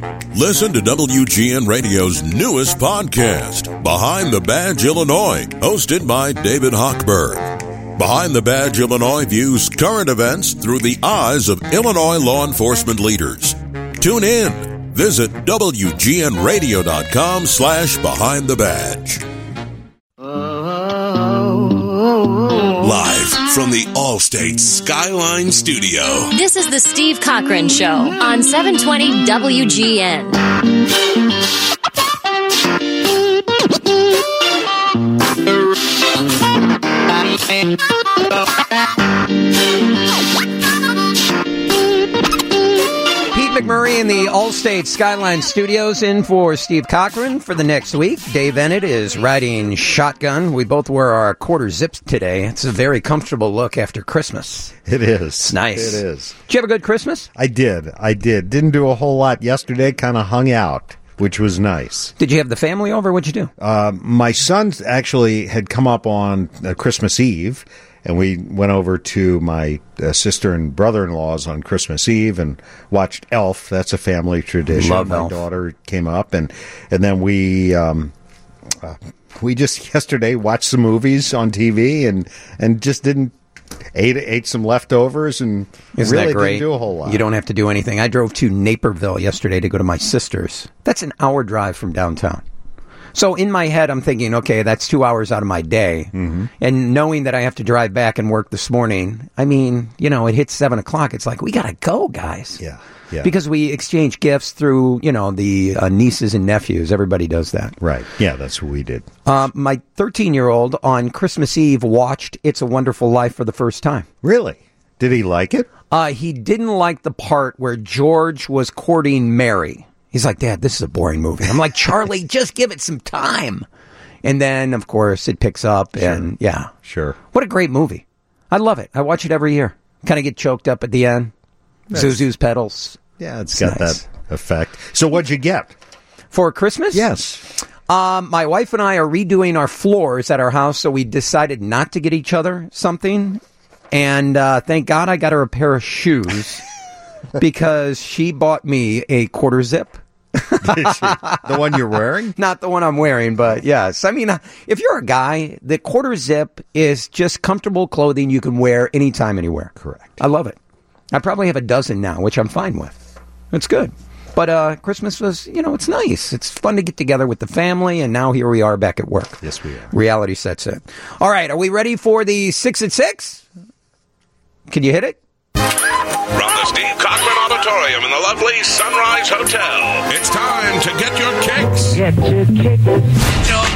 Listen to WGN Radio's newest podcast, Behind the Badge Illinois, hosted by David Hochberg. Behind the Badge Illinois views current events through the eyes of Illinois law enforcement leaders. Tune in. Visit WGNRadio.com/Behind the Badge. Live from the Allstate Skyline Studio. This is the Steve Cochran Show on 720 WGN. Pete McMurray in the Allstate Skyline Studios in for Steve Cochran for the next week. Dave Ennett is riding shotgun. We both wear our quarter zips today. It's a very comfortable look after Christmas. It is. It's nice. It is. Did you have a good Christmas? I did. Didn't do a whole lot yesterday. Kind of hung out, which was nice. Did you have the family over? What'd you do? My son actually had come up on Christmas Eve, and we went over to my sister and brother-in-law's on Christmas Eve and watched Elf. That's a family tradition. Love my Elf. daughter came up, and then we just yesterday watched some movies on TV and just didn't ate some leftovers and Isn't really that great? didn't do a whole lot. You don't have to do anything. I drove to Naperville yesterday to go to my sister's. That's an hour drive from downtown. So in my head, I'm thinking, okay, that's 2 hours out of my day. Mm-hmm. And knowing that I have to drive back and work this morning, I mean, it hits 7 o'clock. It's like, we got to go, guys. Yeah. Because we exchange gifts through, the nieces and nephews. Everybody does that. Right. Yeah, that's what we did. My 13-year-old on Christmas Eve watched It's a Wonderful Life for the first time. Really? Did he like it? He didn't like the part where George was courting Mary. He's like, Dad, this is a boring movie. I'm like, Charlie, just give it some time. And then, of course, it picks up. Sure. And, yeah. Sure. What a great movie. I love it. I watch it every year. Kind of get choked up at the end. Zuzu's pedals. Yeah, it's got nice. That effect. So what'd you get? For Christmas? Yes. My wife and I are redoing our floors at our house, so we decided not to get each other something. And thank God I got her a pair of shoes because she bought me a quarter zip. The one you're wearing? Not the one I'm wearing, but yes. I mean, if you're a guy, the quarter zip is just comfortable clothing you can wear anytime, anywhere. Correct. I love it. I probably have a dozen now, which I'm fine with. It's good. But Christmas was, it's nice. It's fun to get together with the family, and now here we are back at work. Yes, we are. Reality sets in. All right, are we ready for the 6 at 6? Can you hit it? From the Steve Cochran Auditorium in the lovely Sunrise Hotel, it's time to get your kicks. Get your kicks. Get your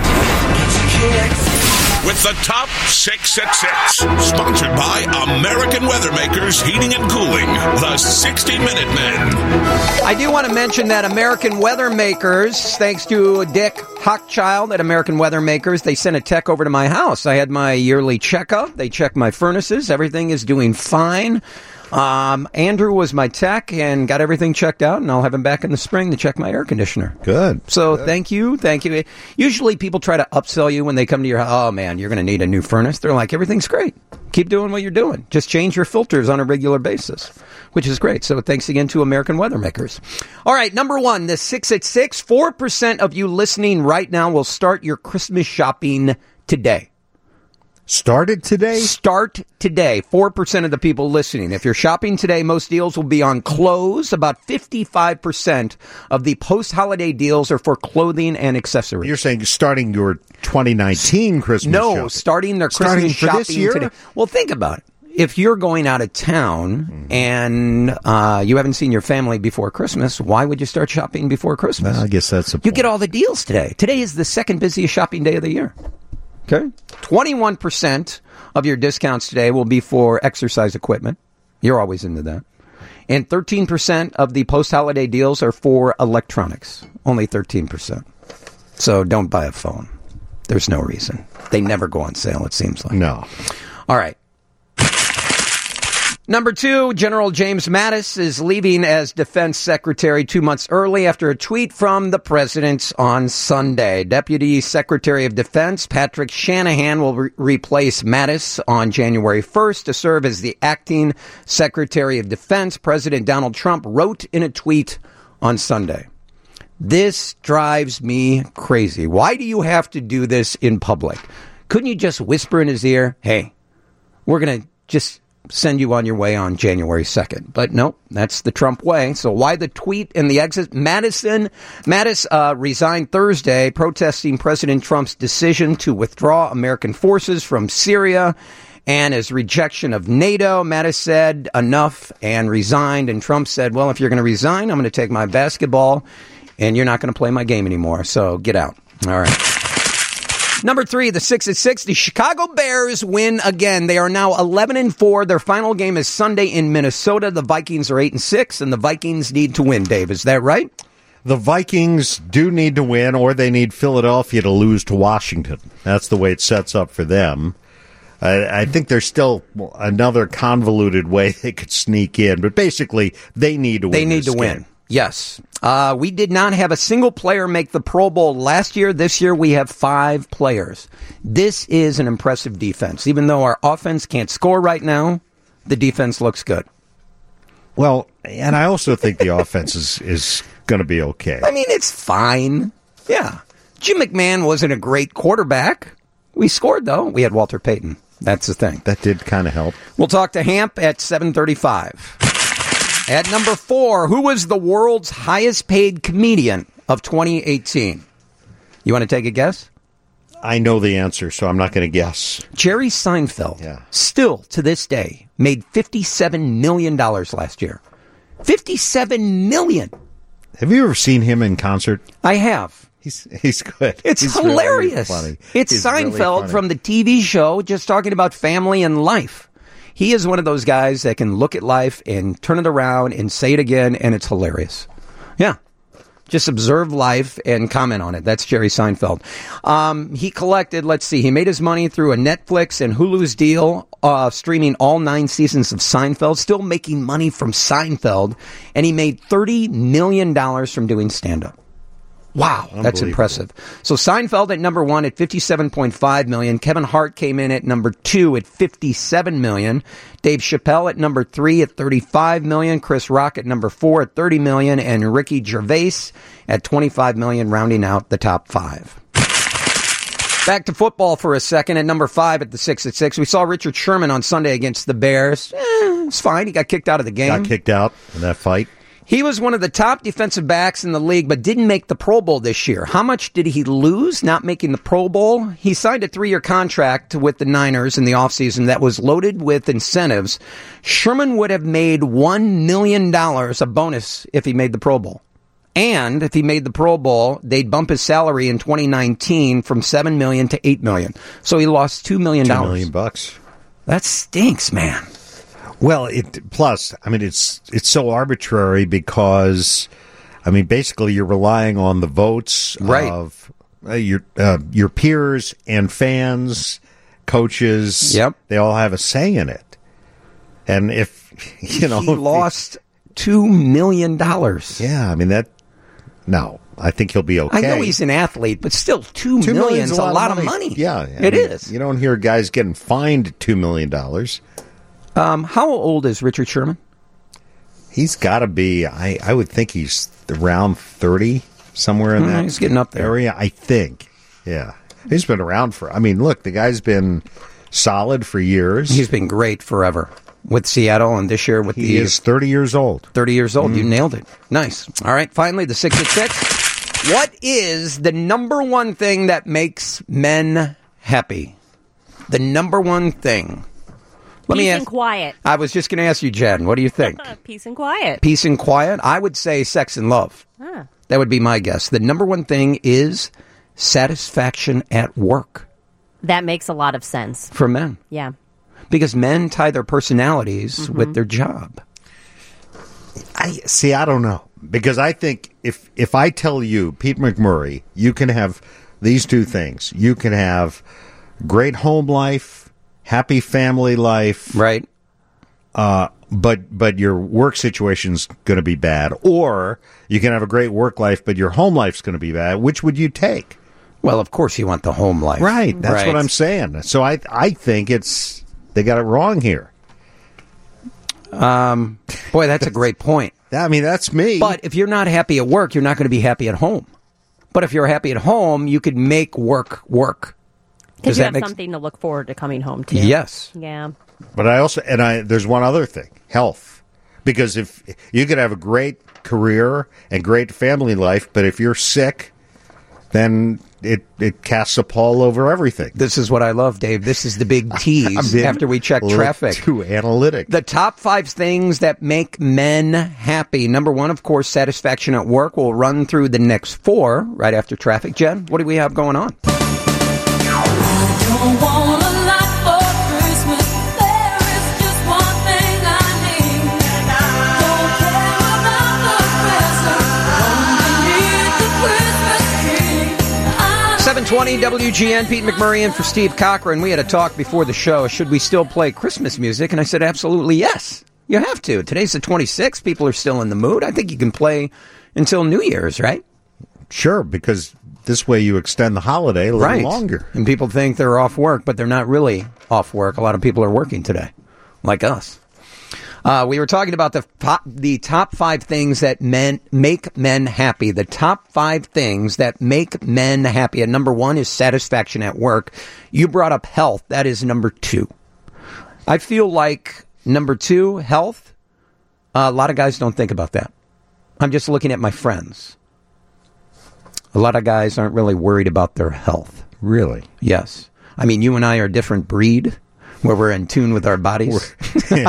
kicks. With the top 6 at 6, sponsored by American Weathermakers Heating and Cooling, the 60-Minute Men. I do want to mention that American Weathermakers, thanks to Dick Hochchild at American Weathermakers, they sent a tech over to my house. I had my yearly checkup. They checked my furnaces. Everything is doing fine. Andrew was my tech and got everything checked out, and I'll have him back in the spring to check my air conditioner. Good. So Good. Thank you. Usually people try to upsell you when they come to your house. Oh, man, you're going to need a new furnace. They're like, everything's great. Keep doing what you're doing. Just change your filters on a regular basis, which is great. So thanks again to American Weathermakers. All right, number one, the 6 at 6. 4% of you listening right now will start your Christmas shopping today. Started today? Start today. 4% of the people listening. If you're shopping today, most deals will be on clothes. About 55% of the post-holiday deals are for clothing and accessories. You're saying starting your 2019 Christmas shopping. No, starting their Christmas Starting for shopping this year? today. Well, think about it. If you're going out of town and you haven't seen your family before Christmas, why would you start shopping before Christmas? Well, I guess that's the point. You get all the deals today. Today is the second busiest shopping day of the year. Okay. 21% of your discounts today will be for exercise equipment. You're always into that. And 13% of the post-holiday deals are for electronics. Only 13%. So don't buy a phone. There's no reason. They never go on sale, it seems like. No. All right. Number two, General James Mattis is leaving as Defense Secretary 2 months early after a tweet from the president on Sunday. Deputy Secretary of Defense Patrick Shanahan will replace Mattis on January 1st to serve as the acting Secretary of Defense. President Donald Trump wrote in a tweet on Sunday. This drives me crazy. Why do you have to do this in public? Couldn't you just whisper in his ear, hey, we're going to just send you on your way on January 2nd. But no, that's the Trump way. So why the tweet and the exit? Mattis resigned Thursday, protesting President Trump's decision to withdraw American forces from Syria and his rejection of NATO. Mattis said enough and resigned. And Trump said, well, if you're going to resign, I'm going to take my basketball and you're not going to play my game anymore. So get out. All right. Number 3, the 6 at 6. The Chicago Bears win again. They are now 11-4. Their final game is Sunday in Minnesota. The Vikings are 8-6, and the Vikings need to win. Dave, is that right? The Vikings do need to win, or they need Philadelphia to lose to Washington. That's the way it sets up for them. I think there's still another convoluted way they could sneak in, but basically they need to win. They need to win. Yes. We did not have a single player make the Pro Bowl last year. This year we have 5 players. This is an impressive defense. Even though our offense can't score right now, the defense looks good. Well, and I also think the offense is going to be okay. I mean, it's fine. Yeah. Jim McMahon wasn't a great quarterback. We scored, though. We had Walter Payton. That's the thing. That did kind of help. We'll talk to Hamp at 7:35. At number 4, who was the world's highest paid comedian of 2018? You want to take a guess? I know the answer, so I'm not going to guess. Jerry Seinfeld, still to this day, made $57 million last year. $57 million. Have you ever seen him in concert? I have. He's good. He's hilarious. Really funny. It's Seinfeld from the TV show, just talking about family and life. He is one of those guys that can look at life and turn it around and say it again, and it's hilarious. Yeah. Just observe life and comment on it. That's Jerry Seinfeld. He collected, he made his money through a Netflix and Hulu's deal, streaming all 9 seasons of Seinfeld, still making money from Seinfeld, and he made $30 million from doing stand-up. Wow, that's impressive. So Seinfeld at number 1 at $57.5 million. Kevin Hart came in at number 2 at $57 million. Dave Chappelle at number 3 at $35 million. Chris Rock at number 4 at $30 million. And Ricky Gervais at $25 million, rounding out the top 5. Back to football for a second. At number 5 at the 6 at 6. We saw Richard Sherman on Sunday against the Bears. It's fine. He got kicked out of the game. Got kicked out in that fight. He was one of the top defensive backs in the league, but didn't make the Pro Bowl this year. How much did he lose not making the Pro Bowl? He signed a 3-year contract with the Niners in the offseason that was loaded with incentives. Sherman would have made $1 million a bonus if he made the Pro Bowl. And if he made the Pro Bowl, they'd bump his salary in 2019 from $7 million to $8 million. So he lost $2 million. $2 million. That stinks, man. Well, it's so arbitrary because, basically you're relying on the votes of your peers and fans, coaches. Yep. They all have a say in it. And if, he lost $2 million. Yeah, no, I think he'll be okay. I know he's an athlete, but still $2 million is a lot of money. Yeah. It is. You don't hear guys getting fined $2 million. How old is Richard Sherman? He's got to be, I would think he's around 30, somewhere in that he's getting up there. area, I think. Yeah. He's been around look, the guy's been solid for years. He's been great forever with Seattle, and this year with He is 30 years old. 30 years old. You nailed it. Nice. All right, finally, the 6 at 6. What is the number one thing that makes men happy? The number one thing. Peace and quiet. I was just going to ask you, Jen, what do you think? Peace and quiet. Peace and quiet? I would say sex and love. Huh. That would be my guess. The number one thing is satisfaction at work. That makes a lot of sense. For men. Yeah. Because men tie their personalities with their job. I don't know. Because I think if I tell you, Pete McMurray, you can have these 2 things. You can have great home life, happy family life, right? But your work situation's going to be bad, or you can have a great work life, but your home life's going to be bad. Which would you take? Well, of course, you want the home life, right? That's what I'm saying. So I think they got it wrong here. Boy, that's a great point. I mean, that's me. But if you're not happy at work, you're not going to be happy at home. But if you're happy at home, you could make work work. Because you have something to look forward to coming home to. Yes. Yeah. But there's one other thing, health. Because if you could have a great career and great family life, but if you're sick, then it casts a pall over everything. This is what I love, Dave. This is the big tease after we check traffic. Too analytic. The top 5 things that make men happy. Number 1, of course, satisfaction at work. We'll run through the next 4 right after traffic. Jen, what do we have going on? Don't want a lot for Christmas. There is just one thing I need. Don't care about the present. Only need the Christmas tree. 720 WGN, Pete McMurray in for Steve Cochran. We had a talk before the show. Should we still play Christmas music? And I said, absolutely yes. You have to. Today's the 26th. People are still in the mood. I think you can play until New Year's, right? Sure, because this way you extend the holiday a little longer. And people think they're off work, but they're not really off work. A lot of people are working today, like us. We were talking about the top 5 things that make men happy. The top 5 things that make men happy. And number 1 is satisfaction at work. You brought up health. That is number 2. I feel like number 2, health. A lot of guys don't think about that. I'm just looking at my friends. A lot of guys aren't really worried about their health. Really? Yes. I mean, you and I are a different breed, where we're in tune with our bodies. We're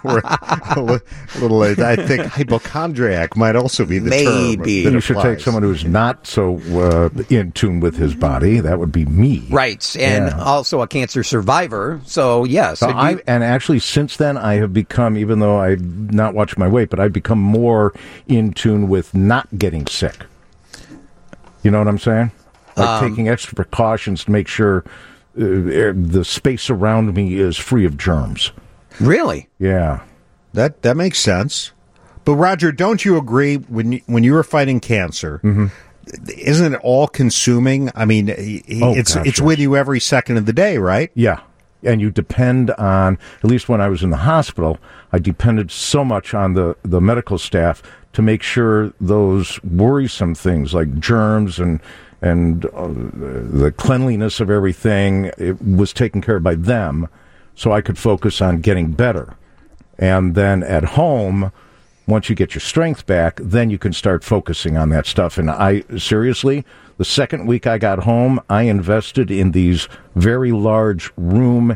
a little. I think hypochondriac might also be the term. Maybe. You should take someone who's not so in tune with his body. That would be me. Right. And also a cancer survivor. So, yes. So and actually, since then, I have become, even though I've not watched my weight, but I've become more in tune with not getting sick. You know what I'm saying? Like taking extra precautions to make sure the space around me is free of germs. Really? Yeah. That makes sense. But Roger, don't you agree when you were fighting cancer, isn't it all consuming? I mean, it's with you every second of the day, right? Yeah. And you depend on, at least when I was in the hospital, I depended so much on the medical staff to make sure those worrisome things like germs and the cleanliness of everything, it was taken care of by them, so I could focus on getting better. And then at home, once you get your strength back, then you can start focusing on that stuff. And seriously, the second week I got home, I invested in these very large room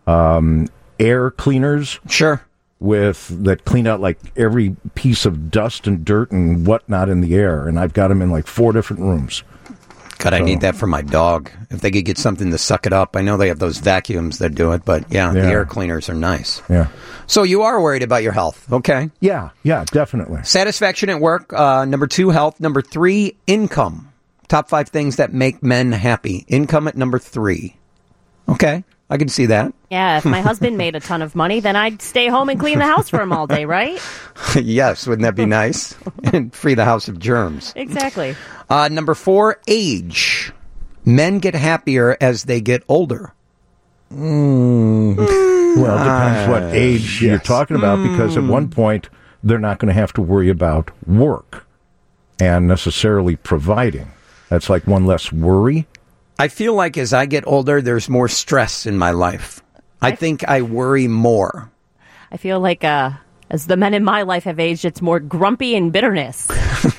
air cleaners. Sure. That clean out like every piece of dust and dirt and whatnot in the air. And I've got them in like 4 different rooms. God, I need that for my dog. If they could get something to suck it up. I know they have those vacuums that do it, but the air cleaners are nice. Yeah. So you are worried about your health. Okay. Yeah, definitely. Satisfaction at work. Number 2, health. Number 3, income. Top 5 things that make men happy. Income at number 3. Okay. I can see that. Yeah, if my husband made a ton of money, then I'd stay home and clean the house for him all day, right? Yes, wouldn't that be nice? And free the house of germs. Exactly. Number 4, age. Men get happier as they get older. Well, it depends what age you're talking about, because at one point, they're not going to have to worry about work and necessarily providing. That's like one less worry. I feel like as I get older, there's more stress in my life. I think I worry more. I feel like as the men in my life have aged, it's more grumpy and bitterness. So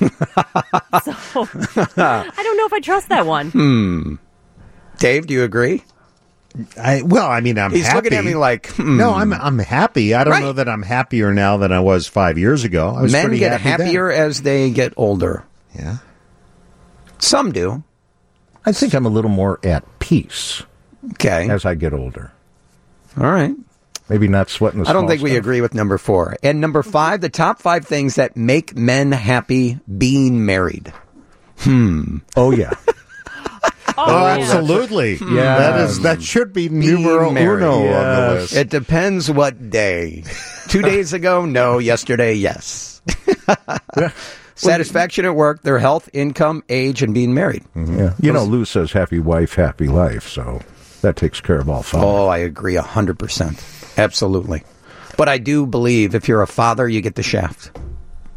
I don't know if I trust that one. Dave, do you agree? I'm He's happy. looking at me like, No, I'm happy. I don't know that I'm happier now than I was 5 years ago. I was Men pretty get happy happier as they get older. Yeah. Some do. I think I'm a little more at peace Okay. as I get older. All right. Maybe not sweating the I don't small think we stuff. agree with number 4. And number 5, the top 5 things that make men happy being married. Oh, yeah. Oh, absolutely. Yeah. That should be numero married. uno on the list. It depends what day. 2 days ago, no. Yesterday, yes. Satisfaction at work, their health, income, age, and being married. Yeah. You know, Lou says happy wife, happy life, so that takes care of all 5. Oh, I agree 100%. Absolutely. But I do believe if you're a father, you get the shaft.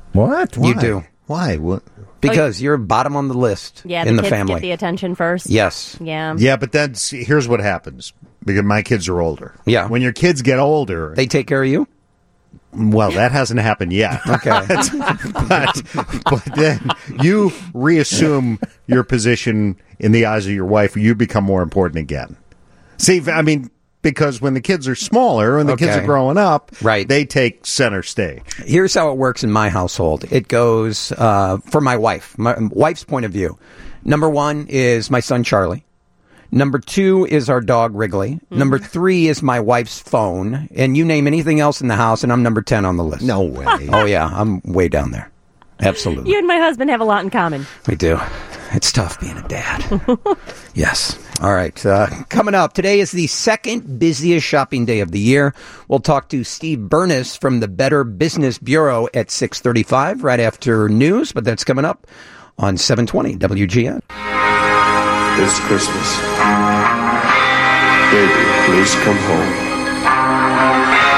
What? You do. Why? What? Because you're bottom on the list Yeah, in the kids family. get the attention first. Yes. Yeah. Yeah, but here's what happens. Because my kids are older. Yeah. When your kids get older, They take care of you? well, that hasn't happened yet. Okay. but then you reassume your position in the eyes of your wife. You become more important again. See, I mean, because when the kids are smaller and the kids Okay. are growing up, Right. they take center stage. Here's how it works in my household. It goes for my wife's point of view. Number one is my son Charlie. Number two is our dog Wrigley. Number three is my wife's phone. And you name anything else in the house, and I'm number 10 on the list. No way. Oh, yeah. I'm way down there. Absolutely. You and my husband have a lot in common. We do. It's tough being a dad. Yes. All right. Coming up, today is the second busiest shopping day of the year. We'll talk to Steve Burness from the Better Business Bureau at 6:35 right after news, but that's coming up on 720 WGN. It's Christmas. Baby, please come home.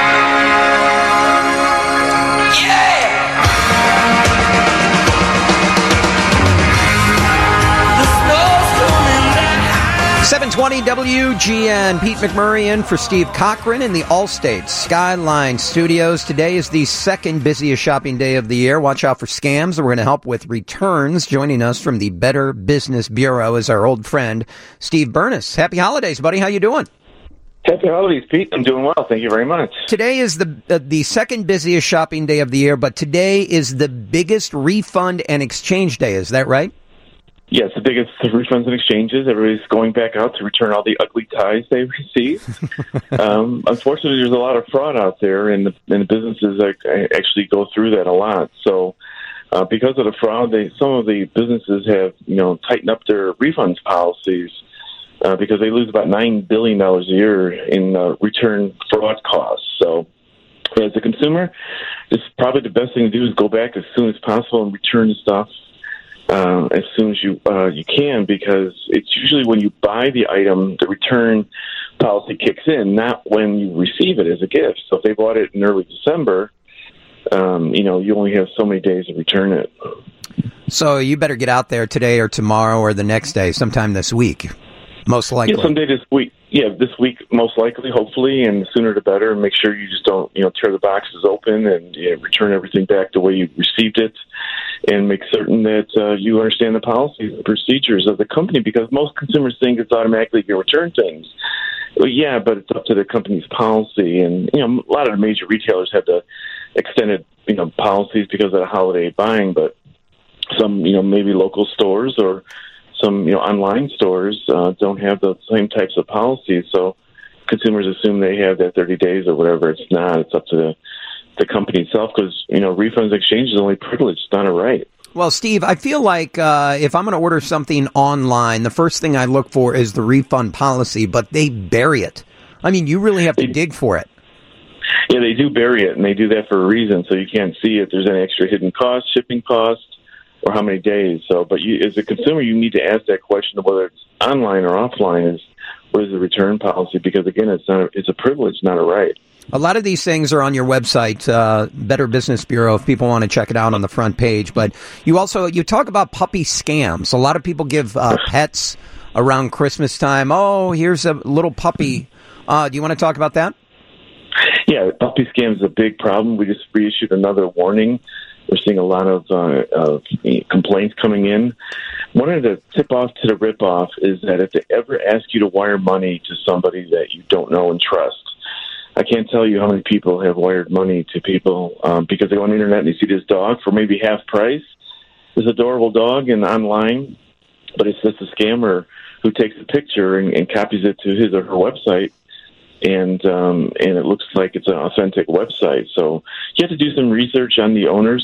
The snow's coming down. 720 WGN. Pete McMurray in for Steve Cochran in the Allstate Skyline Studios. Today is the second busiest shopping day of the year. Watch out for scams. We're going to help with returns. Joining us from the Better Business Bureau is our old friend, Steve Burness. Happy holidays, buddy. How you doing? Happy holidays, Pete. I'm doing well. Thank you very much. Today is the second busiest shopping day of the year, but today is the biggest refund and exchange day. Is that right? Yes, the biggest refunds and exchanges. Everybody's going back out to return all the ugly ties they received. Unfortunately, there's a lot of fraud out there, and the businesses actually go through that a lot. So, because of the fraud, some of the businesses have tightened up their refunds policies because they lose about $9 billion a year in return fraud costs. So, as a consumer, it's probably the best thing to do is go back as soon as possible and return the stuff as soon as you can, because it's usually when you buy the item, the return policy kicks in, not when you receive it as a gift. So if they bought it in early December, you only have so many days to return it. So you better get out there today or tomorrow or the next day, sometime this week, most likely. Yeah, someday this week. Yeah, this week most likely, hopefully, and the sooner the better. And make sure you just don't, tear the boxes open and return everything back the way you received it, and make certain that you understand the policies and procedures of the company, because most consumers think it's automatically you return things. Well, yeah, but it's up to the company's policy, and a lot of the major retailers have the extended policies because of the holiday buying, but some maybe local stores or some online stores don't have the same types of policies, so consumers assume they have that 30 days or whatever. It's not. It's up to the company itself, because refunds and exchanges is only privilege, it's not a right. Well, Steve, I feel like if I'm going to order something online, the first thing I look for is the refund policy, but they bury it. I mean, you really have to dig for it. Yeah, they do bury it, and they do that for a reason, so you can't see if there's any extra hidden costs, shipping costs, or how many days. So, but as a consumer, you need to ask that question of whether it's online or offline. What is the return policy? Because again, it's a privilege, not a right. A lot of these things are on your website, Better Business Bureau, if people want to check it out on the front page. But you talk about puppy scams. A lot of people give pets around Christmas time. Oh, here's a little puppy. Do you want to talk about that? Yeah, puppy scams is a big problem. We just reissued another warning. We're seeing a lot of complaints coming in. One of the tip-offs to the rip-off is that if they ever ask you to wire money to somebody that you don't know and trust, I can't tell you how many people have wired money to people because they go on the internet and they see this dog for maybe half price. This adorable dog and online, but it's just a scammer who takes a picture and copies it to his or her website, and it looks like it's an authentic website. So you have to do some research on the owners,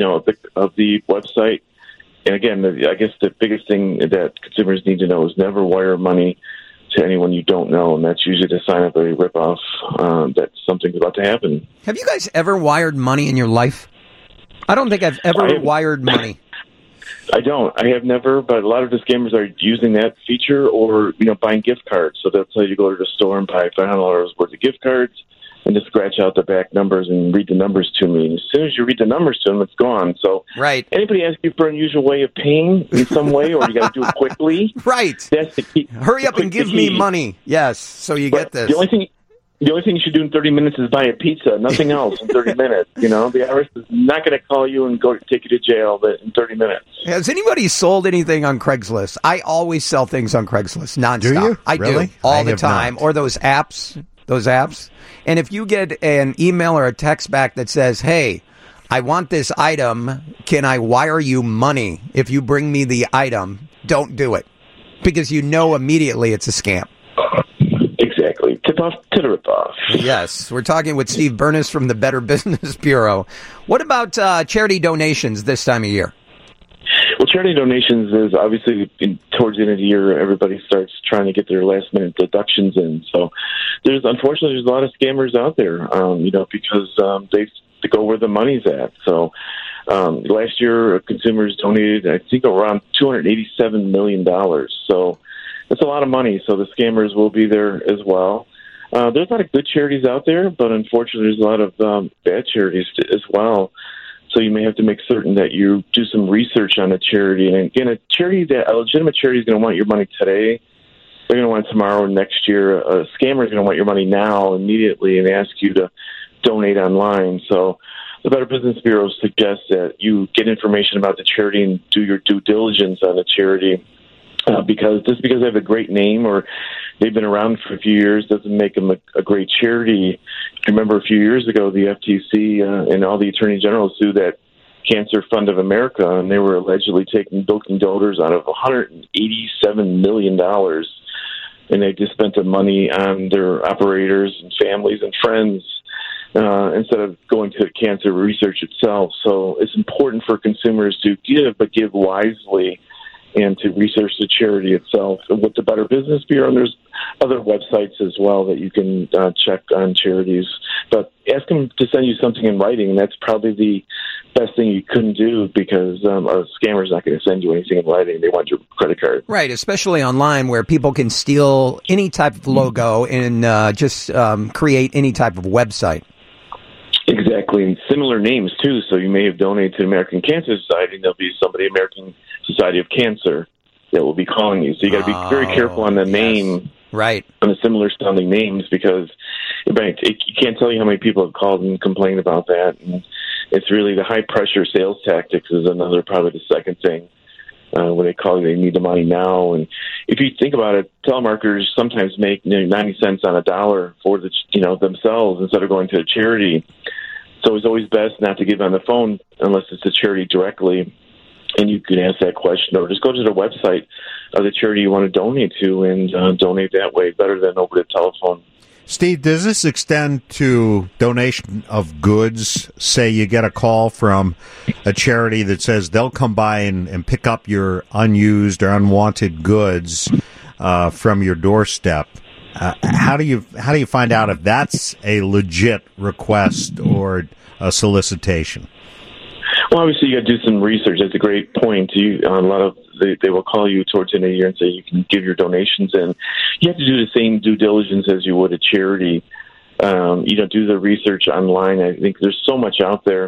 of the website. And again, I guess the biggest thing that consumers need to know is never wire money to anyone you don't know, and that's usually the sign of a ripoff that something's about to happen. Have you guys ever wired money in your life? I don't think I've ever wired money. I don't. I have never, but a lot of the scammers are using that feature or, buying gift cards. So they'll tell you to go to the store and buy $500 worth of gift cards, and just scratch out the back numbers and read the numbers to me. And as soon as you read the numbers to them, it's gone. So right. Anybody ask you for an unusual way of paying in some way, or you got to do it quickly? Right. That's the key. Hurry up and give me money. Yes, so you get this. The only thing you should do in 30 minutes is buy a pizza. Nothing else in 30 minutes. The IRS is not going to call you and go take you to jail in 30 minutes. Has anybody sold anything on Craigslist? I always sell things on Craigslist nonstop. Do you? I Really? do all I the have time. not. Or those apps. And if you get an email or a text back that says, "Hey, I want this item. Can I wire you money if you bring me the item?" Don't do it, because you know immediately it's a scam. Exactly. Tip off to the rip off. Yes, we're talking with Steve Burness from the Better Business Bureau. What about charity donations this time of year? Well, charity donations is obviously towards the end of the year, everybody starts trying to get their last minute deductions in. So unfortunately, there's a lot of scammers out there, because they go where the money's at. So last year, consumers donated, I think, around $287 million. So that's a lot of money. So the scammers will be there as well. There's a lot of good charities out there, but unfortunately, there's a lot of bad charities as well. So you may have to make certain that you do some research on a charity. And again, a legitimate charity is going to want your money today. They're going to want it tomorrow or next year. A scammer is going to want your money now, immediately, and ask you to donate online. So the Better Business Bureau suggests that you get information about the charity and do your due diligence on the charity. Because they have a great name or they've been around for a few years doesn't make them a great charity. I remember a few years ago, the FTC and all the attorney generals sued that Cancer Fund of America, and they were allegedly bilking donors out of $187 million. And they just spent the money on their operators and families and friends instead of going to cancer research itself. So it's important for consumers to give, but give wisely, and to research the charity itself. And with the Better Business Bureau, and there's other websites as well that you can check on charities. But ask them to send you something in writing, and that's probably the best thing you couldn't do, because a scammer's not going to send you anything in writing. They want your credit card. Right, especially online where people can steal any type of logo and just create any type of website. Exactly, and similar names, too. So you may have donated to the American Cancer Society, and there'll be somebody, American Society of Cancer, that will be calling you. So you got to be very careful on the name, right, on the similar sounding names, because you can't tell you how many people have called and complained about that. And it's really the high pressure sales tactics is another, probably the second thing. When they call you, they need the money now. And if you think about it, telemarketers sometimes make 90 cents on a dollar for themselves instead of going to a charity. So it's always best not to give on the phone unless it's a charity directly. And you can ask that question, or just go to the website of the charity you want to donate to and donate that way, better than over the telephone. Steve, does this extend to donation of goods? Say you get a call from a charity that says they'll come by and pick up your unused or unwanted goods from your doorstep. How do you find out if that's a legit request or a solicitation? Well, obviously, you got to do some research. That's a great point. They will call you towards the end of the year and say you can give your donations in. You have to do the same due diligence as you would a charity. Do the research online. I think there's so much out there.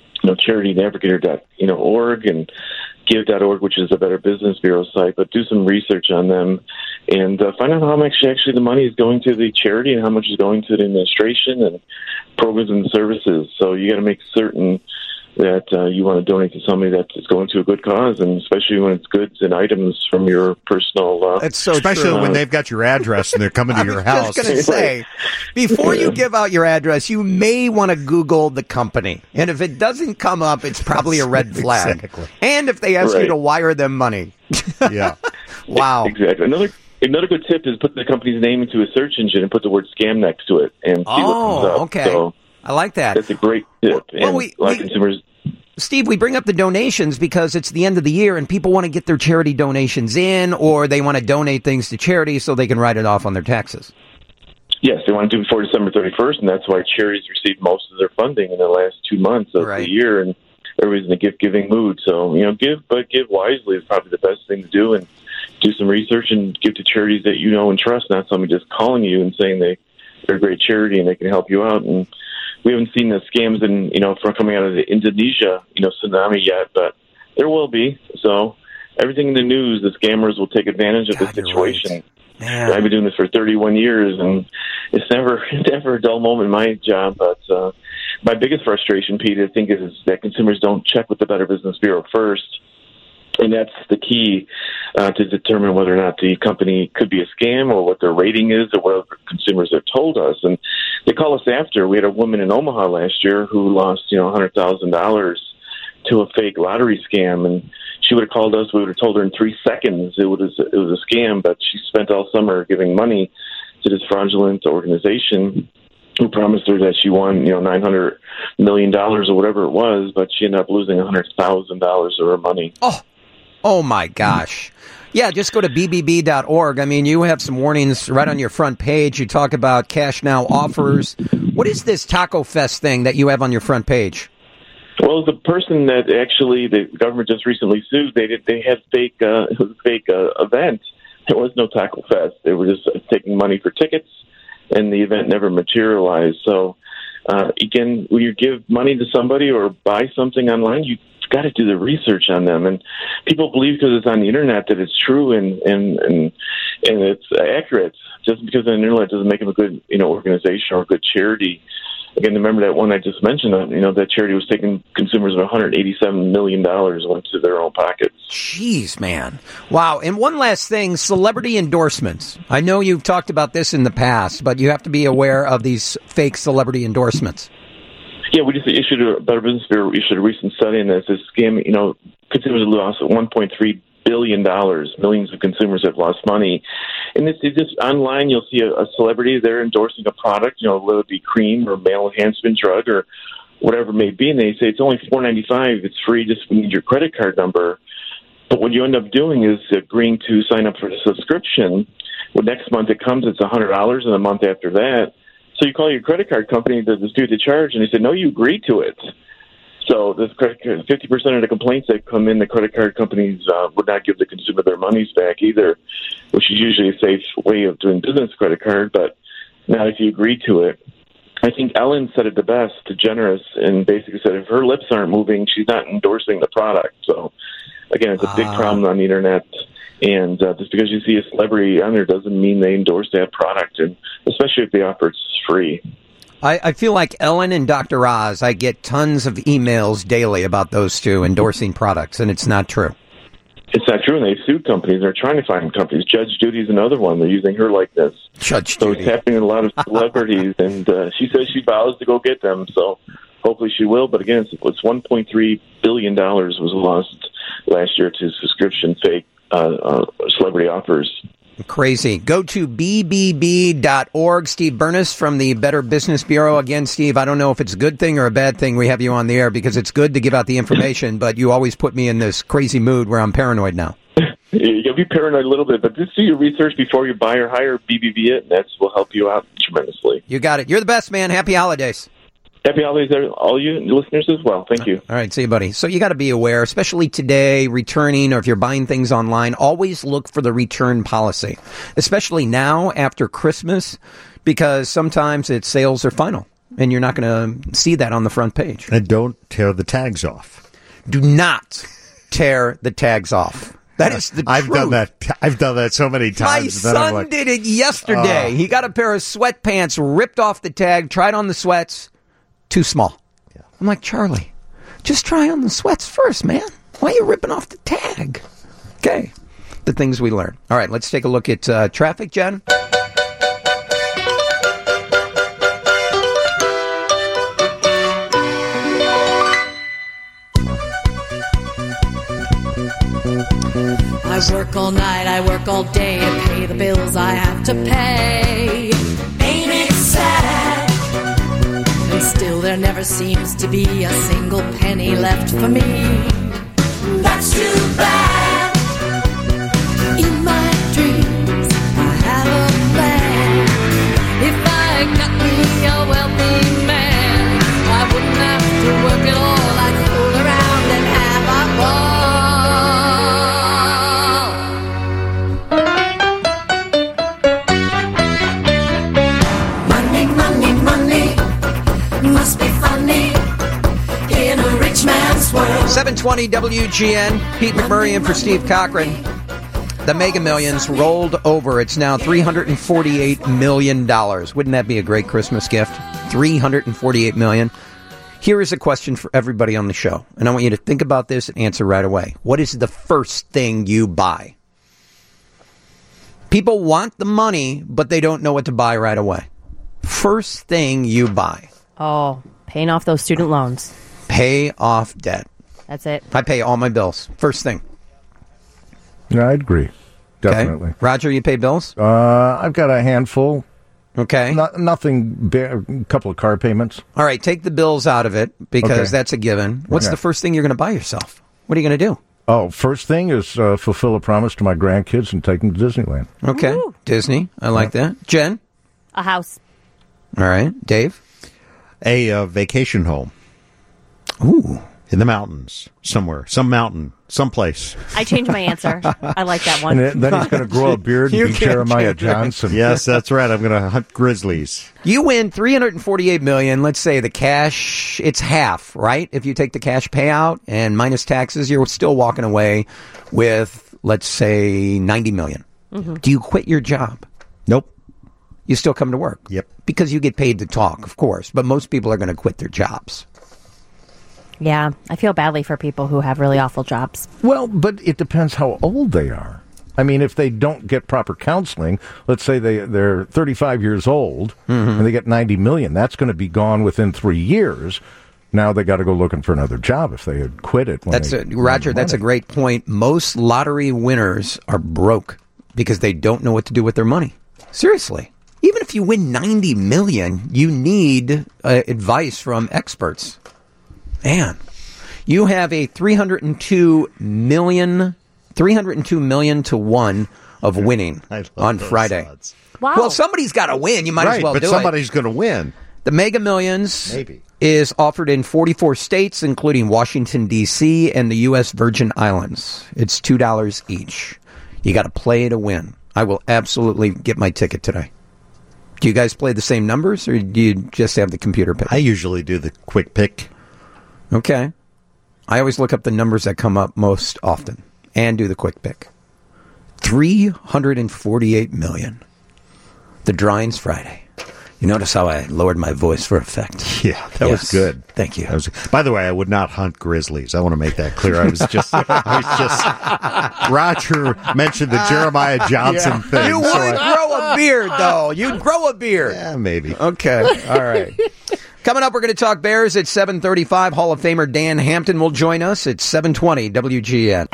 CharityNavigator.org and Give.org, which is a Better Business Bureau site. But do some research on them and find out how much actually the money is going to the charity and how much is going to the administration and programs and services. So you got to make certain that you want to donate to somebody that is going to a good cause, and especially when it's goods and items from your personal... It's so especially true. when they've got your address and they're coming to your house. I was just going to say, before you give out your address, you may want to Google the company. And if it doesn't come up, it's probably a red flag. Exactly. And if they ask you to wire them money. Yeah. Wow. Exactly. Another good tip is put the company's name into a search engine and put the word scam next to it and see what comes up. Okay. So I like that. that's a great tip. Well, and a lot of consumers... Steve, we bring up the donations because it's the end of the year and people want to get their charity donations in, or they want to donate things to charity so they can write it off on their taxes. Yes, they want to do it before December 31st, and that's why charities receive most of their funding in the last 2 months of the year, and everybody's in a gift-giving mood. So, give wisely is probably the best thing to do, and do some research and give to charities that you know and trust, not somebody just calling you and saying they they're a great charity and they can help you out. And we haven't seen the scams from coming out of the Indonesia, tsunami yet, but there will be. So everything in the news, the scammers will take advantage of the situation. Man. I've been doing this for 31 years, and it's never a dull moment in my job. But my biggest frustration, Pete, I think, is that consumers don't check with the Better Business Bureau first. And that's the key to determine whether or not the company could be a scam or what their rating is or what consumers have told us. And they call us after. We had a woman in Omaha last year who lost, $100,000 to a fake lottery scam. And she would have called us. We would have told her in 3 seconds it was a scam. But she spent all summer giving money to this fraudulent organization who promised her that she won, $900 million or whatever it was. But she ended up losing $100,000 of her money. Oh, my gosh. Yeah, just go to bbb.org. I mean, you have some warnings right on your front page. You talk about cash now offers. What is this Taco Fest thing that you have on your front page? Well, the person that actually the government just recently sued, they had fake event. There was no Taco Fest. They were just taking money for tickets, and the event never materialized. So, again, when you give money to somebody or buy something online, you got to do the research on them, and people believe because it's on the internet that it's true and it's accurate. Just because on the internet doesn't make them a good organization or a good charity. Again, remember that one I just mentioned. That charity was taking consumers of $187 million went to their own pockets. Jeez, man! Wow. And one last thing: celebrity endorsements. I know you've talked about this in the past, but you have to be aware of these fake celebrity endorsements. Yeah, we just Better Business Bureau issued a recent study on this. This scam, consumers have lost $1.3 billion. Millions of consumers have lost money. And it's just online, you'll see a celebrity, they're endorsing a product, whether it be cream or male enhancement drug or whatever it may be, and they say it's only $4.95, it's free, just we need your credit card number. But what you end up doing is agreeing to sign up for the subscription. Well, next month it comes, it's $100, and the month after that. So you call your credit card company to dispute the charge, and they said, no, you agreed to it. So this 50% of the complaints that come in, the credit card companies would not give the consumer their monies back either, which is usually a safe way of doing business credit card, but not if you agree to it. I think Ellen said it the best, DeGeneres, and basically said if her lips aren't moving, she's not endorsing the product. So, again, it's a big problem on the internet. And just because you see a celebrity on there doesn't mean they endorse that product, and especially if they offer it's free. I feel like Ellen and Dr. Oz, I get tons of emails daily about those two endorsing products, and it's not true. It's not true, and they've sued companies. They're trying to find companies. Judge Judy's another one. They're using her like this. Judge So Judy. it's happening with a lot of celebrities, and she says she vows to go get them, so hopefully she will. But again, it's $1.3 billion was lost last year to subscription fake celebrity offers. Crazy. Go to bbb.org. Steve Burness from the Better Business Bureau. Again, Steve, I don't know if it's a good thing or a bad thing we have you on the air, because it's good to give out the information, but you always put me in this crazy mood where I'm paranoid now. You'll be paranoid a little bit, but just do your research before you buy or hire BBB it, and that will help you out tremendously. You got it. You're the best, man. Happy holidays. Happy holidays, all you listeners as well. Thank you. All right, see you, buddy. So you got to be aware, especially today, returning, or if you're buying things online, always look for the return policy, especially now after Christmas, because sometimes its sales are final, and you're not going to see that on the front page. And don't tear the tags off. Do not tear the tags off. That is the I've truth. done that. I've done that so many times. My son did it yesterday. He got a pair of sweatpants, ripped off the tag, tried on the sweats. Too small. Yeah. I'm like, Charlie, just try on the sweats first, man. Why are you ripping off the tag? Okay. The things we learn. All right, let's take a look at traffic, Jen. I work all night, I work all day to pay the bills I have to pay. Ain't it sad? And still there never seems to be a single penny left for me. That's too bad. In my dreams, I have a plan. If I got me a wealthy man, I wouldn't have to work at all. I'd fool around and have a ball. Monday 720 WGN, Pete McMurray in for Steve Cochran. The Mega Millions rolled over. It's now $348 million. Wouldn't that be a great Christmas gift? $348 million. Here is a question for everybody on the show, and I want you to think about this and answer right away. What is the first thing you buy? People want the money, but they don't know what to buy right away. First thing you buy. Oh, paying off those student loans. Pay off debt. That's it. I pay all my bills. First thing. Yeah, I'd agree. Definitely. Okay. Roger, you pay bills? I've got a handful. Okay. Nothing, a couple of car payments. All right, take the bills out of it because that's a given. What's the first thing you're going to buy yourself? What are you going to do? Oh, first thing is fulfill a promise to my grandkids and take them to Disneyland. Okay. Ooh. Disney. I like that. Jen? A house. All right. Dave? A vacation home. Ooh. In the mountains, somewhere. Some mountain, someplace. I changed my answer. I like that one. And then he's going to grow a beard and be Jeremiah Johnson. Yes, that's right. I'm going to hunt grizzlies. You win $348 million. Let's say the cash, it's half, right? If you take the cash payout and minus taxes, you're still walking away with, let's say, $90 million. Mm-hmm. Do you quit your job? Nope. You still come to work? Yep. Because you get paid to talk, of course. But most people are going to quit their jobs. Yeah, I feel badly for people who have really awful jobs. Well, but it depends how old they are. I mean, if they don't get proper counseling, let's say they're 35 years old and they get $90 million, that's going to be gone within 3 years. Now they got to go looking for another job if they had quit it. Roger, that's a great point. Most lottery winners are broke because they don't know what to do with their money. Seriously. Even if you win $90 million, you need advice from experts. Man, you have a 302 million to 1 of winning on Friday. Odds. Wow. Well, somebody's got to win. You might as well do it. But somebody's going to win. The Mega Millions is offered in 44 states, including Washington, D.C. and the U.S. Virgin Islands. It's $2 each. You got to play to win. I will absolutely get my ticket today. Do you guys play the same numbers, or do you just have the computer pick? I usually do the quick pick. Okay. I always look up the numbers that come up most often and do the quick pick. 348 million. The drawing's Friday. You notice how I lowered my voice for effect? Yeah, that was good. Thank you. By the way, I would not hunt grizzlies. I want to make that clear. I was just Roger mentioned the Jeremiah Johnson thing. You would grow a beard, though. You'd grow a beard. Yeah, maybe. Okay. All right. Coming up, we're going to talk Bears at 7:35. Hall of Famer Dan Hampton will join us at 7:20 WGN.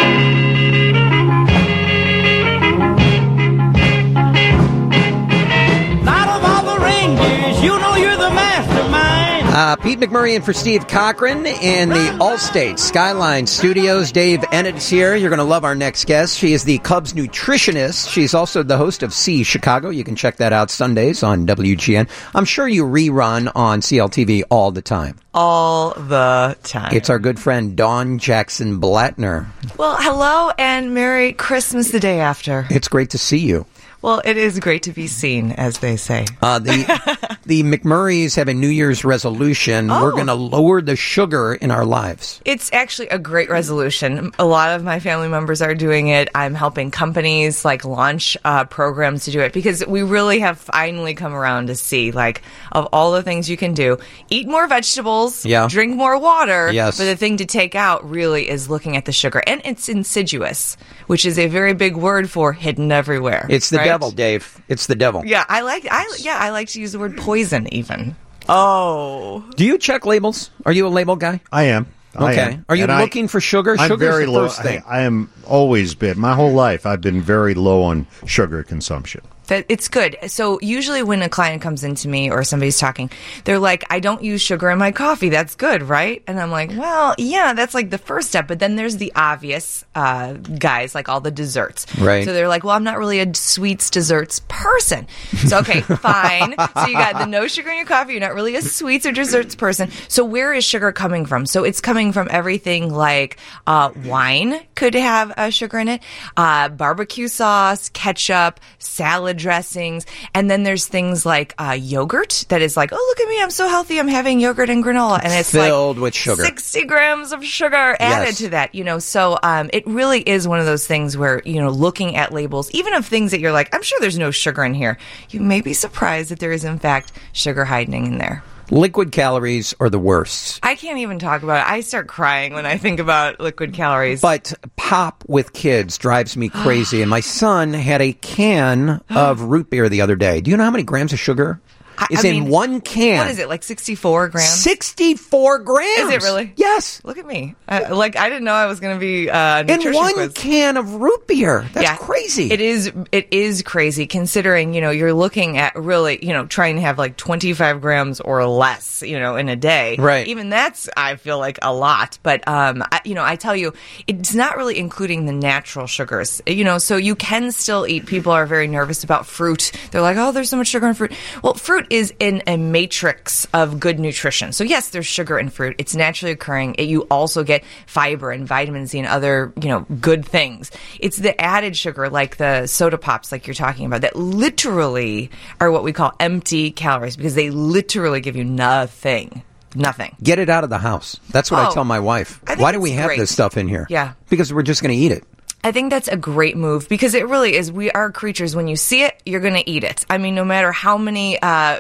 Out of all the reindeers, you know you're the mastermind. Pete McMurray in for Steve Cochran in the Allstate Skyline Studios. Dave Ennett's here. You're going to love our next guest. She is the Cubs nutritionist. She's also the host of See Chicago. You can check that out Sundays on WGN. I'm sure you rerun on CLTV all the time. All the time. It's our good friend Dawn Jackson Blattner. Well, hello and Merry Christmas the day after. It's great to see you. Well, it is great to be seen, as they say. The McMurrays have a New Year's resolution. We're going to lower the sugar in our lives. It's actually a great resolution. A lot of my family members are doing it. I'm helping companies launch programs to do it because we really have finally come around to see, of all the things you can do, eat more vegetables, drink more water. Yes. But the thing to take out really is looking at the sugar. And it's insidious, which is a very big word for hidden everywhere. It's the devil, Dave. It's the devil. Yeah, I like to use the word poison even. Oh. Do you check labels? Are you a label guy? I am. Okay. Are you looking for sugar? I'm Sugar's very the low. first thing. I am always been. My whole life, I've been very low on sugar consumption. It's good. So usually when a client comes into me or somebody's talking, they're like, I don't use sugar in my coffee. That's good, right? And I'm like, well, yeah, that's the first step. But then there's the obvious. guys, like all the desserts. Right. So they're like, well, I'm not really a sweets desserts person. So, okay, fine. So you got the no sugar in your coffee. You're not really a sweets or desserts person. So where is sugar coming from? So it's coming from everything like wine could have sugar in it, barbecue sauce, ketchup, salad dressings. And then there's things like yogurt that is like, oh, look at me, I'm so healthy, I'm having yogurt and granola. And it's filled like with sugar. 60 grams of sugar added to that, so it really is one of those things where, looking at labels, even of things that you're like, I'm sure there's no sugar in here, you may be surprised that there is, in fact, sugar hiding in there. Liquid calories are the worst. I can't even talk about it. I start crying when I think about liquid calories. But pop with kids drives me crazy. And my son had a can of root beer the other day. Do you know how many grams of sugar is in one can? What is it, like 64 grams? 64 grams! Is it really? Yes. Look at me. I didn't know I was going to be a nutrition in one quiz. can of root beer. That's crazy. It is crazy considering, you're looking at really, trying to have like 25 grams or less, in a day. Right. Even that's, I feel like, a lot. But, I tell you, it's not really including the natural sugars, so you can still eat. People are very nervous about fruit. They're like, oh, there's so much sugar in fruit. Well, fruit is in a matrix of good nutrition. So yes, there's sugar in fruit. It's naturally occurring. You also get fiber and vitamin C and other, good things. It's the added sugar, like the soda pops, like you're talking about, that literally are what we call empty calories because they literally give you nothing. Nothing. Get it out of the house. That's what I tell my wife. Why do we have this stuff in here? Yeah. Because we're just going to eat it. I think that's a great move because it really is. We are creatures. When you see it, you're going to eat it. I mean, no matter how many,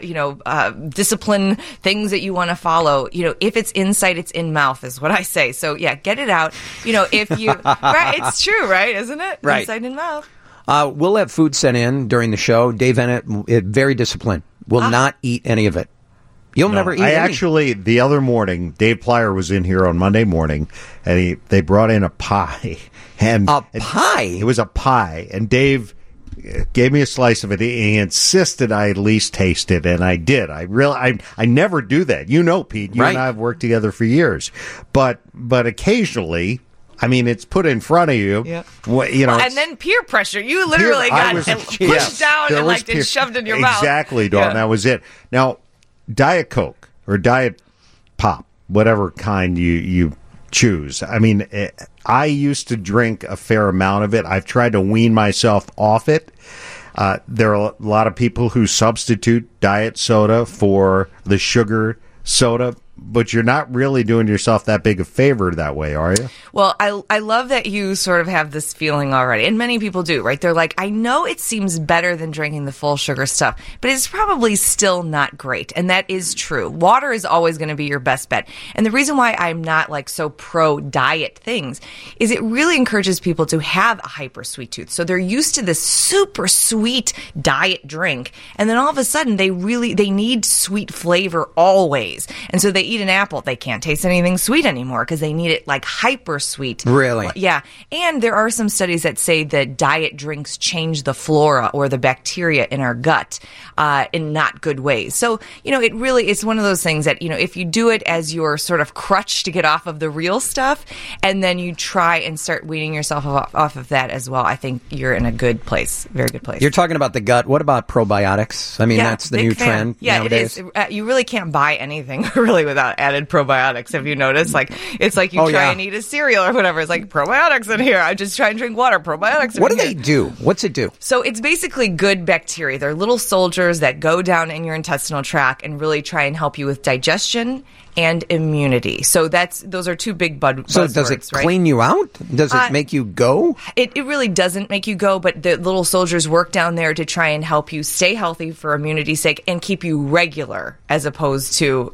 discipline things that you want to follow, if it's in sight, it's in mouth is what I say. So yeah, get it out. If you, right, it's true, right? Isn't it? Right. Inside in mouth. We'll have food sent in during the show. Dave Ennett, very disciplined, will not eat any of it. You'll never eat any. Actually, the other morning, Dave Plyer was in here on Monday morning, and they brought in a pie. And a pie? It was a pie. And Dave gave me a slice of it. He insisted I at least taste it, and I did. I never do that. Pete, you and I have worked together for years. But occasionally... I mean, it's put in front of you. Yeah. And then peer pressure. You literally got pushed down and shoved in your mouth. Exactly, Dawn. Yeah. That was it. Now, Diet Coke or Diet Pop, whatever kind you choose. I mean, I used to drink a fair amount of it. I've tried to wean myself off it. There are a lot of people who substitute diet soda for the sugar soda, but you're not really doing yourself that big a favor that way, are you? Well, I love that you sort of have this feeling already, and many people do, right? They're like, I know it seems better than drinking the full sugar stuff, but it's probably still not great, and that is true. Water is always going to be your best bet, and the reason why I'm not like so pro-diet things is it really encourages people to have a hyper sweet tooth. So they're used to this super sweet diet drink, and then all of a sudden they need sweet flavor always, and so they eat an apple, they can't taste anything sweet anymore because they need it like hyper sweet. Really? Yeah. And there are some studies that say that diet drinks change the flora or the bacteria in our gut in not good ways. So, it really is one of those things that, if you do it as your sort of crutch to get off of the real stuff, and then you try and start weaning yourself off of that as well, I think you're in a good place, very good place. You're talking about the gut. What about probiotics? I mean, that's the new trend nowadays. It is. You really can't buy anything really without added probiotics. Have you noticed? Like, it's like you try and eat a cereal or whatever. It's like probiotics in here. I just try and drink water. Probiotics. What do they do? What's it do? So it's basically good bacteria. They're little soldiers that go down in your intestinal tract and really try and help you with digestion and immunity. So those are two big buzzwords. So does it clean you out? Does it make you go? It really doesn't make you go, but the little soldiers work down there to try and help you stay healthy for immunity's sake and keep you regular as opposed to,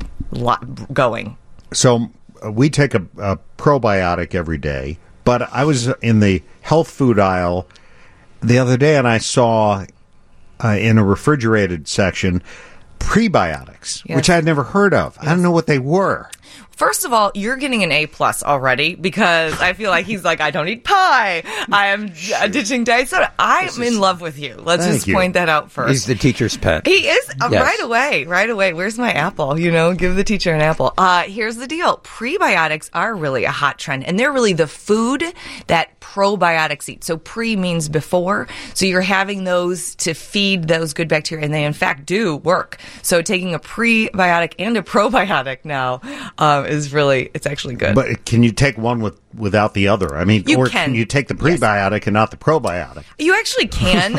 going. So we take a probiotic every day, but I was in the health food aisle the other day and I saw in a refrigerated section prebiotics, which I had never heard of. I don't know what they were. First of all, you're getting an A+ already because I feel like he's like, I don't eat pie. I am ditching diet soda. I'm in love with you. Let's just point that out first. He's the teacher's pet. He is Yes. right away. Where's my apple? Give the teacher an apple. Here's the deal. Prebiotics are really a hot trend, and they're really the food that probiotics eat. So pre means before. So you're having those to feed those good bacteria, and they in fact do work. So taking a prebiotic and a probiotic now is really, it's actually good. But can you take one without the other? I mean, can you take the prebiotic and not the probiotic? You actually can.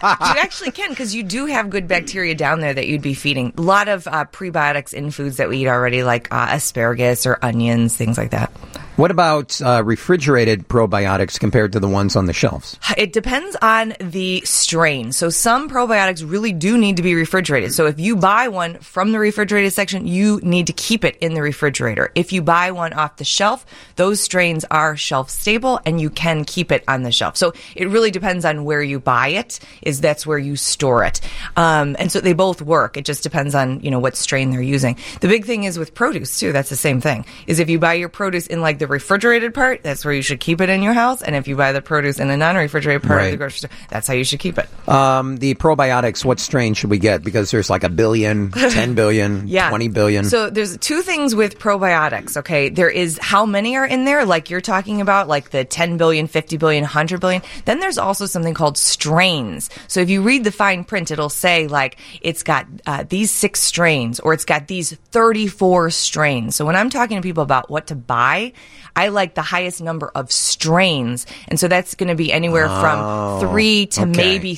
Because you do have good bacteria down there that you'd be feeding. A lot of prebiotics in foods that we eat already, like asparagus or onions, things like that. What about refrigerated probiotics compared to the ones on the shelves? It depends on the strain. So some probiotics really do need to be refrigerated. So if you buy one from the refrigerated section, you need to keep it in the refrigerator. If you buy one off the shelf, those strains are shelf stable and you can keep it on the shelf. So it really depends on where you buy it, that's where you store it. And so they both work. It just depends on, what strain they're using. The big thing is with produce too. That's the same thing. Is if you buy your produce in like the refrigerated part, that's where you should keep it in your house. And if you buy the produce in a non-refrigerated part of the grocery store, that's how you should keep it. The probiotics, what strain should we get? Because there's like 1 billion, 10 billion, 20 billion. So there's two things with probiotics, okay? There is how many are in there, like you're talking about, like the 10 billion, 50 billion, 100 billion. Then there's also something called strains. So if you read the fine print, it'll say like it's got these 6 strains or it's got these 34 strains. So when I'm talking to people about what to buy, I like the highest number of strains. And so that's going to be anywhere from 3 to maybe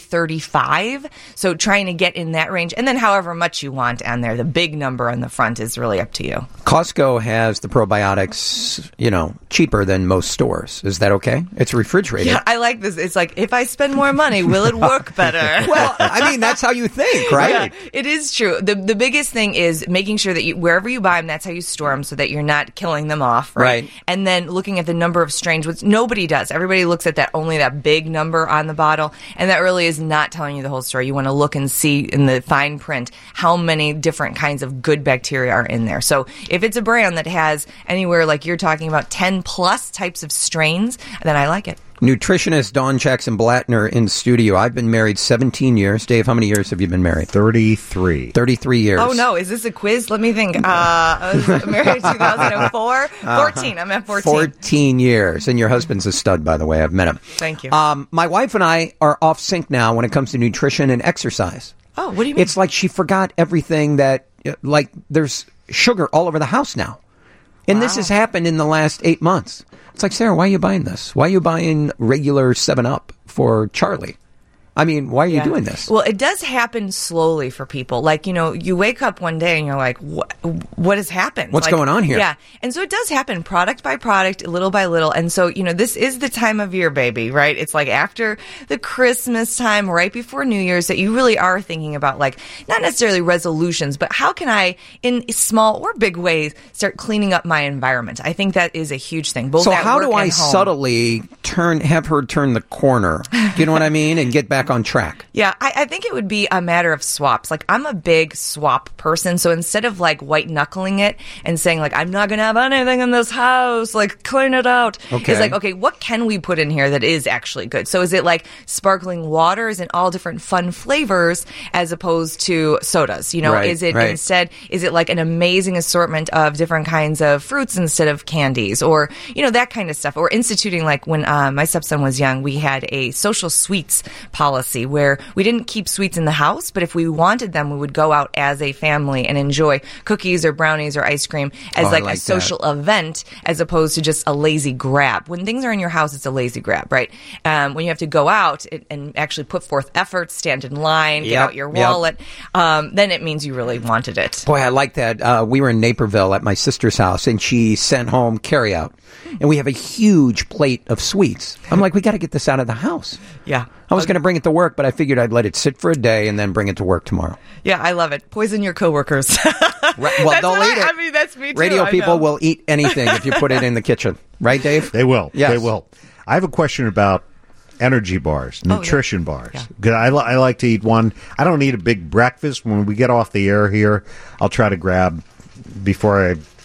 35. So trying to get in that range. And then however much you want on there, the big number on the front is really up to you. Costco has the probiotics, cheaper than most stores. Is that okay? It's refrigerated. Yeah, I like this. It's like, if I spend more money, will it work better? Well, I mean, that's how you think, right? Yeah, it is true. The biggest thing is making sure that wherever you buy them, that's how you store them so that you're not killing them off, right? And then looking at the number of strains, which nobody does. Everybody looks at only that big number on the bottle, and that really is not telling you the whole story. You want to look and see in the fine print how many different kinds of good bacteria are in there. So if it's a brand that has anywhere, like you're talking about, 10 plus types of strains, then I like it. Nutritionist Dawn Jackson-Blattner in studio. I've been married 17 years. Dave, how many years have you been married? 33. 33 years. Oh, no. Is this a quiz? Let me think. I was married in 2004. 14. I'm at 14. 14 years. And your husband's a stud, by the way. I've met him. Thank you. My wife and I are off sync now when it comes to nutrition and exercise. Oh, what do you mean? It's like she forgot everything that, like, there's sugar all over the house now. And this has happened in the last 8 months. It's like, Sarah, why are you buying this? Why are you buying regular 7-Up for Charlie? I mean, why are you doing this? Well, it does happen slowly for people. Like, you wake up one day and you're like, what has happened? What's going on here? Yeah. And so it does happen product by product, little by little. And so, this is the time of year, baby, right? It's like after the Christmas time, right before New Year's, that you really are thinking about, like, not necessarily resolutions, but how can I, in small or big ways, start cleaning up my environment? I think that is a huge thing. Both so at how work do I and home. subtly have her turn the corner? Do you know what I mean? And get back on track. Yeah, I think it would be a matter of swaps. Like, I'm a big swap person, so instead of like white knuckling it and saying like, I'm not going to have anything in this house, like clean it out. Okay. It's like, okay, what can we put in here that is actually good? So is it like sparkling waters and all different fun flavors as opposed to sodas? Is it instead, is it like an amazing assortment of different kinds of fruits instead of candies, or, that kind of stuff? Or instituting, like when my stepson was young, we had a social sweets policy where we didn't keep sweets in the house, but if we wanted them, we would go out as a family and enjoy cookies or brownies or ice cream as like a social event, as opposed to just a lazy grab. When things are in your house, it's a lazy grab, right? When you have to go out and actually put forth effort, stand in line, get out your wallet, then it means you really wanted it. Boy, I like that. We were in Naperville at my sister's house, and she sent home carryout. And we have a huge plate of sweets. I'm like, we got to get this out of the house. Yeah. I was going to bring it to work, but I figured I'd let it sit for a day and then bring it to work tomorrow. Yeah, I love it. Poison your coworkers. Right. Well, they'll eat it. I mean, that's me too. Radio people will eat anything if you put it in the kitchen. Right, Dave? They will. Yes. They will. I have a question about energy bars, nutrition bars. Yeah. 'Cause I like to eat one. I don't eat a big breakfast. When we get off the air here, I'll try to grab, before I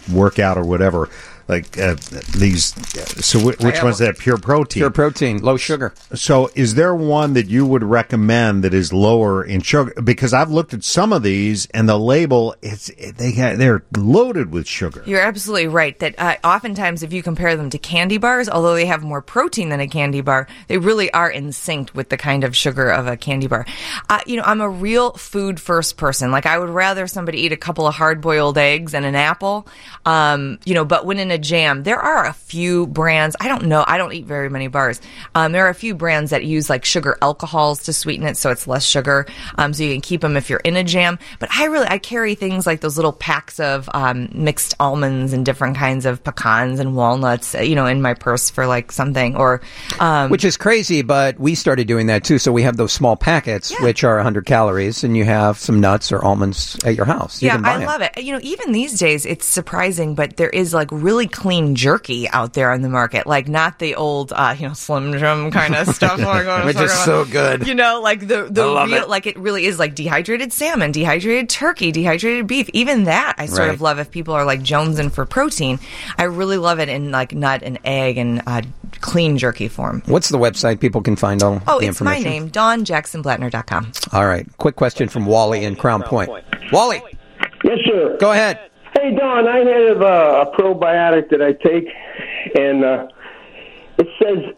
work out or whatever. Like these, so which one's that? Pure Protein. Pure Protein, low sugar. So, is there one that you would recommend that is lower in sugar? Because I've looked at some of these, and the label they're loaded with sugar. You're absolutely right. That oftentimes, if you compare them to candy bars, although they have more protein than a candy bar, they really are in sync with the kind of sugar of a candy bar. I'm a real food first person. Like, I would rather somebody eat a couple of hard boiled eggs and an apple. But when in a jam, there are a few brands. I don't know. I don't eat very many bars. There are a few brands that use like sugar alcohols to sweeten it, so it's less sugar. So you can keep them if you're in a jam. But I carry things like those little packs of mixed almonds and different kinds of pecans and walnuts, in my purse for like something. Or which is crazy, but we started doing that too. So we have those small packets, which are 100 calories, and you have some nuts or almonds at your house. You can buy I love it. Even these days, it's surprising, but there is like really clean jerky out there on the market, like not the old, Slim Jim kind of stuff. Which is so good. Like the real, like it really is like dehydrated salmon, dehydrated turkey, dehydrated beef. Even that I sort of love if people are like jonesing for protein. I really love it in like nut and egg and clean jerky form. What's the website people can find all the information? It's my name, DawnJacksonBlattner.com. All right. Quick question from Wally in Crown Point. Wally. Yes, sir. Go ahead. Hey, Dawn, I have a probiotic that I take, and it says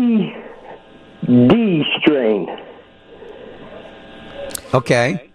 80D strain. Okay.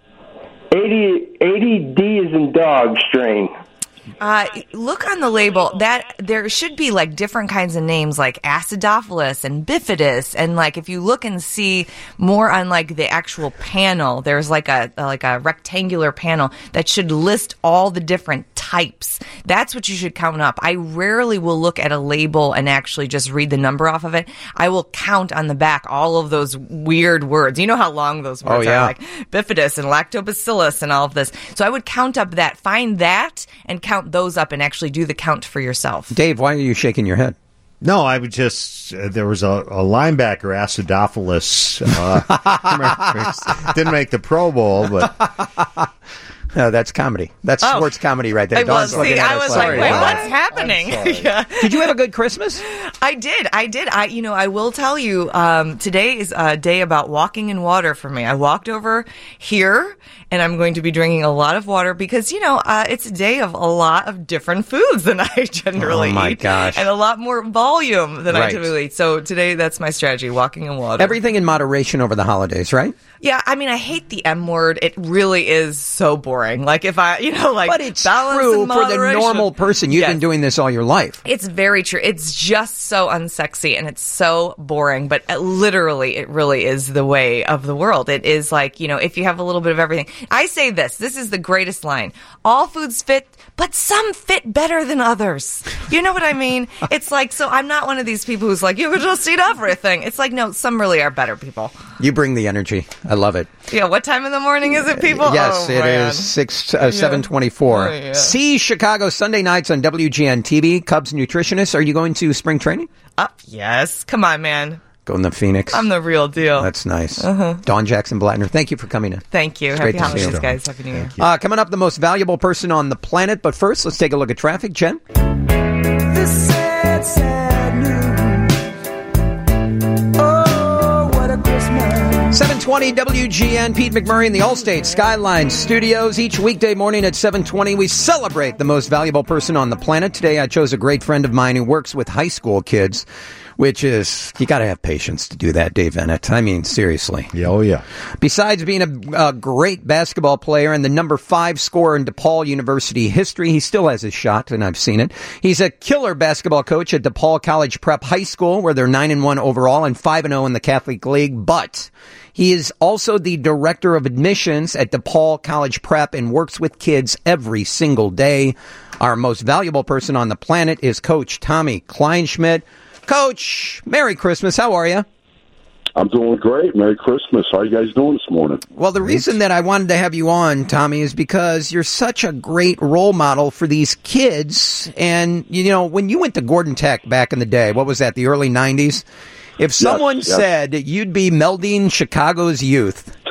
80D is in dog strain. Look on the label. That there should be like different kinds of names, like Acidophilus and Bifidus, and like if you look and see more on like the actual panel, there's like a rectangular panel that should list all the different types. That's what you should count up. I rarely will look at a label and actually just read the number off of it. I will count on the back all of those weird words. You know how long those words are, like Bifidus and Lactobacillus and all of this. So I would count up that, find that, and count those up and actually do the count for yourself. Dave, why are you shaking your head? No, I would just, there was a linebacker, Acidophilus, didn't make the Pro Bowl, but... No, that's comedy. That's sports comedy right there. I was like, wait, what's happening? Did you have a good Christmas? I did. I will tell you, today is a day about walking in water for me. I walked over here, and I'm going to be drinking a lot of water because, it's a day of a lot of different foods than I generally eat. Oh, my gosh. And a lot more volume than I typically eat. So today, that's my strategy, walking in water. Everything in moderation over the holidays, right? Yeah, I mean, I hate the M word. It really is so boring. Like, if I, But it's true for the normal person. You've been doing this all your life. It's very true. It's just so unsexy and it's so boring, but literally, it really is the way of the world. It is like, if you have a little bit of everything. I say this is the greatest line. All foods fit, but some fit better than others. You know what I mean? It's like, so I'm not one of these people who's like, you can just eat everything. It's like, no, some really are better people. You bring the energy. I love it. Yeah, what time in the morning is it, people? Yes, it is 7:24. See Chicago Sunday nights on WGN TV. Cubs nutritionist. Are you going to spring training? Yes. Come on, man. Going to Phoenix. I'm the real deal. That's nice. Dawn Jackson Blattner, thank you for coming in. Thank you. Happy holidays, guys. Happy New Year. Coming up, the most valuable person on the planet. But first, let's take a look at traffic. Jen? This sad news. Oh, what a Christmas. 720 WGN, Pete McMurray in the Allstate Skyline Studios. Each weekday morning at 7:20, we celebrate the most valuable person on the planet. Today, I chose a great friend of mine who works with high school kids, which is, you got to have patience to do that, Dave Bennett. I mean, seriously. Yeah, oh, yeah. Besides being a great basketball player and the number 5 scorer in DePaul University history, he still has his shot, and I've seen it. He's a killer basketball coach at DePaul College Prep High School, where they're 9-1 overall and 5-0 in the Catholic League. But he is also the director of admissions at DePaul College Prep and works with kids every single day. Our most valuable person on the planet is Coach Tommy Kleinschmidt. Coach, Merry Christmas. How are you? I'm doing great. Merry Christmas. How are you guys doing this morning? Well, the reason that I wanted to have you on, Tommy, is because you're such a great role model for these kids. And, when you went to Gordon Tech back in the day, what was that, the early 90s? If someone said that you'd be melding Chicago's youth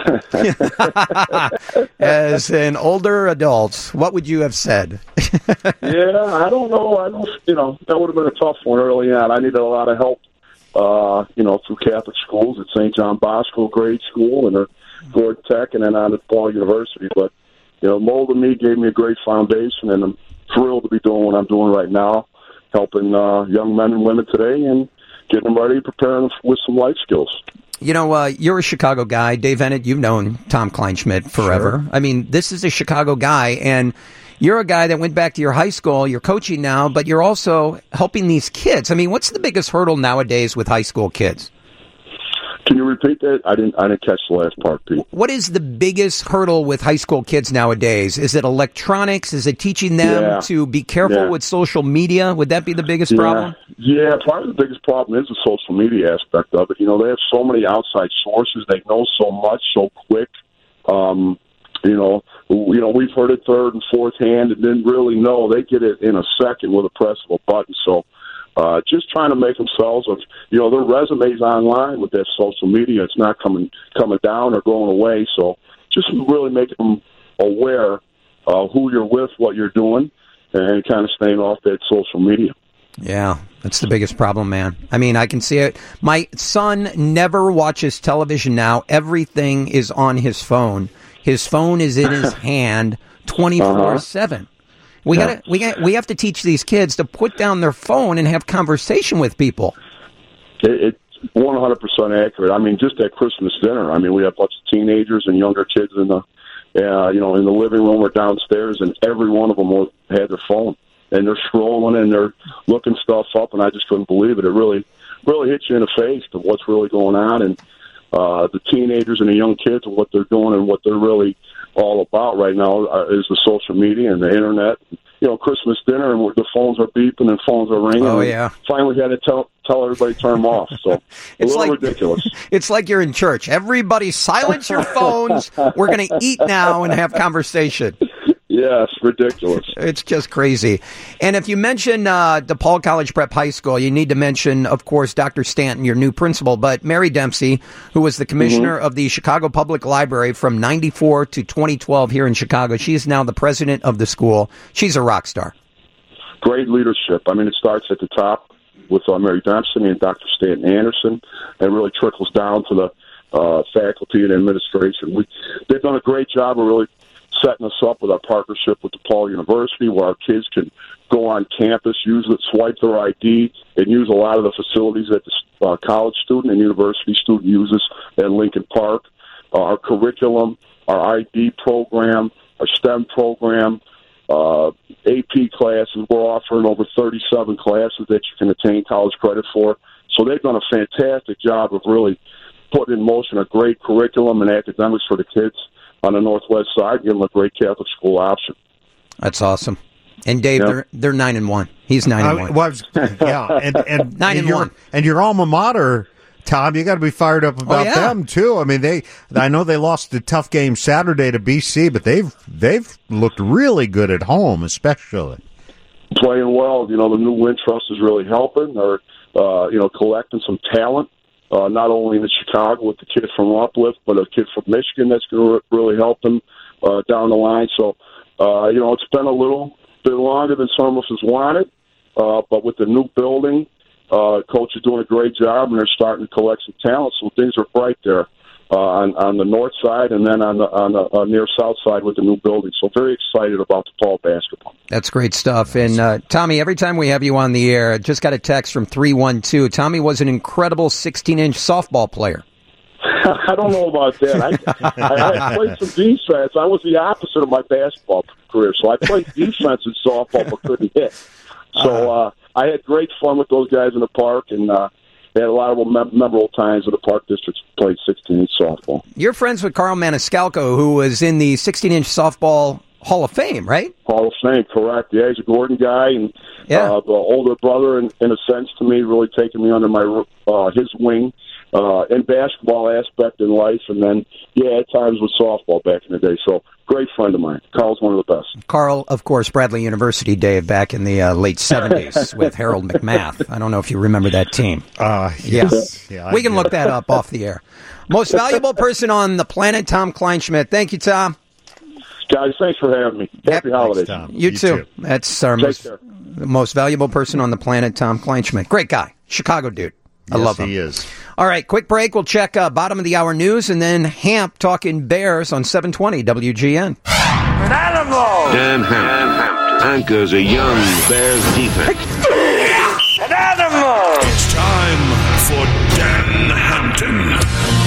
As an older adult, what would you have said? Yeah, I don't know. That would have been a tough one early on. I needed a lot of help, through Catholic schools at St. John Bosco grade school and Gord Tech and then on at DePaul University. But, molded me, gave me a great foundation, and I'm thrilled to be doing what I'm doing right now, helping young men and women today and getting them ready, preparing them with some life skills. You're a Chicago guy. Dave Ennett, you've known Tom Kleinschmidt forever. Sure. I mean, this is a Chicago guy, and you're a guy that went back to your high school. You're coaching now, but you're also helping these kids. I mean, what's the biggest hurdle nowadays with high school kids? Can you repeat that? I didn't catch the last part, Pete. What is the biggest hurdle with high school kids nowadays? Is it electronics? Is it teaching them to be careful with social media? Would that be the biggest problem? Yeah, part of the biggest problem is the social media aspect of it. They have so many outside sources. They know so much so quick. We've heard it third and fourth hand and didn't really know. They get it in a second with a press of a button. So just trying to make themselves, their resumes online with that social media. It's not coming down or going away. So just really making them aware of who you're with, what you're doing, and kind of staying off that social media. Yeah, that's the biggest problem, man. I mean, I can see it. My son never watches television now. Everything is on his phone. His phone is in his hand 24/7. We have to teach these kids to put down their phone and have conversation with people. It's 100% accurate. I mean, just at Christmas dinner. I mean, we have lots of teenagers and younger kids in the living room or downstairs, and every one of them had their phone, and they're scrolling and they're looking stuff up, and I just couldn't believe it. It really hits you in the face of what's really going on, and the teenagers and the young kids and what they're doing and what they're really all about right now is the social media and the internet. Christmas dinner and the phones are beeping and phones are ringing. Oh, yeah. Finally had to tell everybody to turn them off. So it's a little ridiculous. It's like you're in church. Everybody silence your phones. We're going to eat now and have conversation. Yeah, it's ridiculous. It's just crazy. And if you mention DePaul College Prep High School, you need to mention, of course, Dr. Stanton, your new principal, but Mary Dempsey, who was the commissioner of the Chicago Public Library from 94 to 2012 here in Chicago. She is now the president of the school. She's a rock star. Great leadership. I mean, it starts at the top with Mary Dempsey and Dr. Stanton Anderson, and really trickles down to the faculty and administration. They've done a great job of really setting us up with our partnership with DePaul University, where our kids can go on campus, swipe their ID, and use a lot of the facilities that the college student and university student uses at Lincoln Park. Our curriculum, our ID program, our STEM program, AP classes. We're offering over 37 classes that you can attain college credit for. So they've done a fantastic job of really putting in motion a great curriculum and academics for the kids on the Northwest side, give them a great Catholic school option. That's awesome. And Dave, they're 9-1. He's 9-1. And 9-1. And your alma mater, Tom, you got to be fired up about them too. I mean, I know they lost a tough game Saturday to BC, but they've looked really good at home, especially playing well. The new Wintrust is really helping. They're collecting some talent. Not only in Chicago with the kid from Uplift, but a kid from Michigan that's going to really help them down the line. So, it's been a little bit longer than some of us wanted, but with the new building, coach is doing a great job, and they're starting to collect some talent. So things are bright there on the north side, and then on the near south side with the new building. So very excited about DePaul basketball. That's great stuff. And Tommy, every time we have you on the air, I just got a text from 312. Tommy was an incredible 16-inch softball player. I don't know about that. I played some defense. I was the opposite of my basketball career. So I played defense in softball but couldn't hit. So I had great fun with those guys in the park, and they had a lot of memorable times in the Park District played 16-inch softball. You're friends with Carl Maniscalco, who was in the 16-inch softball Hall of Fame, right? Hall of Fame, correct. Yeah, he's a Gordon guy, and the older brother, in a sense, to me, really taking me under his wing and basketball aspect in life, and then, at times with softball back in the day. So, great friend of mine. Carl's one of the best. Carl, of course, Bradley University, Dave, back in the late 70s with Harold McMath. I don't know if you remember that team. Yes. Yeah, we can look that up off the air. Most valuable person on the planet, Tom Kleinschmidt. Thank you, Tom. Guys, thanks for having me. Happy holidays. Thanks, Tom. You too. That's our most valuable person on the planet, Tom Kleinschmidt. Great guy. Chicago dude. I love him. He is. All right, quick break. We'll check bottom of the hour news and then Hamp talking Bears on 720 WGN. An animal! Dan Hamp anchors a young Bears defense. An animal! It's time for Dan Hampton.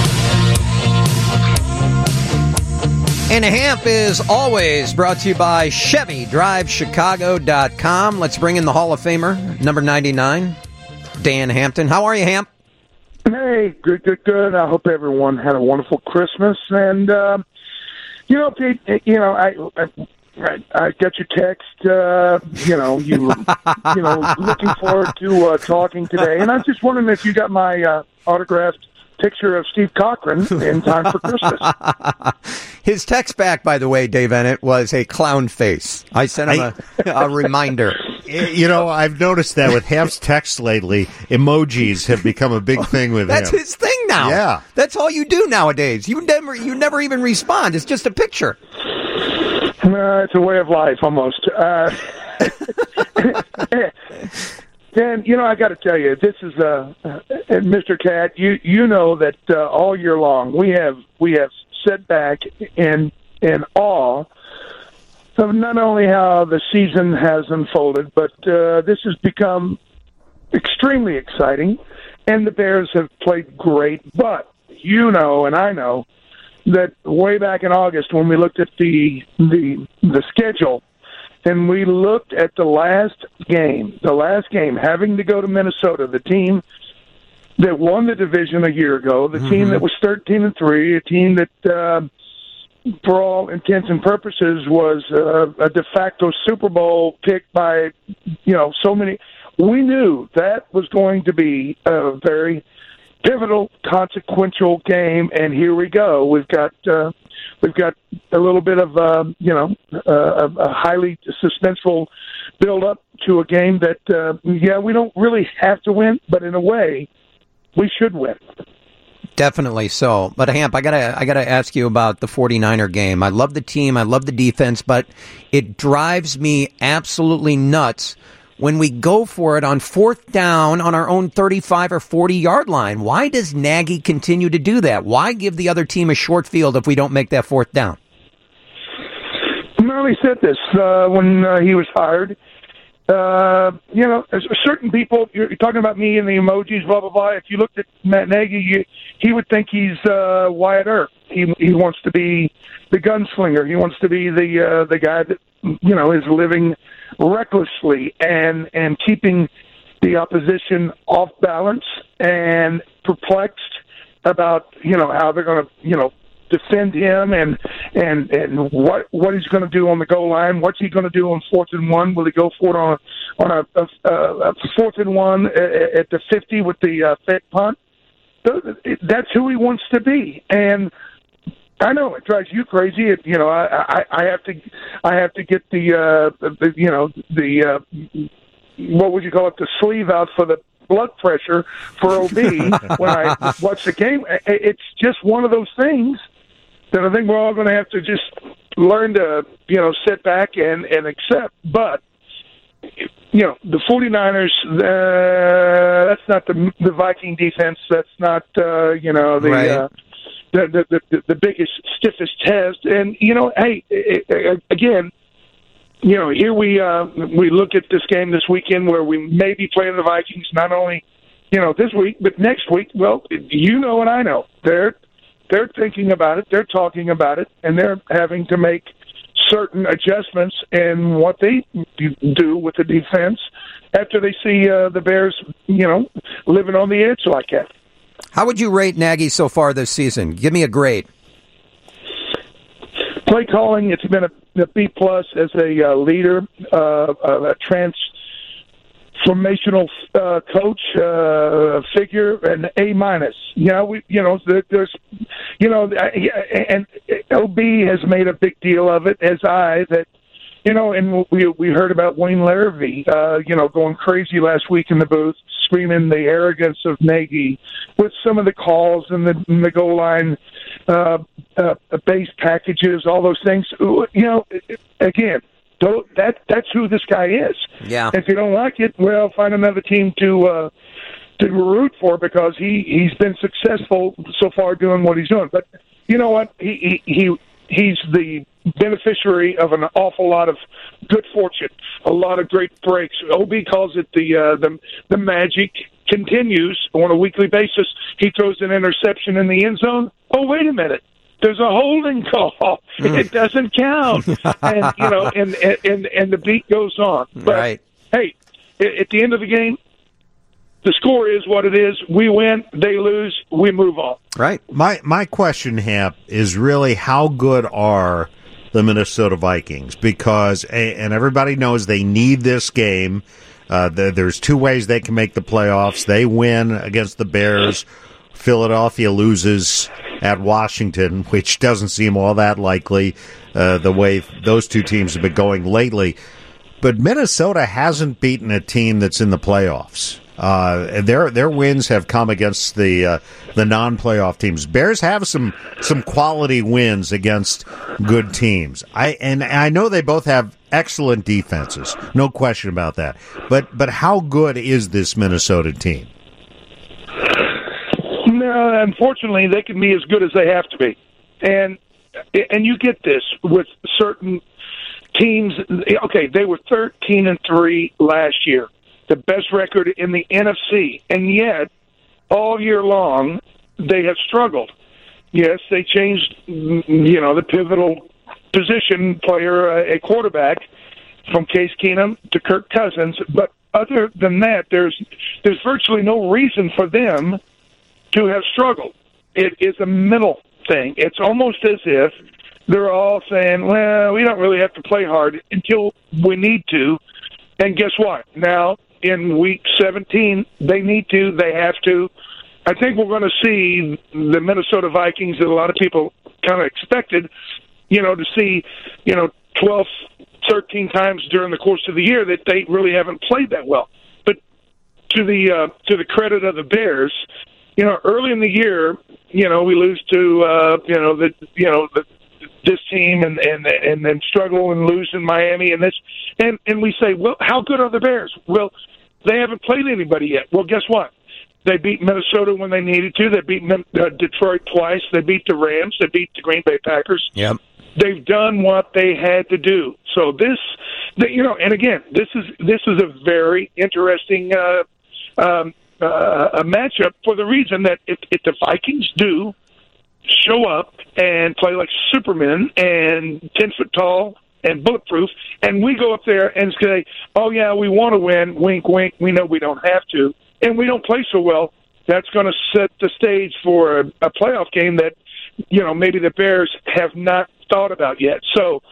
And Hamp is always brought to you by ChevyDriveChicago.com. Let's bring in the Hall of Famer, number 99, Dan Hampton. How are you, Hamp? Hey, good. I hope everyone had a wonderful Christmas. And, Pete, I got your text, looking forward to talking today. And I was just wondering if you got my autographed picture of Steve Cochran in time for Christmas. His text back, by the way, Dave Ennett, was a clown face. I sent him a reminder. I've noticed that with Hamp's text lately, emojis have become a big thing with him. That's his thing now. Yeah. That's all you do nowadays. You never even respond. It's just a picture. It's a way of life, almost. Dan, I got to tell you, this is Mr. Cat. You know that all year long we have sat back in awe of not only how the season has unfolded, but this has become extremely exciting, and the Bears have played great. But and I know that way back in August when we looked at the schedule. And we looked at the last game, having to go to Minnesota, the team that won the division a year ago, the team that was 13-3, a team that, for all intents and purposes, was a de facto Super Bowl pick by, so many. We knew that was going to be a very pivotal, consequential game, and here we go. We've got a little bit of a highly suspenseful build up to a game that we don't really have to win, but in a way we should win. Definitely so. But Hamp, I gotta ask you about the 49er game. I love the team, I love the defense, but it drives me absolutely nuts when we go for it on fourth down on our own 35 or 40-yard line. Why does Nagy continue to do that? Why give the other team a short field if we don't make that fourth down? Well, he said this when he was hired. Certain people, you're talking about me and the emojis, blah, blah, blah. If you looked at Matt Nagy, he would think he's Wyatt Earp. He wants to be the gunslinger. He wants to be the guy that, is living recklessly and keeping the opposition off balance and perplexed about how they're going to defend him and what he's going to do on the goal line. What's he going to do on 4th and 1? Will he go for it on a 4th and 1 at the 50 with the fake punt? That's who he wants to be, and I know it drives you crazy. I have to get the what would you call it, the sleeve out for the blood pressure for OB when I watch the game. It's just one of those things that I think we're all going to have to just learn to sit back and accept. But the 49ers, that's not the Viking defense. That's not right. The biggest, stiffest test. And, hey, again, here we look at this game this weekend where we may be playing the Vikings not only, this week, but next week. Well, and I know. They're thinking about it, they're talking about it, and they're having to make certain adjustments in what they do with the defense after they see the Bears, living on the edge like that. How would you rate Nagy so far this season? Give me a grade. Play calling, it's been a B+ as a leader, a transformational formational coach figure, an A-. There's, and OB has made a big deal of it, and we heard about Wayne Larrivee, going crazy last week in the booth, screaming the arrogance of Nagy with some of the calls and the goal line base packages, all those things. Again, that's who this guy is. Yeah. If you don't like it, well, find another team to root for, because he's been successful so far doing what he's doing. But you know what? He's the beneficiary of an awful lot of good fortune, a lot of great breaks. OB calls it the magic continues on a weekly basis. He throws an interception in the end zone. Oh, wait a minute. There's a holding call. It doesn't count. And and the beat goes on. But right. Hey, at the end of the game, the score is what it is. We win, they lose, we move on. Right. My question, Hap, is really how good are the Minnesota Vikings? Because, and everybody knows they need this game. There's two ways they can make the playoffs. They win against the Bears. Philadelphia loses at Washington, which doesn't seem all that likely, the way those two teams have been going lately. But Minnesota hasn't beaten a team that's in the playoffs. Their wins have come against the non-playoff teams. Bears have some quality wins against good teams. I know they both have excellent defenses, no question about that. But how good is this Minnesota team? No, unfortunately, they can be as good as they have to be, and you get this with certain teams. Okay, they were 13-3 last year, the best record in the NFC, and yet all year long they have struggled. Yes, they changed, the pivotal position player, a quarterback, from Case Keenum to Kirk Cousins, but other than that, there's virtually no reason for them to have struggled. It is a mental thing. It's almost as if they're all saying, well, we don't really have to play hard until we need to. And guess what? Now, in week 17, they need to, they have to. I think we're going to see the Minnesota Vikings that a lot of people kind of expected, to see, 12, 13 times during the course of the year that they really haven't played that well. But to the credit of the Bears, early in the year, we lose to this team and then struggle and lose in Miami and we say, well, how good are the Bears? Well, they haven't played anybody yet. Well, guess what? They beat Minnesota when they needed to. They beat Detroit twice. They beat the Rams. They beat the Green Bay Packers. Yep. They've done what they had to do. So and again, this is a very interesting a matchup for the reason that if the Vikings do show up and play like Supermen and 10 foot tall and bulletproof, and we go up there and say, oh yeah, we want to win, wink, wink, we know we don't have to, and we don't play so well, that's going to set the stage for a playoff game that, maybe the Bears have not thought about yet. So,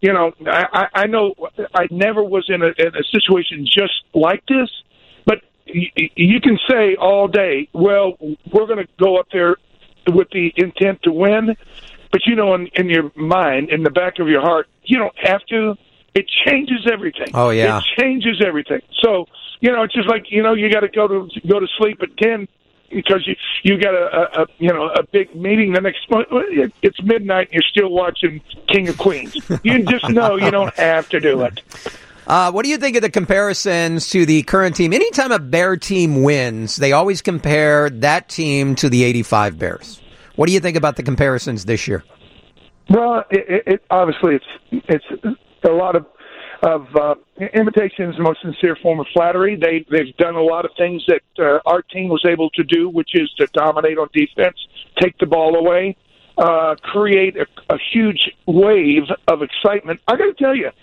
I know I never was in a situation just like this, but you can say all day, well, we're going to go up there with the intent to win, but in your mind, in the back of your heart, you don't have to. It changes everything. Oh yeah, it changes everything. So it's just like you got to go to sleep at 10 because you got a big meeting the next month. It's midnight and you're still watching King of Queens. You just know you don't have to do it. What do you think of the comparisons to the current team? Anytime a Bear team wins, they always compare that team to the '85 Bears. What do you think about the comparisons this year? Well, it obviously it's a lot of imitation is the most sincere form of flattery. They've done a lot of things that our team was able to do, which is to dominate on defense, take the ball away, create a huge wave of excitement. I got to tell you,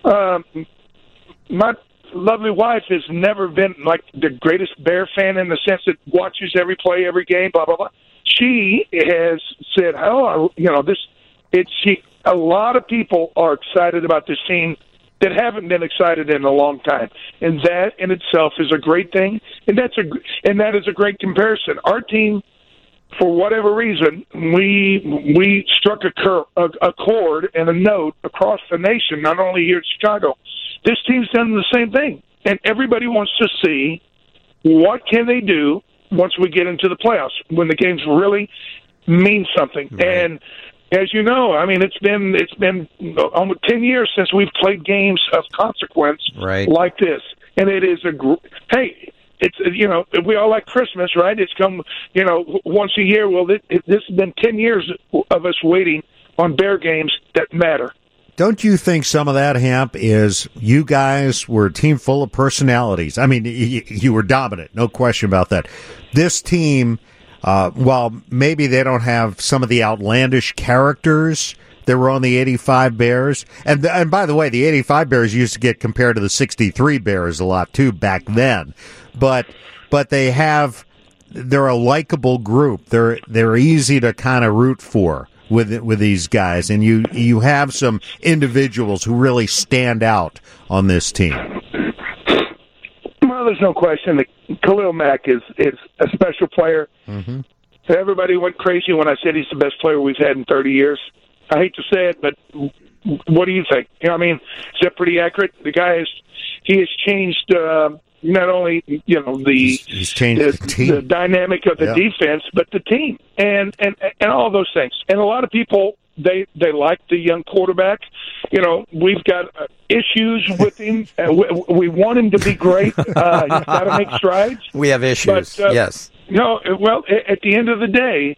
my lovely wife has never been like the greatest Bear fan in the sense that watches every play, every game, blah blah blah. She has said, a lot of people are excited about this team that haven't been excited in a long time, and that in itself is a great thing, and that is a great comparison. Our team, for whatever reason, we struck a chord and a note across the nation, not only here in Chicago. This team's done the same thing, and everybody wants to see what can they do once we get into the playoffs, when the games really mean something. Right. And as you know, I mean, it's been almost 10 years since we've played games of consequence like this, and it is hey. It's, we all like Christmas, right? It's come, once a year. Well, this has been 10 years of us waiting on Bear games that matter. Don't you think some of that, Hamp, is you guys were a team full of personalities? I mean, you were dominant, no question about that. This team, while maybe they don't have some of the outlandish characters that were on the 85 Bears, and by the way, the 85 Bears used to get compared to the 63 Bears a lot, too, back then. But they're a likable group. They're easy to kind of root for with these guys, and you have some individuals who really stand out on this team. Well, there's no question that Khalil Mack is a special player. Mm-hmm. Everybody went crazy when I said he's the best player we've had in 30 years. I hate to say it, but what do you think? I mean, is that pretty accurate? The guy has changed. Not only he's changed the team, the dynamic of the defense, but the team and all those things. And a lot of people they like the young quarterback. We've got issues with him. We want him to be great. He's got to make strides. We have issues. But, yes. No. Well, at the end of the day,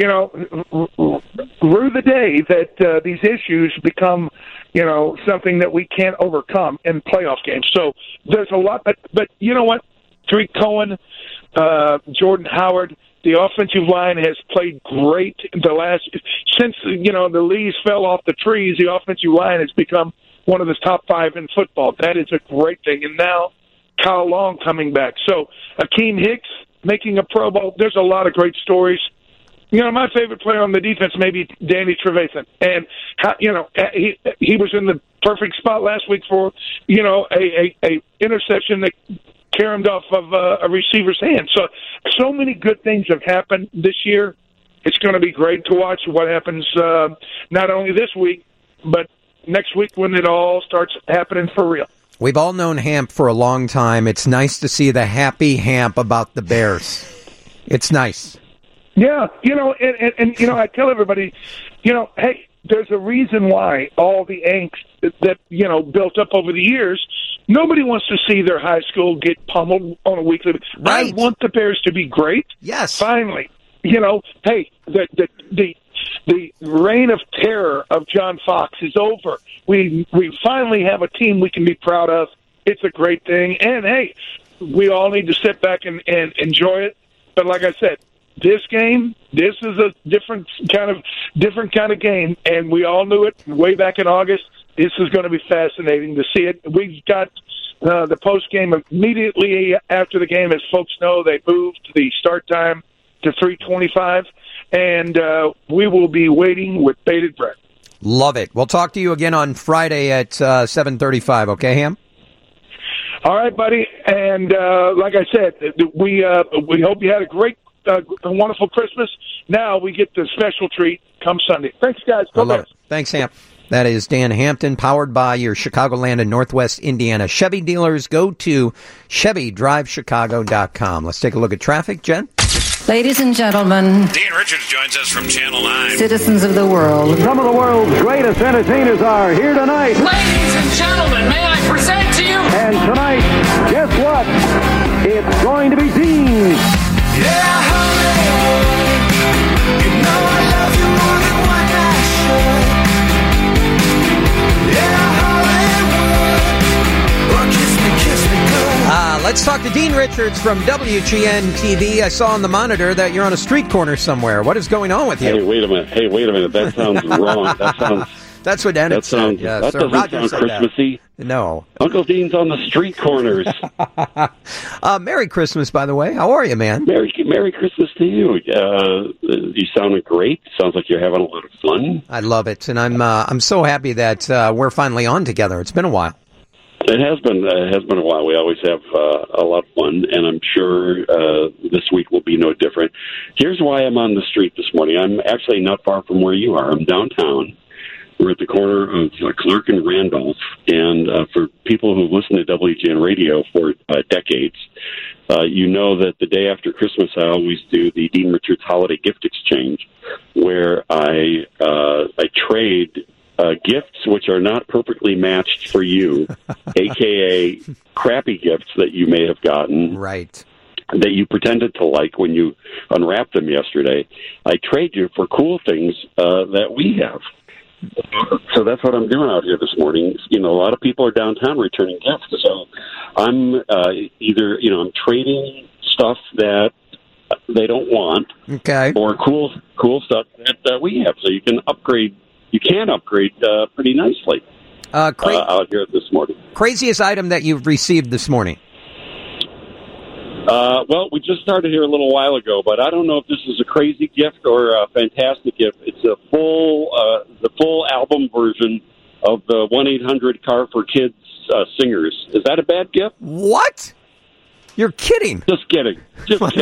through the day that these issues become, something that we can't overcome in playoff games. So there's a lot, but you know what? Tariq Cohen, Jordan Howard, the offensive line has played great since the leaves fell off the trees. The offensive line has become one of the top 5 in football. That is a great thing. And now Kyle Long coming back. So Akeem Hicks making a Pro Bowl. There's a lot of great stories. My favorite player on the defense may be Danny Trevathan, and he was in the perfect spot last week for a interception that caromed off of a receiver's hand. So many good things have happened this year. It's going to be great to watch what happens not only this week but next week when it all starts happening for real. We've all known Hamp for a long time. It's nice to see the happy Hamp about the Bears. It's nice. Yeah, and I tell everybody, hey, there's a reason why all the angst that built up over the years. Nobody wants to see their high school get pummeled on a weekly basis. Right. I want the Bears to be great. Yes, finally, hey, the reign of terror of John Fox is over. We finally have a team we can be proud of. It's a great thing, and hey, we all need to sit back and enjoy it. But like I said, this is a different kind of game, and we all knew it way back in August. This is going to be fascinating to see it. We've got the post game immediately after the game. As folks know, they moved the start time to 3:25, and we will be waiting with bated breath. Love it. We'll talk to you again on Friday at 7:35. Okay, Ham? All right, buddy. And like I said, we hope you had a wonderful Christmas. Now we get the special treat come Sunday. Thanks, guys. Go Bears. Thanks, Hamp. That is Dan Hampton, powered by your Chicagoland and Northwest Indiana Chevy dealers. Go to ChevyDriveChicago.com. Let's take a look at traffic, Jen. Ladies and gentlemen, Dean Richards joins us from Channel 9. Citizens of the world. Some of the world's greatest entertainers are here tonight. Ladies and gentlemen, may I present to you? And tonight, guess what? It's going to be Dean. Yeah, honey, you know I love you more than what I should. Yeah, Hollywood, oh, kiss me good. Let's talk to Dean Richards from WGN TV. I saw on the monitor that you're on a street corner somewhere. What is going on with you? Hey, wait a minute. That sounds wrong. That's what Dennis said. Yes. That doesn't Roger sound Christmassy. That. No. Uncle Dean's on the street corners. Merry Christmas, by the way. How are you, man? Merry Christmas to you. You sounded great. Sounds like you're having a lot of fun. I love it, and I'm so happy that we're finally on together. It's been a while. It has been a while. We always have a lot of fun, and I'm sure this week will be no different. Here's why I'm on the street this morning. I'm actually not far from where you are. I'm downtown. We're at the corner of Clark and Randolph, and for people who've listened to WGN Radio for decades, you know that the day after Christmas I always do the Dean Richards Holiday Gift Exchange, where I trade gifts which are not perfectly matched for you, a.k.a. crappy gifts that you may have gotten. Right. That you pretended to like when you unwrapped them yesterday. I trade you for cool things that we have. So that's what I'm doing out here this morning. A lot of people are downtown returning gifts. So I'm I'm trading stuff that they don't want, okay, or cool stuff that we have. So you can upgrade. You can upgrade pretty nicely out here this morning. Craziest item that you've received this morning? Well, we just started here a little while ago, but I don't know if this is a crazy gift or a fantastic gift. It's the full album version of the 1-800 Car for Kids singers. Is that a bad gift? What? You're kidding. Just kidding. But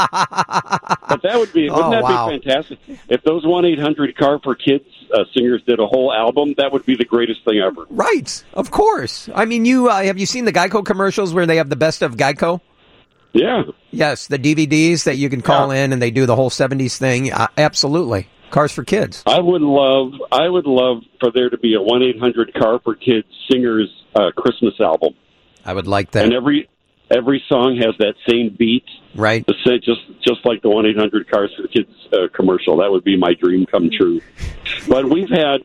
that would be, wouldn't that be fantastic? If those 1-800 Car for Kids singers did a whole album, that would be the greatest thing ever. Right. Of course. I mean, have you seen the Geico commercials where they have the best of Geico? Yeah. Yes, the DVDs that you can call in and they do the whole 70s thing. Absolutely. Cars for Kids. I would love for there to be a 1-800 Car for Kids singers Christmas album. I would like that. And every song has that same beat. Right. Just like the 1-800 Cars for Kids commercial. That would be my dream come true. But we've had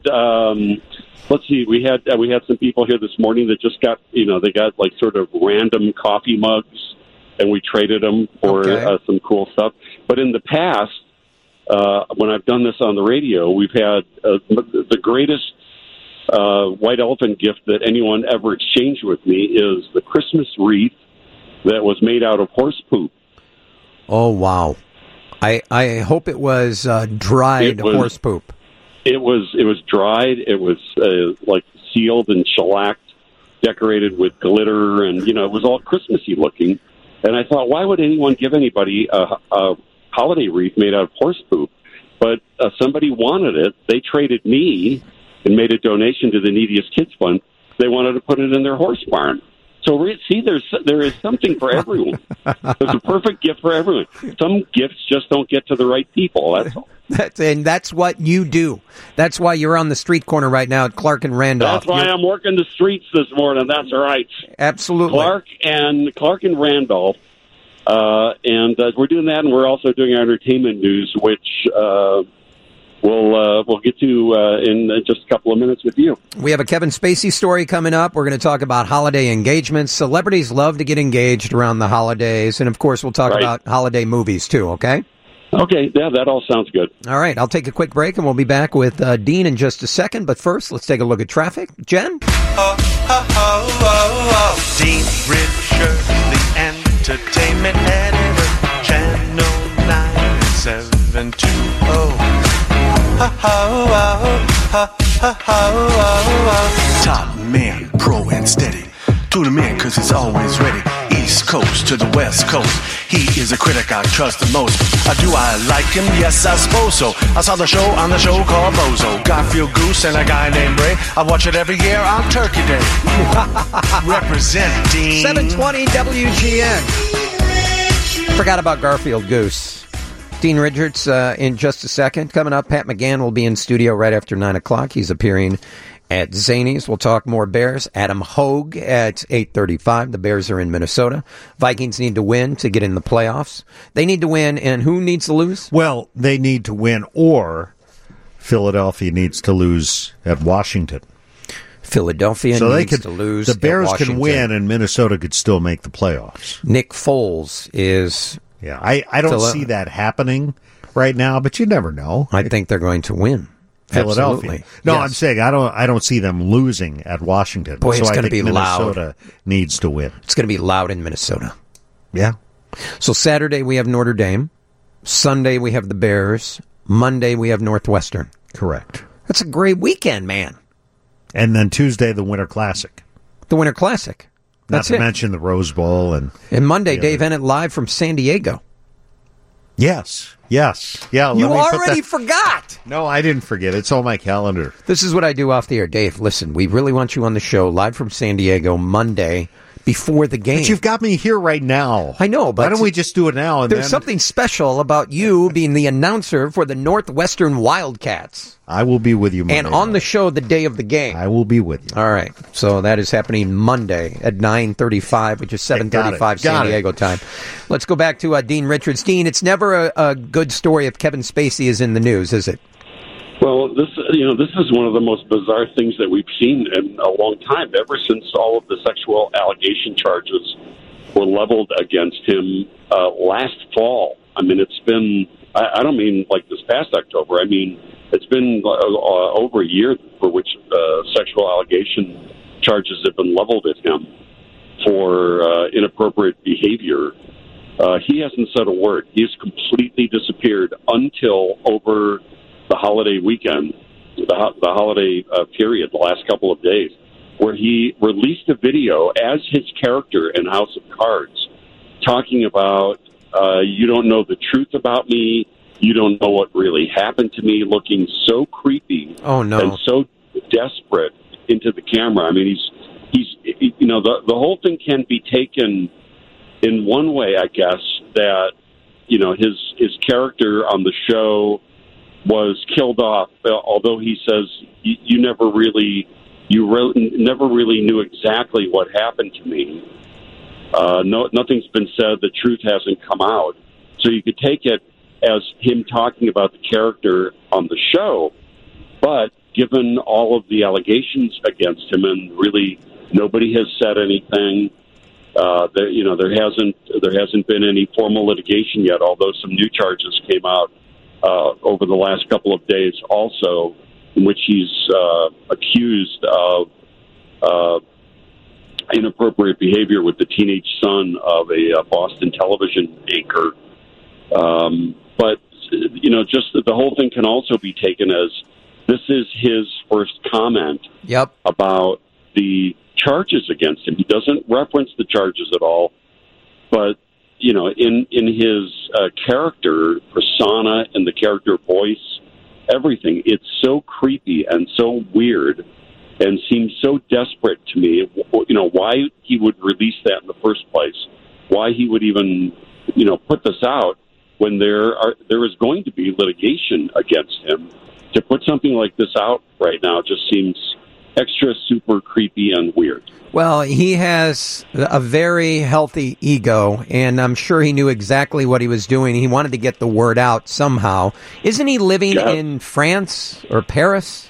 we had some people here this morning that just got, they got like sort of random coffee mugs, and we traded them for some cool stuff. But in the past, when I've done this on the radio, we've had the greatest white elephant gift that anyone ever exchanged with me is the Christmas wreath that was made out of horse poop. Oh, wow. I hope it was dried horse poop. It was dried. It was like sealed and shellacked, decorated with glitter, and it was all Christmassy looking. And I thought, why would anyone give anybody a holiday wreath made out of horse poop? But somebody wanted it. They traded me and made a donation to the Neediest Kids Fund. They wanted to put it in their horse barn. So see, there is something for everyone. There's a perfect gift for everyone. Some gifts just don't get to the right people. That's all. That's what you do. That's why you're on the street corner right now at Clark and Randolph. That's why I'm working the streets this morning. That's right. Absolutely. Clark and Randolph. And we're doing that, and we're also doing our entertainment news, which we'll get to in just a couple of minutes with you. We have a Kevin Spacey story coming up. We're going to talk about holiday engagements. Celebrities love to get engaged around the holidays. And, of course, we'll talk about holiday movies, too, okay? Okay, yeah, that all sounds good. All right, I'll take a quick break, and we'll be back with Dean in just a second. But first, let's take a look at traffic. Jen? Dean Richards, the entertainment editor, Channel 9720. Top man, pro and steady. Tune him in, cause he's always ready. East Coast to the West Coast. He is a critic I trust the most. Do I like him? Yes, I suppose so. I saw the show on the show called Bozo. Garfield Goose and a guy named Ray. I watch it every year on Turkey Day. Representing 720 WGN. Forgot about Garfield Goose. Dean Richards in just a second. Coming up, Pat McGann will be in studio right after 9 o'clock. He's appearing at Zany's. We'll talk more Bears. Adam Hogue at 8:35. The Bears are in Minnesota. Vikings need to win to get in the playoffs. They need to win, and who needs to lose? Well, they need to win, or Philadelphia needs to lose at Washington. Philadelphia needs to lose. The Bears at can win, and Minnesota could still make the playoffs. Nick Foles is... Yeah, I don't see that happening right now, but you never know. I think they're going to win. Philadelphia. Absolutely. No, yes. I'm saying I don't see them losing at Washington. Boy, it's going to be Minnesota loud. Needs to win. It's going to be loud in Minnesota. Yeah. So Saturday we have Notre Dame. Sunday we have the Bears. Monday we have Northwestern. Correct. That's a great weekend, man. And then Tuesday the Winter Classic. The Winter Classic. That's Not to it. mention the Rose Bowl and Monday, Dave Ennett live from San Diego. Yes. Yeah. You let me put already that- forgot. No, I didn't forget. It's on my calendar. This is what I do off the air. Dave, listen, we really want you on the show live from San Diego Monday before the game. But you've got me here right now. I know, but why don't we just do it now? And there's then something special about you being the announcer for the Northwestern Wildcats. I will be with you Monday. And on the show the day of the game. I will be with you. All right. So that is happening Monday at 9:35, which is 7:35 San Diego time. Let's go back to Dean Richards. Dean, it's never a good story if Kevin Spacey is in the news, is it? Well, this is one of the most bizarre things that we've seen in a long time. Ever since all of the sexual allegation charges were leveled against him last fall. I mean, it's been. I don't mean like this past October. I mean, it's been over a year for which sexual allegation charges have been leveled at him for inappropriate behavior. He hasn't said a word. He's completely disappeared until over the holiday weekend, the holiday period, the last couple of days, where he released a video as his character in House of Cards, talking about, you don't know the truth about me, you don't know what really happened to me, looking so creepy and so desperate into the camera. I mean, he's the whole thing can be taken in one way, I guess, that, his character on the show was killed off, although he says you never really knew exactly what happened to me. Nothing's been said. The truth hasn't come out. So you could take it as him talking about the character on the show, but given all of the allegations against him, and really nobody has said anything. There hasn't been any formal litigation yet, although some new charges came out over the last couple of days also, in which he's accused of inappropriate behavior with the teenage son of a Boston television anchor. But, just the whole thing can also be taken as this is his first comment about the charges against him. He doesn't reference the charges at all, but in his character persona and the character voice, everything, it's so creepy and so weird and seems so desperate to me. Why he would release that in the first place, why he would even, put this out when there is going to be litigation against him. To put something like this out right now just seems extra super creepy and weird. Well, he has a very healthy ego, and I'm sure he knew exactly what he was doing. He wanted to get the word out somehow. Isn't he living in France or Paris?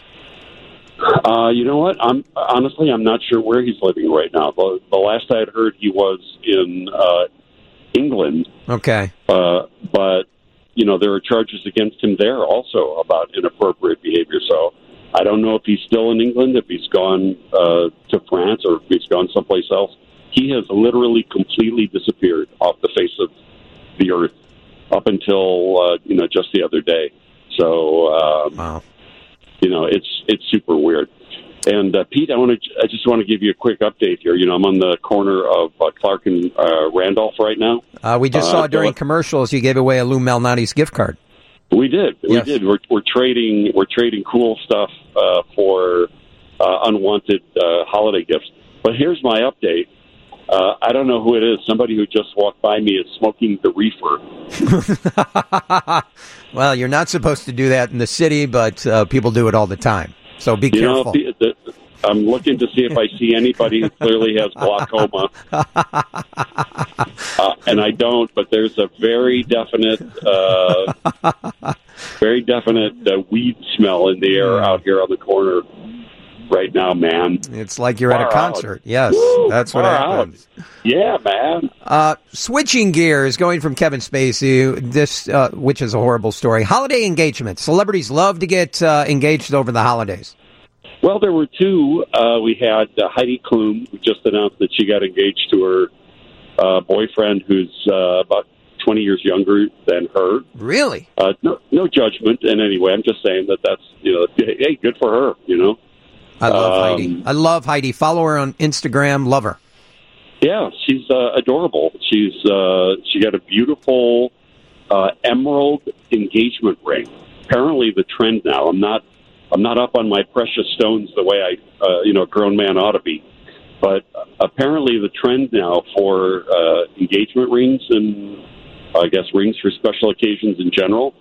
You know what? I'm not sure where he's living right now. The last I had heard, he was in England. Okay. But there are charges against him there also about inappropriate behavior. So I don't know if he's still in England, if he's gone to France, or if he's gone someplace else. He has literally completely disappeared off the face of the earth up until just the other day. So wow. It's super weird. And Pete, I just want to give you a quick update here. I'm on the corner of Clark and Randolph right now. We just saw during commercials you gave away a Lou Malnati's gift card. We did. Yes. We did. We're trading cool stuff for unwanted holiday gifts. But here's my update. I don't know who it is. Somebody who just walked by me is smoking the reefer. Well, you're not supposed to do that in the city, but people do it all the time. So be careful. I'm looking to see if I see anybody who clearly has glaucoma. And I don't, but there's a very definite weed smell in the air out here on the corner right now, man. It's like you're at a concert. Yes, that's what happens. Yeah, man. Switching gears, going from Kevin Spacey, this which is a horrible story. Holiday engagements. Celebrities love to get engaged over the holidays. Well, there were two. We had Heidi Klum, who just announced that she got engaged to her boyfriend, who's about 20 years younger than her. Really? No judgment in any way. I'm just saying that's hey, good for her. I love Heidi. I love Heidi. Follow her on Instagram. Love her. Yeah, she's adorable. She got a beautiful emerald engagement ring. Apparently, the trend now. I'm not up on my precious stones the way a grown man ought to be. But apparently, the trend now for engagement rings and I guess rings for special occasions in general,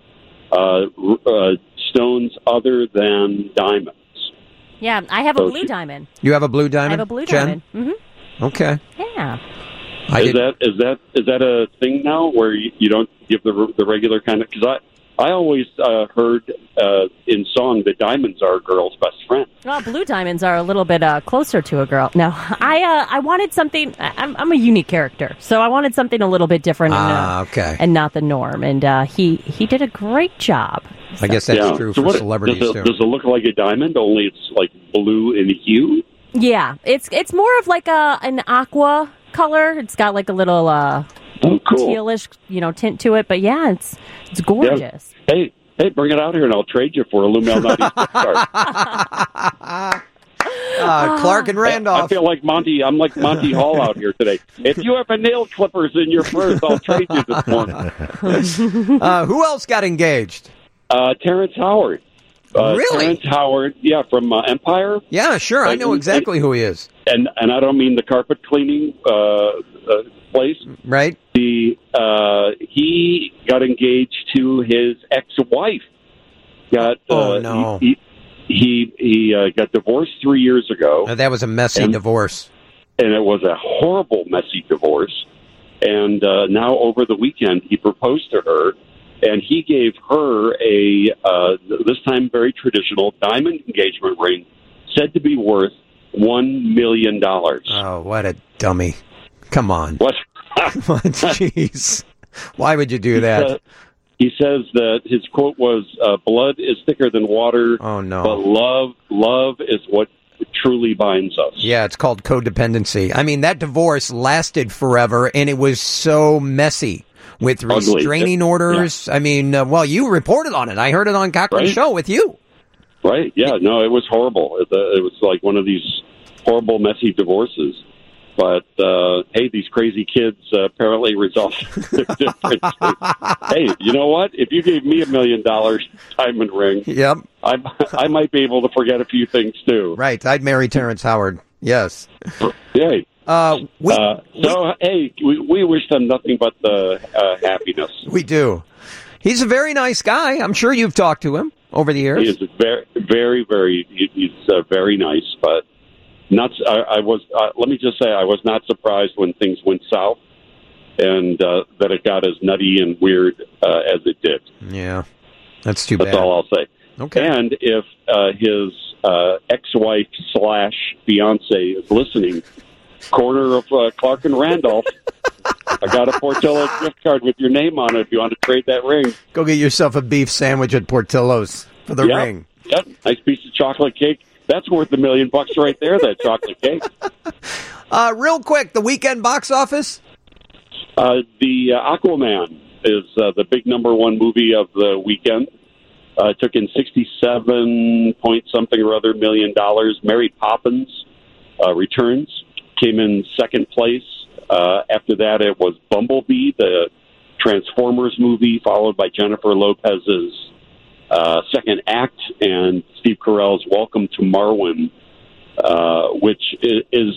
stones other than diamonds. Yeah, I have a blue diamond. You have a blue diamond? I have a blue Jen? diamond. Mm-hmm. Okay. Yeah. Is that a thing now where you don't give the regular kind of? Because I always heard in song that diamonds are a girl's best friend. Well, blue diamonds are a little bit closer to a girl. No, I wanted something. I'm a unique character, so I wanted something a little bit different. And not the norm. And he did a great job. I guess that's true for celebrities too. Does it look like a diamond? Only it's like blue in hue. Yeah, it's more of like an aqua color. It's got like a little tealish, tint to it. But yeah, it's gorgeous. Yeah. Hey, bring it out here and I'll trade you for a Lumel 90 card. Clark and Randolph. I feel like Monty. I'm like Monty Hall out here today. If you have a nail clippers in your purse, I'll trade you this morning. Who else got engaged? Terrence Howard. Really? Terrence Howard, from Empire. Yeah, sure. I know exactly who he is. And I don't mean the carpet cleaning place. Right. He got engaged to his ex-wife. No. He got divorced 3 years ago. That was a messy divorce. And it was a horrible, messy divorce. And now over the weekend, he proposed to her. And he gave her this time very traditional diamond engagement ring, said to be worth $1 million. Oh, what a dummy. Come on. What? Jeez. Why would you do that? He says that his quote was, blood is thicker than water. Oh, no. But love is what truly binds us. Yeah, it's called codependency. I mean, that divorce lasted forever, and it was so messy. With restraining orders. Yeah. I mean, you reported on it. I heard it on Cochran's show with you. Right, yeah. No, it was horrible. It was like one of these horrible, messy divorces. But, hey, these crazy kids apparently resolved their differences. Hey, you know what? If you gave me $1 million diamond ring, yep, I might be able to forget a few things, too. Right, I'd marry Terrence Howard. Yes. Yeah. Hey, we wish them nothing but the happiness. We do. He's a very nice guy. I'm sure you've talked to him over the years. He is very, very, very. He's very nice, but not. Let me just say, I was not surprised when things went south, and that it got as nutty and weird as it did. Yeah, that's too bad. That's all I'll say. Okay. And if his ex-wife / fiance is listening. Corner of Clark and Randolph. I got a Portillo's gift card with your name on it if you want to trade that ring. Go get yourself a beef sandwich at Portillo's for the ring. Yep, nice piece of chocolate cake. That's worth $1 million right there, that chocolate cake. Real quick, the weekend box office? The Aquaman is the big number one movie of the weekend. Took in 67 point something or other $1 million. Mary Poppins returns. Came in second place. After that, it was Bumblebee, the Transformers movie, followed by Jennifer Lopez's second act and Steve Carell's Welcome to Marwen, which is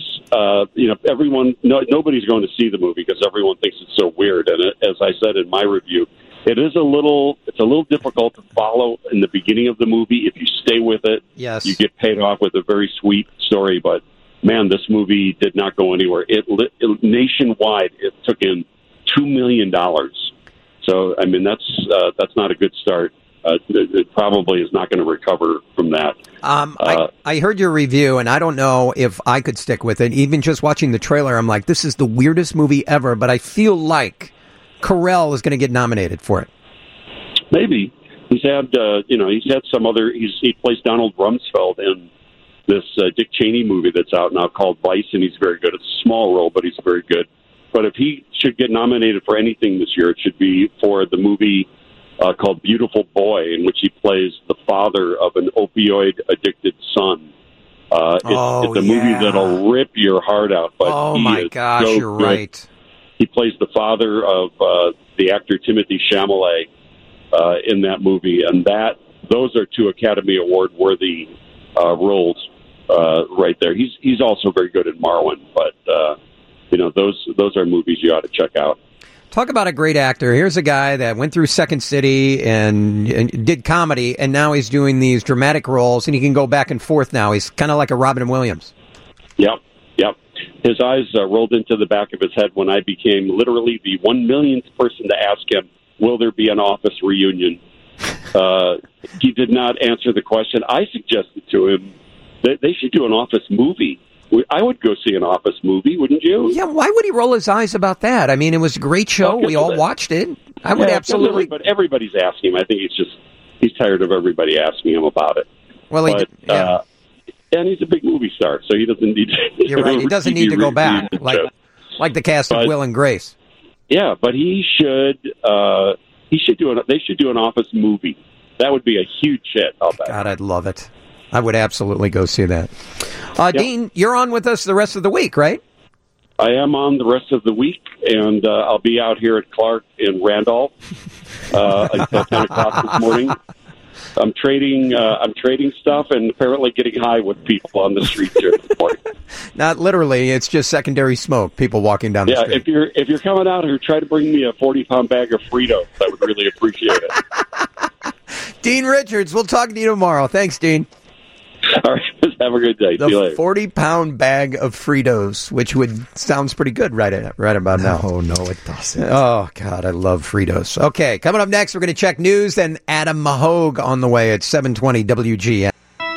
nobody's going to see the movie because everyone thinks it's so weird. And as I said in my review, it's a little difficult to follow in the beginning of the movie. If you stay with it, yes, you get paid off with a very sweet story, but. Man, this movie did not go anywhere. Nationwide, it took in $2 million. So, I mean, that's not a good start. It probably is not going to recover from that. I heard your review, and I don't know if I could stick with it. Even just watching the trailer, I'm like, this is the weirdest movie ever. But I feel like Carell is going to get nominated for it. Maybe he's had some other. He plays Donald Rumsfeld in this Dick Cheney movie that's out now called Vice, and he's very good. It's a small role, but he's very good. But if he should get nominated for anything this year, it should be for the movie called Beautiful Boy, in which he plays the father of an opioid-addicted son. It's a movie that'll rip your heart out. But my gosh, so you're good. right. He plays the father of the actor Timothée Chalamet in that movie, and those are two Academy Award worthy roles right there. He's also very good in Marwen, but those are movies you ought to check out. Talk about a great actor. Here's a guy that went through Second City and did comedy, and now he's doing these dramatic roles, and he can go back and forth now. He's kind of like a Robin Williams. Yep. His eyes rolled into the back of his head when I became literally the 1 millionth person to ask him, will there be an Office reunion? He did not answer the question. I suggested to him that they should do an Office movie. I would go see an Office movie, wouldn't you? Yeah, why would he roll his eyes about that? I mean, it was a great show. We all watched it. I would absolutely. But everybody's asking him. I think he's tired of everybody asking him about it. Well, and he's a big movie star, so he doesn't need to. You're right. He doesn't need to go back like the cast of Will and Grace. Yeah, but he should. They should do an Office movie. That would be a huge hit. God, I'd love it. I would absolutely go see that. Dean, you're on with us the rest of the week, right? I am on the rest of the week, and I'll be out here at Clark in Randolph until 10 o'clock this morning. I'm trading stuff and apparently getting high with people on the street here this morning. Not literally, it's just secondary smoke, people walking down the street. Yeah, if you're coming out here, try to bring me a 40-pound bag of Fritos. I would really appreciate it. Dean Richards, we'll talk to you tomorrow. Thanks, Dean. All right, have a good day. See you later. 40-pound bag of Fritos, which sounds pretty good right about now. Oh, no, it doesn't. Oh, God, I love Fritos. Okay, coming up next, we're going to check news, then Adam Mahogue on the way at 720 WGN.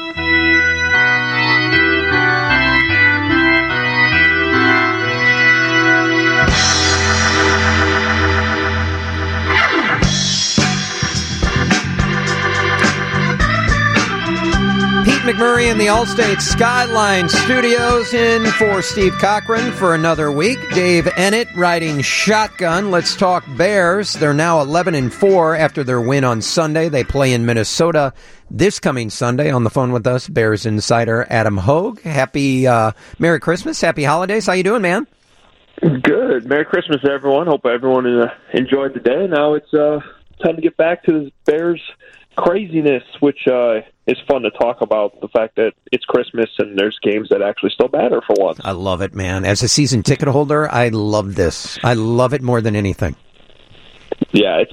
McMurray in the Allstate Skyline Studios in for Steve Cochran for another week. Dave Ennett riding shotgun. Let's talk Bears. They're now 11-4 after their win on Sunday. They play in Minnesota this coming Sunday. On the phone with us, Bears insider Adam Hogue. Happy Merry Christmas. Happy holidays. How you doing, man? Good. Merry Christmas, everyone. Hope everyone enjoyed the day. Now it's time to get back to the Bears craziness, which is fun to talk about, the fact that it's Christmas and there's games that actually still matter for once. I love it, man. As a season ticket holder, I love this. I love it more than anything. Yeah, it's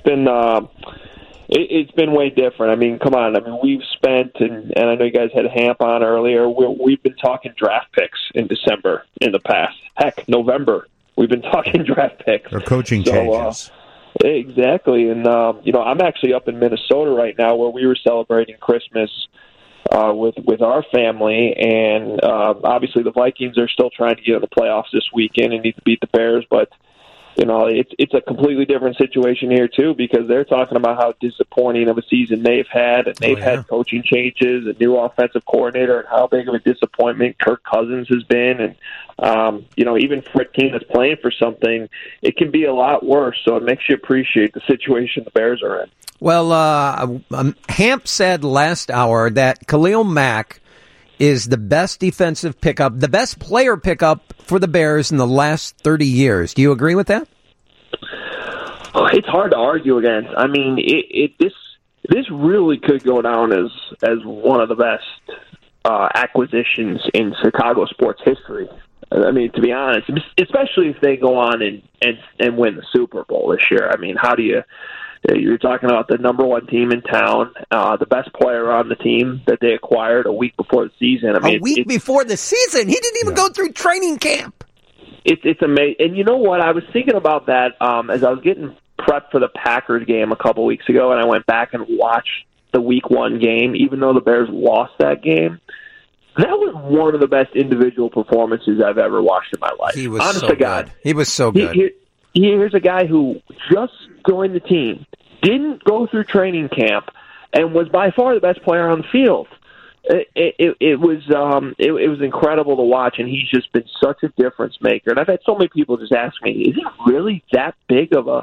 been way different. I mean, come on. I mean, we've spent, and I know you guys had Hamp on earlier, we've been talking draft picks in December in the past. Heck, November. We've been talking draft picks. Or coaching changes. Exactly, and I'm actually up in Minnesota right now, where we were celebrating Christmas with our family, and obviously the Vikings are still trying to get in the playoffs this weekend and need to beat the Bears, but it's a completely different situation here too, because they're talking about how disappointing of a season they've had, and they've had coaching changes, a new offensive coordinator, and how big of a disappointment Kirk Cousins has been, and even for a team that's playing for something, it can be a lot worse. So it makes you appreciate the situation the Bears are in. Well, Hamp said last hour that Khalil Mack is the best defensive pickup, the best player pickup for the Bears in the last 30 years. Do you agree with that? It's hard to argue against. I mean, this really could go down as one of the best acquisitions in Chicago sports history. I mean, to be honest, especially if they go on and win the Super Bowl this year. I mean, you're talking about the number one team in town, the best player on the team that they acquired a week before the season. I mean, a week before the season? He didn't even go through training camp. It's amazing. And you know what? I was thinking about that as I was getting prepped for the Packers game a couple weeks ago, and I went back and watched the Week 1 game, even though the Bears lost that game. That was one of the best individual performances I've ever watched in my life. He was so good. He was so good. Here's a guy who just joined the team, didn't go through training camp, and was by far the best player on the field. It was incredible to watch, and he's just been such a difference maker. And I've had so many people just ask me, is he really that big of a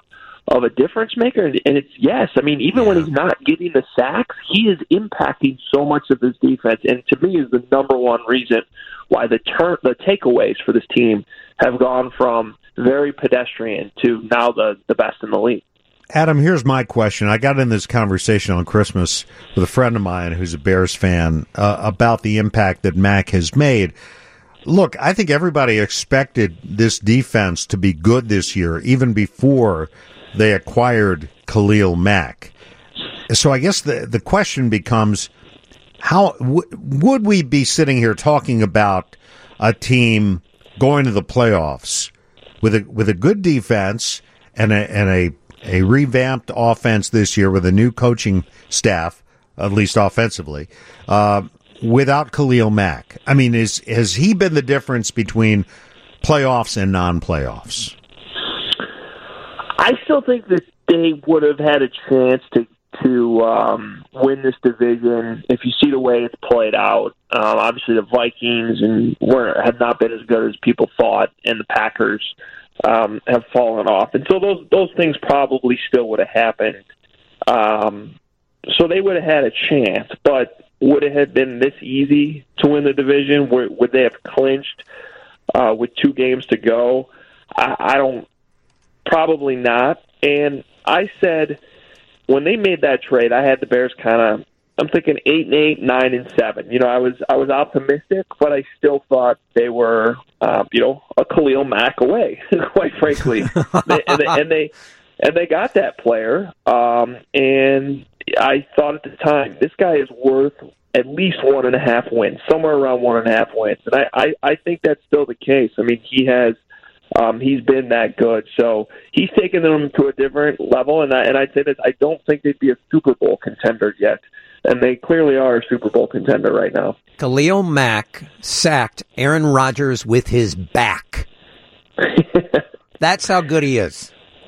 of a difference maker? And it's yes. I mean, even when he's not getting the sacks, he is impacting so much of this defense. And to me, is the number one reason why the takeaways for this team have gone from very pedestrian to now the best in the league. Adam, here's my question. I got in this conversation on Christmas with a friend of mine who's a Bears fan about the impact that Mack has made. Look, I think everybody expected this defense to be good this year, even before they acquired Khalil Mack. So I guess the question becomes, how would we be sitting here talking about a team going to the playoffs with a good defense and a revamped offense this year with a new coaching staff, at least offensively, without Khalil Mack? I mean, has he been the difference between playoffs and non-playoffs? I still think that they would have had a chance to win this division if you see the way it's played out. Obviously, the Vikings have not been as good as people thought, and the Packers have fallen off. And so those things probably still would have happened. So they would have had a chance, but would it have been this easy to win the division? Would they have clinched with 2 games to go? I don't. Probably not. And I said when they made that trade, I had the Bears I'm thinking 8-8, 9-7. You know, I was optimistic, but I still thought they were, a Khalil Mack away, quite frankly. and they got that player. And I thought at the time, this guy is worth at least 1.5 wins, somewhere around 1.5 wins. And I think that's still the case. I mean, he's been that good, so he's taken them to a different level. And I'd say this: I don't think they'd be a Super Bowl contender yet, and they clearly are a Super Bowl contender right now. Khalil Mack sacked Aaron Rodgers with his back. That's how good he is.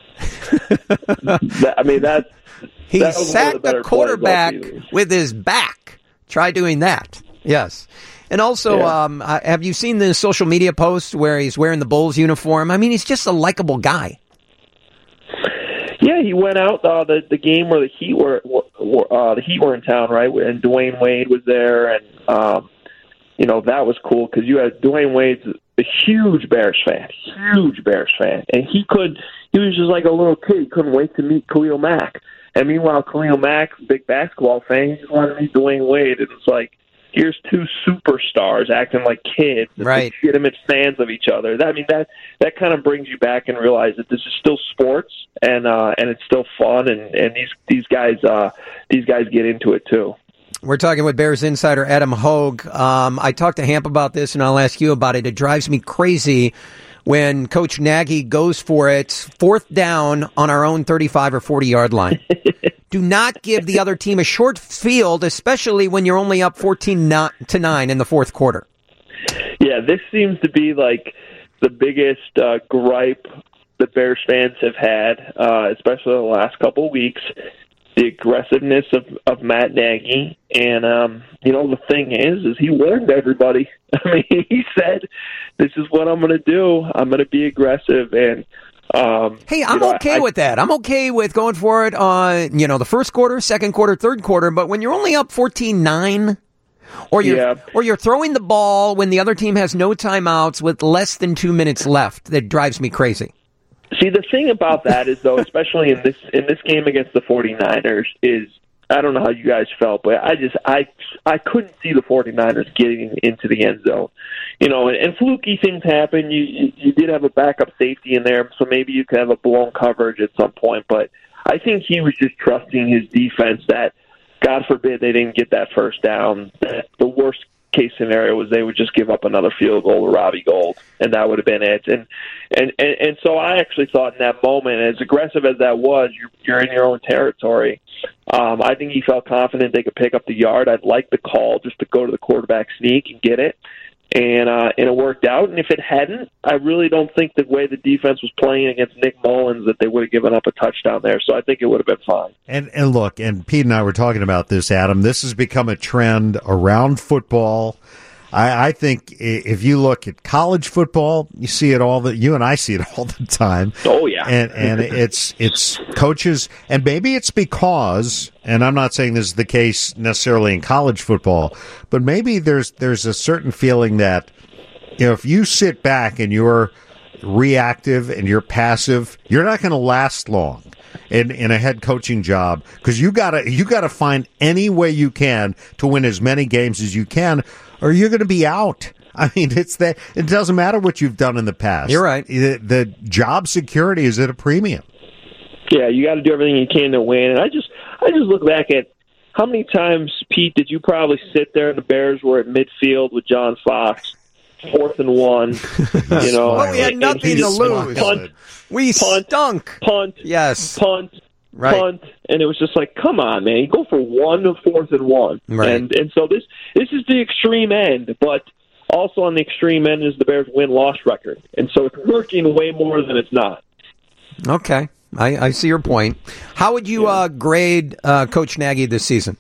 He sacked the quarterback with his back. Try doing that. Yes. And also, have you seen the social media post where he's wearing the Bulls uniform? I mean, he's just a likable guy. Yeah, he went out the game where the Heat were in town, right? And Dwayne Wade was there, and that was cool because you had Dwayne Wade's a huge Bears fan, and he was just like a little kid. He couldn't wait to meet Khalil Mack. And meanwhile, Khalil Mack, big basketball fan, he just wanted to meet Dwayne Wade, and it's like, here's 2 superstars acting like kids, right? Legitimate fans of each other. That kind of brings you back and realize that this is still sports, and it's still fun, and these guys get into it too. We're talking with Bears insider Adam Hogue. I talked to Hamp about this, and I'll ask you about it. It drives me crazy when Coach Nagy goes for it, 4th down on our own 35 or 40-yard line. Do not give the other team a short field, especially when you're only up 14-9 in the fourth quarter. Yeah, this seems to be like the biggest gripe the Bears fans have had, especially the last couple of weeks. The aggressiveness of Matt Nagy, and the thing is he warned everybody. I mean, he said, "This is what I'm going to do. I'm going to be aggressive." And hey, I'm okay with that. I'm okay with going for it on the first quarter, second quarter, third quarter. But when you're only up 14-9, or you're throwing the ball when the other team has no timeouts with less than 2 minutes left, that drives me crazy. See, the thing about that is, though, especially in this game against the 49ers, is I don't know how you guys felt, but I couldn't see the 49ers getting into the end zone. And fluky things happen. You did have a backup safety in there, so maybe you could have a blown coverage at some point. But I think he was just trusting his defense that, God forbid, they didn't get that first down. The worst case scenario was they would just give up another field goal to Robbie Gould, and that would have been it. And so I actually thought in that moment, as aggressive as that was, you're in your own territory. I think he felt confident they could pick up the yard. I'd like the call just to go to the quarterback sneak and get it. And it worked out. And if it hadn't, I really don't think the way the defense was playing against Nick Mullins that they would have given up a touchdown there. So I think it would have been fine. And look, and Pete and I were talking about this, Adam. This has become a trend around football. I think if you look at college football, you see it you and I see it all the time. Oh yeah. And it's coaches, and maybe it's because, and I'm not saying this is the case necessarily in college football, but maybe there's a certain feeling that, if you sit back and you're reactive and you're passive, you're not going to last long in a head coaching job, because you gotta find any way you can to win as many games as you can, or you're going to be out. I mean, it doesn't matter what you've done in the past. You're right. The job security is at a premium. Yeah, you got to do everything you can to win. And I just look back at how many times, Pete, did you probably sit there and the Bears were at midfield with John Fox, 4th and 1, you know. Well, we had nothing to lose. We stunk. Punt. Yes. Punt. Right. Punt. And it was just like, come on, man. You go for 1 of 4th and 1. Right. And so this is the extreme end, but also on the extreme end is the Bears win-loss record. And so it's working way more than it's not. Okay. I see your point. How would you grade Coach Nagy this season?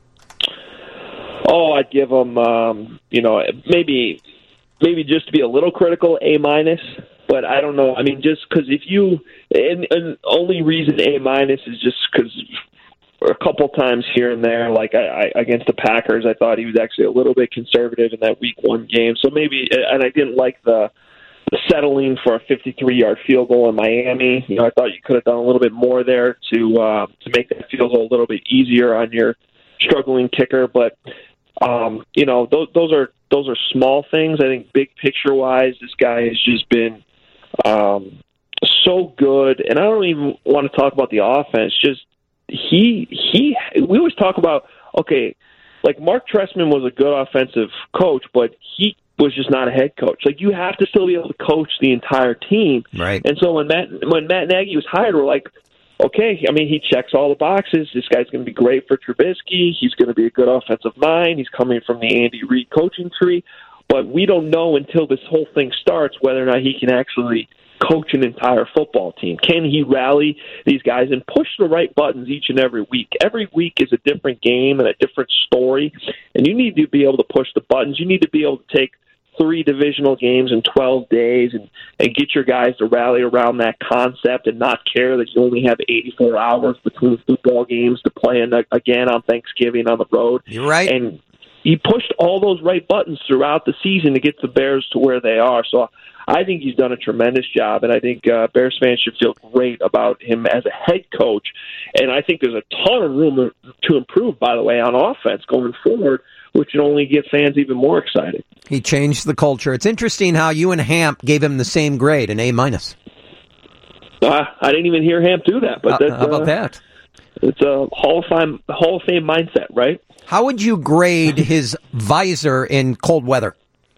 Oh, I'd give him, maybe just to be a little critical, A-. But I don't know. I mean, just because and only reason A- is just because a couple times here and there, like I against the Packers, I thought he was actually a little bit conservative in that Week 1 game. So maybe, and I didn't like the settling for a 53-yard field goal in Miami. I thought you could have done a little bit more there to make that field goal a little bit easier on your struggling kicker. But those are small things. I think big picture wise, this guy has just been so good. And I don't even want to talk about the offense. Just we always talk about, okay, like Mark Trestman was a good offensive coach, but he was just not a head coach. Like, you have to still be able to coach the entire team. Right. And so when Matt Nagy was hired, we're like, okay, I mean, he checks all the boxes. This guy's going to be great for Trubisky. He's going to be a good offensive mind. He's coming from the Andy Reid coaching tree. But we don't know until this whole thing starts whether or not he can actually coach an entire football team. Can he rally these guys and push the right buttons each and every week? Every week is a different game and a different story, and you need to be able to push the buttons. You need to be able to take 3 divisional games in 12 days and get your guys to rally around that concept and not care that you only have 84 hours between football games to play again on Thanksgiving on the road. You're right. And he pushed all those right buttons throughout the season to get the Bears to where they are. So I think he's done a tremendous job, and I think Bears fans should feel great about him as a head coach. And I think there's a ton of room to improve, by the way, on offense going forward, which would only get fans even more excited. He changed the culture. It's interesting how you and Hamp gave him the same grade, an A-. I didn't even hear Hamp do that. But how about that? It's a Hall of Fame mindset, right? How would you grade his visor in cold weather?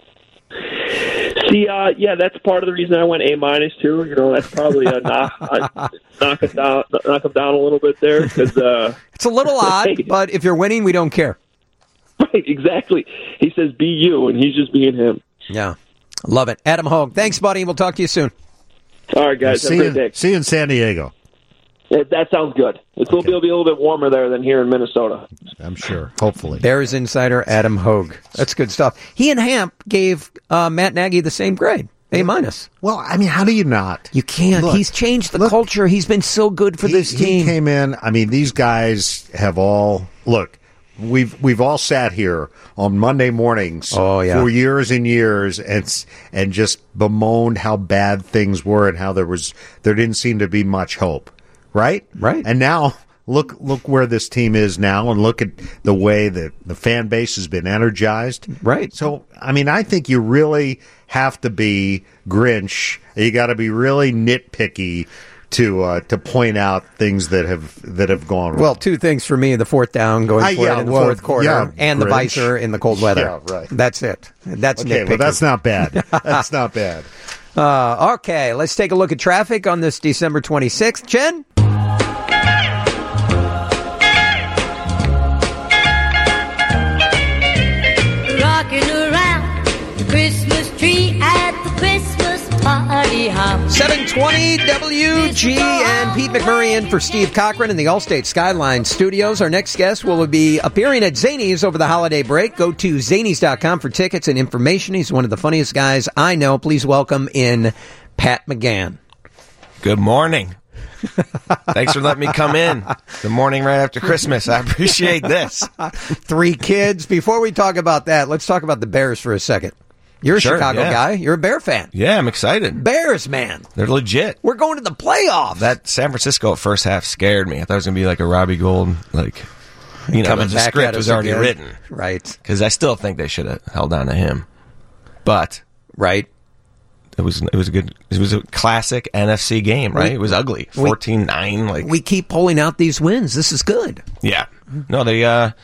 See, that's part of the reason I went A- too. That's probably a knock him down a little bit there, because it's a little odd. But if you're winning, we don't care. Right, exactly. He says be you, and he's just being him. Yeah, love it. Adam Hogue, thanks, buddy. We'll talk to you soon. All right, guys. Have a great day. See you in San Diego. That sounds good. It'll be a little bit warmer there than here in Minnesota. I'm sure. Hopefully. Bears insider Adam Hogue. That's good stuff. He and Hamp gave Matt Nagy the same grade, A-. Well, I mean, how do you not? You can't. Look, he's changed the culture. He's been so good for this team. He came in. I mean, these guys have all look. We've all sat here on Monday mornings for years and years and just bemoaned how bad things were and how there didn't seem to be much hope. Right? And now look where this team is now, and look at the way that the fan base has been energized. Right. So, I mean, I think you really have to be Grinch. You got to be really nitpicky to point out things that have gone wrong. Well, 2 things for me: the 4th down going for it in the 4th quarter, and Grinch. The visor in the cold weather. Yeah, right. That's it. That's okay. nitpicky. Well, that's not bad. That's not bad. Okay, let's take a look at traffic on this December 26th. Jen? Rocking around the Christmas tree at the Christmas party house. 720 WGN. Pete McMurray in for Steve Cochran in the Allstate Skyline Studios. Our next guest will be appearing at Zanies over the holiday break. Go to Zanies.com for tickets and information. He's one of the funniest guys I know. Please welcome in Pat McGann. Good morning. Thanks for letting me come in. The morning right after Christmas. I appreciate this. 3 kids. Before we talk about that, let's talk about the Bears for a second. You're a Chicago guy. You're a Bear fan. Yeah, I'm excited. Bears, man. They're legit. We're going to the playoffs. That San Francisco first half scared me. I thought it was going to be like a Robbie Gould, like, you know, the script was already written. Right. Because I still think they should have held on to him. But. Right. It was a classic NFC game, right? It was ugly. 14-9. Like, we keep pulling out these wins. This is good. Yeah. No, they,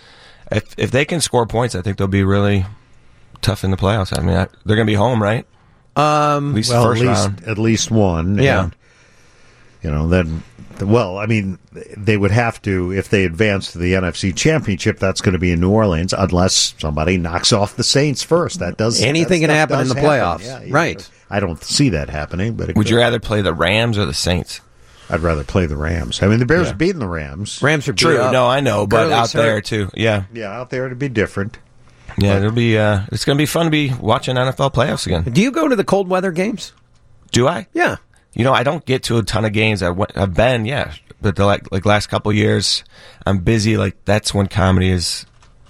if they can score points, I think they'll be really tough in the playoffs. I mean, they're going to be home, right? At least first round. At least one. Yeah. And, you know, then, well, I mean, they would have to, if they advance to the NFC Championship, that's going to be in New Orleans, unless somebody knocks off the Saints first. Anything can happen in the playoffs. Yeah, right. I don't see that happening. But would you rather play the Rams or the Saints? I'd rather play the Rams. I mean, the Bears are beating the Rams. Rams are true. No, I know, but out there too. Yeah. Yeah, out there it'd be different. Yeah, it'll be. It's going to be fun to be watching NFL playoffs again. Do you go to the cold weather games? Do I? Yeah. You know, I don't get to a ton of games. I've been, yeah, but the like last couple of years, I'm busy. Like that's when comedy is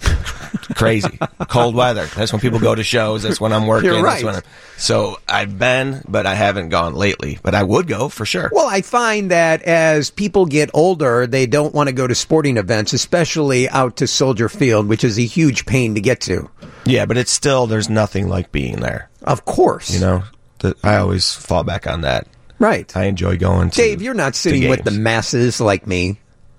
crazy. Cold weather. That's when people go to shows. That's when I'm working. You're right. So I've been, but I haven't gone lately. But I would go for sure. Well, I find that as people get older, they don't want to go to sporting events, especially out to Soldier Field, which is a huge pain to get to. Yeah, but it's still, there's nothing like being there. Of course. You know, I always fall back on that. Right. I enjoy going to Dave, you're not sitting with the masses like me.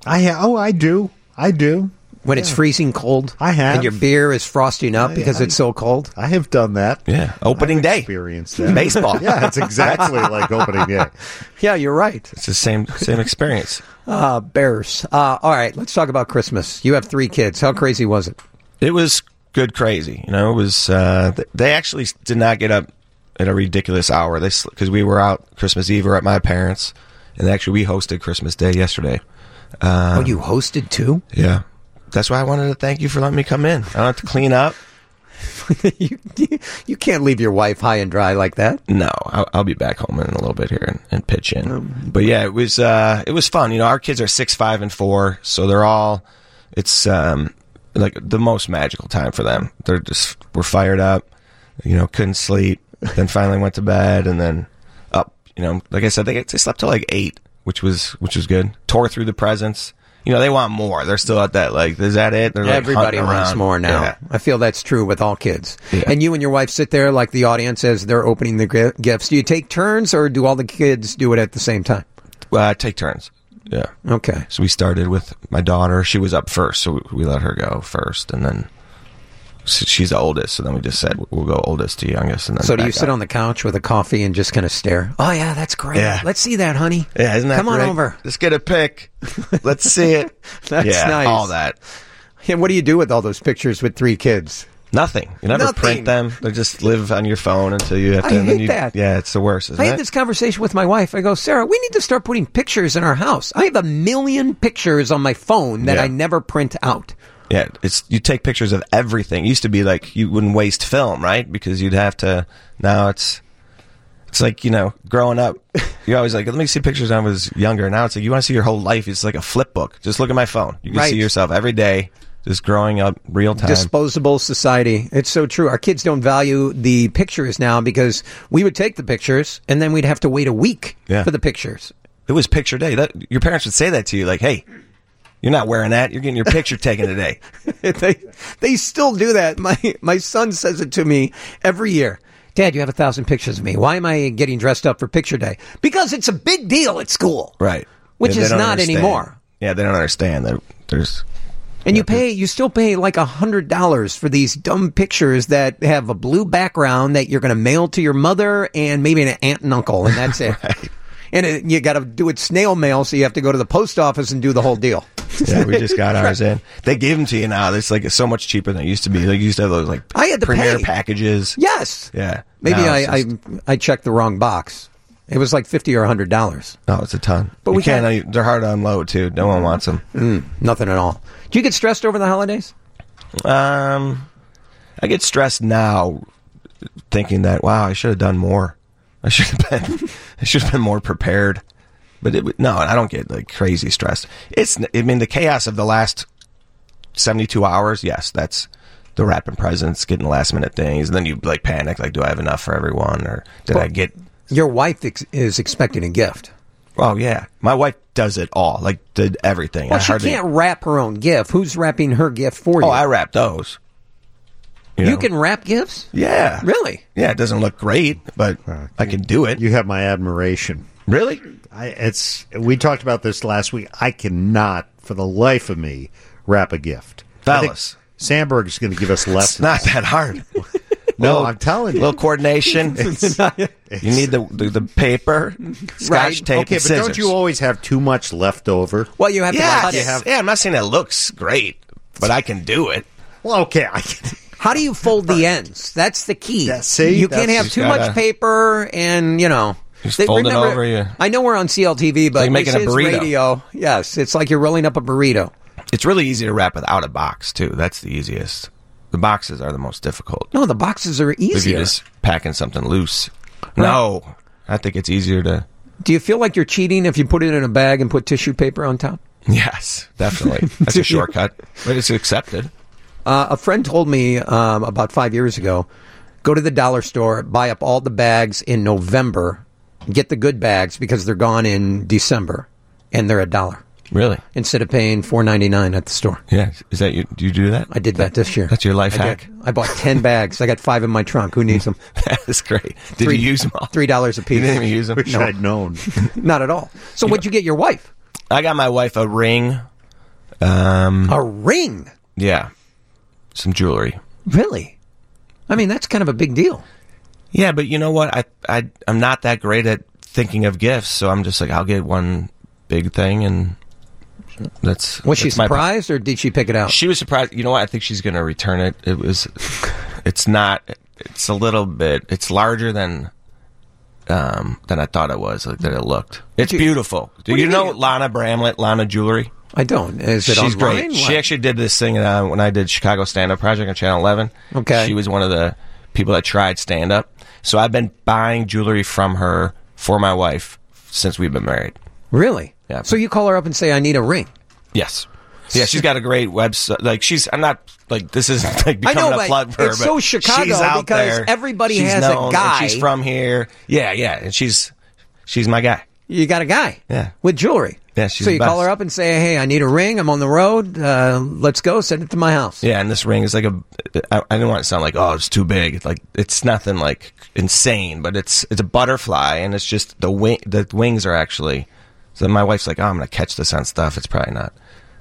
I do. When it's freezing cold? I have. And your beer is frosting up because it's so cold? I have done that. Yeah. Opening day. Experienced that. Baseball. Yeah, it's exactly like opening day. Yeah, you're right. It's the same experience. Bears. All right, let's talk about Christmas. You have 3 kids. How crazy was it? It was good crazy. You know, it was, they actually did not get up at a ridiculous hour. Because we were out Christmas Eve, we were at my parents', and actually we hosted Christmas Day yesterday. You hosted too? Yeah. That's why I wanted to thank you for letting me come in. I don't have to clean up. You can't leave your wife high and dry like that. No, I'll be back home in a little bit here and pitch in. But yeah, it was fun. You know, our kids are 6, 5, and 4, so they're all. It's like the most magical time for them. We're fired up. You know, couldn't sleep. Then finally went to bed, and then up. You know, like I said, they slept till like 8, which was good. Tore through the presents. You know, they want more. They're still at that, like, is that it? They're like everybody wants more now. Yeah. I feel that's true with all kids. Yeah. And you and your wife sit there like the audience as they're opening the gifts. Do you take turns, or do all the kids do it at the same time? Well, I take turns. Yeah. Okay. So we started with my daughter. She was up first, so we let her go first, and then she's the oldest, so then we just said we'll go oldest to youngest. And then so do you sit on the couch with a coffee and just kind of stare? Oh, yeah, that's great. Yeah. Let's see that, honey. Yeah, isn't that Come great? on over. Let's get a pic. Let's see it. That's nice. All that. And what do you do with all those pictures with 3 kids? Nothing. You never print them. They just live on your phone until you have to. I hate that. Yeah, it's the worst, isn't it? I had this conversation with my wife. I go, Sarah, we need to start putting pictures in our house. I have 1 million pictures on my phone that I never print out. Yeah, you take pictures of everything. It used to be like you wouldn't waste film, right? Because you'd have to. Now it's like, you know, growing up, you're always like, let me see pictures when I was younger. Now it's like you want to see your whole life. It's like a flip book. Just look at my phone. You can see yourself every day, just growing up real time. Disposable society. It's so true. Our kids don't value the pictures now because we would take the pictures and then we'd have to wait a week for the pictures. It was picture day. Your parents would say that to you, like, hey, you're not wearing that. You're getting your picture taken today. They still do that. My son says it to me every year. Dad, you have 1,000 pictures of me. Why am I getting dressed up for picture day? Because it's a big deal at school. Right. Which is not anymore. Yeah, they don't understand that there's... And you still pay like $100 for these dumb pictures that have a blue background that you're going to mail to your mother and maybe an aunt and uncle, and that's it. Right. And you got to do it snail mail, so you have to go to the post office and do the whole deal. Yeah, we just got ours in. They gave them to you now. It's like so much cheaper than it used to be. Like you used to have those like I had to premier pay. packages. Yes. Yeah. Maybe I checked the wrong box. It was like $50 or $100. Oh, it's a ton. But But we can't. They're hard to unload too. No one wants them. Nothing at all. Do you get stressed over the holidays? I get stressed now, thinking that wow, I should have done more. I should have been more prepared. But no, I don't get like crazy stressed. The chaos of the last 72 hours. Yes, that's the wrapping presents, getting last minute things, and then you like panic, like, do I have enough for everyone, or did I get? Your wife is expecting a gift. Oh yeah, my wife does it all. Like did everything. Well, she can't wrap her own gift. Who's wrapping her gift for you? Oh, I wrap those. You can wrap gifts? Yeah. Really? Yeah, it doesn't look great, but I can do it. You have my admiration. Really? We talked about this last week. I cannot, for the life of me, wrap a gift. Fellas. Sandberg's going to give us lessons. It's not that hard. No, I'm telling you. A little coordination. You need the paper, scotch tape, okay, and but scissors. don't you always have too much left over? Well, you have to cut it. Yeah, I'm not saying that looks great, but I can do it. Well, okay, I can. How do you fold the ends? That's the key. See, you can't have too much paper, and Just fold it over you. I know we're on CLTV, but like making this a is burrito. radio. Yes, it's like you're rolling up a burrito. It's really easy to wrap without a box too. That's the easiest. The boxes are the most difficult. No, the boxes are If you're easier. just packing something loose. No, I think it's easier to. Do you feel like you're cheating if you put it in a bag and put tissue paper on top? Yes, definitely. That's a shortcut, but it's accepted. A friend told me about 5 years ago, go to the dollar store, buy up all the bags in November, get the good bags because they're gone in December, and they're $1. Really? Instead of paying $4.99 at the store. Yeah. Is that you? Do you do that? I did that this year. That's your life hack? I bought 10 bags. I got 5 in my trunk. Who needs them? That is great. Did you use them all? $3 a piece. You didn't even use them? Wish I'd known. Not at all. So what'd you get your wife? I got my wife a ring. A ring? Yeah. Some jewelry. Really? I mean, that's kind of a big deal. Yeah, but you know what? I'm not that great at thinking of gifts, so I'm just like, I'll get one big thing, and that's. Was she that's my surprised, or did she pick it out? She was surprised. You know what? I think she's going to return it. It's not. It's a little bit. It's larger than I thought it was. Like that it looked. It's beautiful. Do you know Lana Bramlett, Lana Jewelry? I don't. Is it She's online? great. She actually did this thing when I did Chicago Stand Up Project on Channel 11. Okay. She was one of the people that tried stand up. So I've been buying jewelry from her for my wife since we've been married. Really? Yeah. So you call her up and say, I need a ring. Yes. Yeah, she's got a great website. Like I'm not like this isn't like becoming a plug for her. It's but so Chicago she's out because there. everybody She's has known, a guy. And she's from here. Yeah, and she's my guy. You got a guy. Yeah. With jewelry. Yeah, she's so you the call best. her up and say, hey, I need a ring. I'm on the road. Let's go. Send it to my house. Yeah, and this ring is like I didn't want it to sound like, oh, it's too big. It's like it's nothing like insane, but it's a butterfly, and it's just the wings are actually. So my wife's like, oh, I'm gonna catch this on stuff. It's probably not.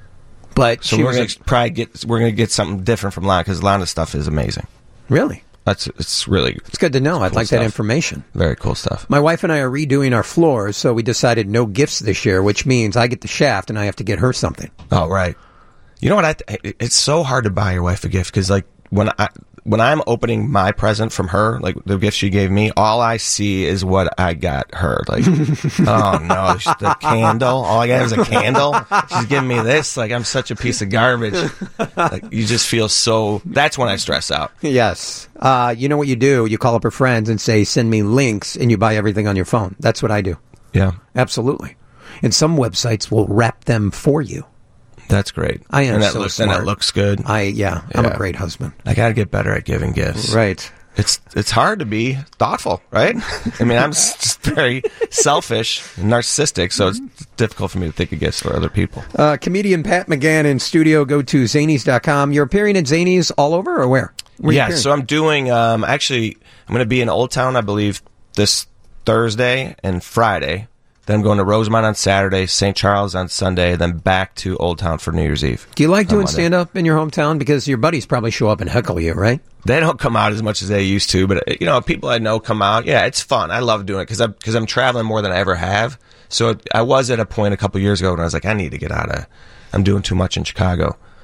But so we're gonna get something different from Lana because Lana's stuff is amazing. Really? It's really. It's good to know. I'd like that information. Very cool stuff. My wife and I are redoing our floors, so we decided no gifts this year, which means I get the shaft and I have to get her something. Oh, right. You know what? It's so hard to buy your wife a gift because, like, when I'm opening my present from her, like the gift she gave me, all I see is what I got her. Like, oh no, the candle. All I got is a candle. She's giving me this. Like, I'm such a piece of garbage. Like, you just feel so. That's when I stress out. Yes. You know what you do? You call up her friends and say, "Send me links," and you buy everything on your phone. That's what I do. Yeah, absolutely. And some websites will wrap them for you. That's great. I am and that so looks, smart. And it looks good. I'm a great husband. I got to get better at giving gifts. Right. It's hard to be thoughtful, right? I mean, I'm just very selfish and narcissistic, so it's difficult for me to think of gifts for other people. Comedian Pat McGann in studio. Go to Zanies.com. You're appearing at Zanies all over, or where? Yeah, so I'm doing, actually, I'm going to be in Old Town, I believe, this Thursday and Friday. Then I'm going to Rosemont on Saturday, St. Charles on Sunday, then back to Old Town for New Year's Eve. Do you like doing stand-up in your hometown? Because your buddies probably show up and heckle you, right? They don't come out as much as they used to, but, you know, people I know come out. Yeah, it's fun. I love doing it because I'm traveling more than I ever have. So I was at a point a couple years ago when I was like, I need to get out of, I'm doing too much in Chicago.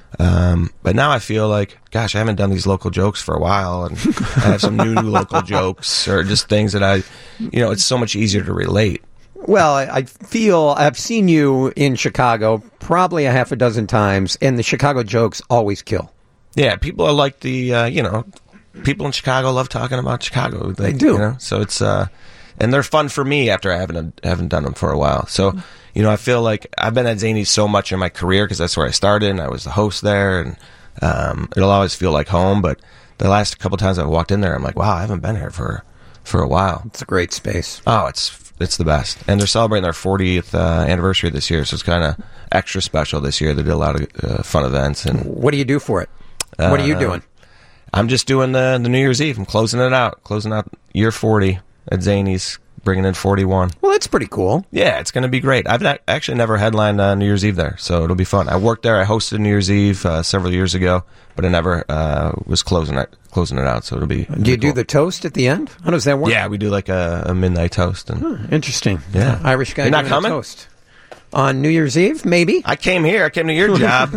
But now I feel like, gosh, I haven't done these local jokes for a while, and I have some new local jokes or just things that it's so much easier to relate. Well, I feel I've seen you in Chicago probably a half a dozen times, and the Chicago jokes always kill. Yeah, people are like people in Chicago love talking about Chicago. They do. So it's and they're fun for me after I haven't done them for a while. So I feel like I've been at Zanies so much in my career because that's where I started, and I was the host there, and it'll always feel like home. But the last couple times I've walked in there, I'm like, wow, I haven't been here for a while. It's a great space. Oh, it's the best. And they're celebrating their 40th anniversary this year, so it's kind of extra special this year. They did a lot of fun events. And what do you do for it? What are you doing? I'm just doing the New Year's Eve. I'm closing out year 40 at Zanies, bringing in 41. Well, that's pretty cool. Yeah, it's going to be great. I've actually never headlined New Year's Eve there, so it'll be fun. I worked there. I hosted New Year's Eve several years ago, but I never was closing it out, so it'll be Do you do the toast at the end? How does that work? Yeah, we do like a midnight toast. And interesting. Yeah. Irish guy You're not doing coming? a toast. On New Year's Eve, maybe? I came to your job.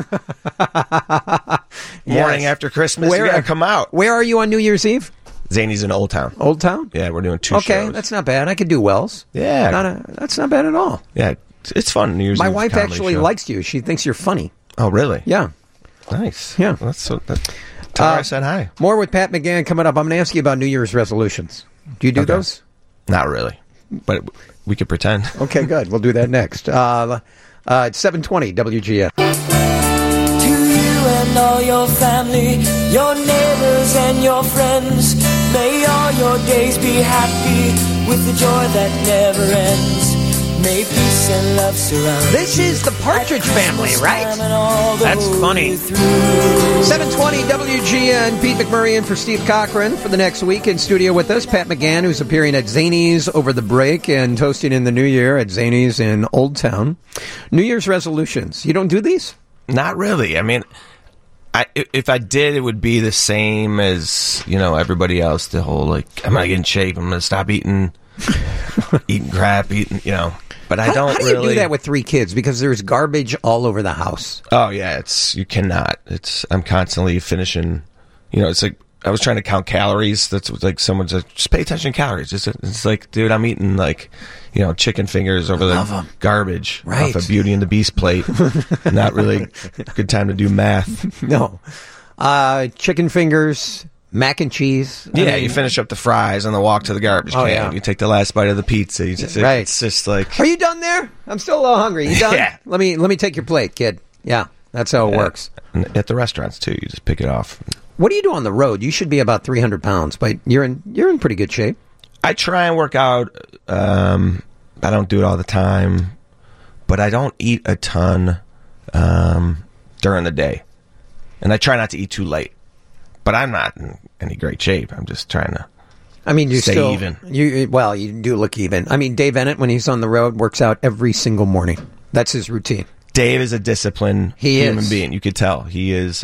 Morning after Christmas, you gotta come out. Where are you on New Year's Eve? Zanies in Old Town. Old Town? Yeah, we're doing 2 shows. Okay, that's not bad. I could do Wells. Yeah. That's not bad at all. Yeah, it's fun. New Year's My Eve wife comedy actually show. likes you. She thinks you're funny. Oh, really? Yeah. Nice. Yeah. Well, tell her I said hi. More with Pat McGann coming up. I'm going to ask you about New Year's resolutions. Do you do those? Not really, but we could pretend. Okay, good. We'll do that next. It's 7:20 WGN. To you and all your family, your neighbors and your friends, may all your days be happy with the joy that never ends. May peace and love surround. This is the Partridge Family, right? That's funny. 7:20 WGN. Pete McMurray in for Steve Cochran for the next week. In studio with us, Pat McGann, who's appearing at Zanies over the break and toasting in the new year at Zanies in Old Town. New Year's resolutions. You don't do these? Not really. I mean, if I did, it would be the same as everybody else. The whole I'm gonna get in shape. I'm gonna stop eating crap. But I don't. How do you do that with 3 kids? Because there's garbage all over the house. Oh yeah, you cannot. I'm constantly finishing. It's like I was trying to count calories. That's like someone's like, just pay attention to calories. It's like, dude, I'm eating chicken fingers over the garbage off a Beauty and the Beast plate. Not really a good time to do math. No, chicken fingers. Mac and cheese. Yeah, you finish up the fries on the walk to the garbage can. Yeah. You take the last bite of the pizza. It's just like... Are you done there? I'm still a little hungry. You done? Yeah. Let me take your plate, kid. Yeah, that's how it works. And at the restaurants, too. You just pick it off. What do you do on the road? You should be about 300 pounds, but you're in pretty good shape. I try and work out. I don't do it all the time, but I don't eat a ton during the day. And I try not to eat too late. But I'm not in any great shape. I'm just trying to stay even. You do look even. I mean, Dave Ennett, when he's on the road, works out every single morning. That's his routine. Dave is a disciplined human being. You could tell. He is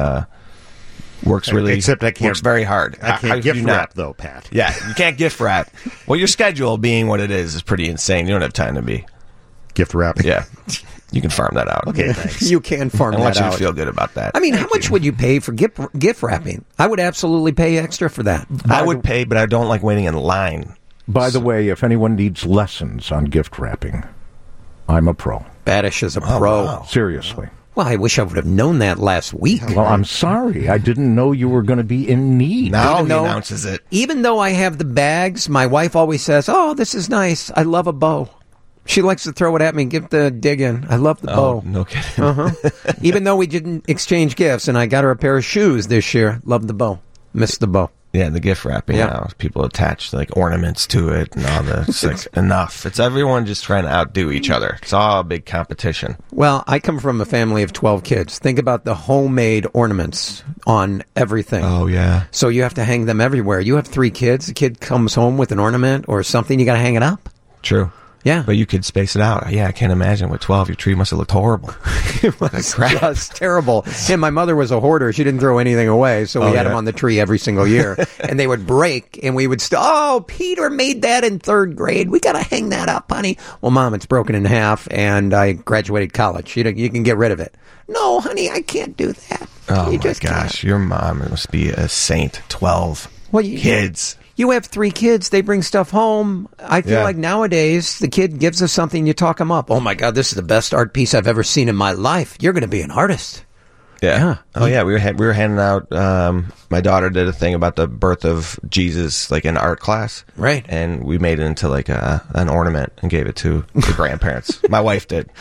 works really... Except I can't... Works very hard. I can't gift wrap, though, Pat. Yeah, you can't gift wrap. Well, your schedule being what it is pretty insane. You don't have time to be... Gift wrapping. Yeah. You can farm that out. Okay, thanks. You can farm that out. I want you to feel good about that. I mean, how much would you pay for gift wrapping? I would absolutely pay extra for that. I would pay, but I don't like waiting in line. By the way, if anyone needs lessons on gift wrapping, I'm a pro. Badish is a pro. Wow. Seriously. Well, I wish I would have known that last week. Well, I'm sorry. I didn't know you were going to be in need. Now he announces it. Even though I have the bags, my wife always says, "Oh, this is nice. I love a bow." She likes to throw it at me and get the dig in. I love the bow. No kidding. Even though we didn't exchange gifts, and I got her a pair of shoes this year. Love the bow. Miss the bow. Yeah, the gift wrapping now. People attach like ornaments to it and all the... It's like, enough. It's everyone just trying to outdo each other. It's all a big competition. Well, I come from a family of 12 kids. Think about the homemade ornaments on everything. Oh, yeah. So you have to hang them everywhere. You have 3 kids. A kid comes home with an ornament or something. You got to hang it up. True. Yeah. But you could space it out. Yeah, I can't imagine with 12. Your tree must have looked horrible. It was just terrible. And my mother was a hoarder. She didn't throw anything away, so we had them on the tree every single year. And they would break, and we would Peter made that in 3rd grade. We got to hang that up, honey. Well, Mom, it's broken in half, and I graduated college. You can get rid of it. No, honey, I can't do that. Oh, my gosh. Your mom must be a saint. 12 kids. You have 3 kids. They bring stuff home. I feel like nowadays the kid gives us something, you talk them up. Oh, my God, this is the best art piece I've ever seen in my life. You're going to be an artist. Yeah. Oh, yeah. We were handing out. My daughter did a thing about the birth of Jesus, like in art class, right? And we made it into like an ornament and gave it to the grandparents. My wife did.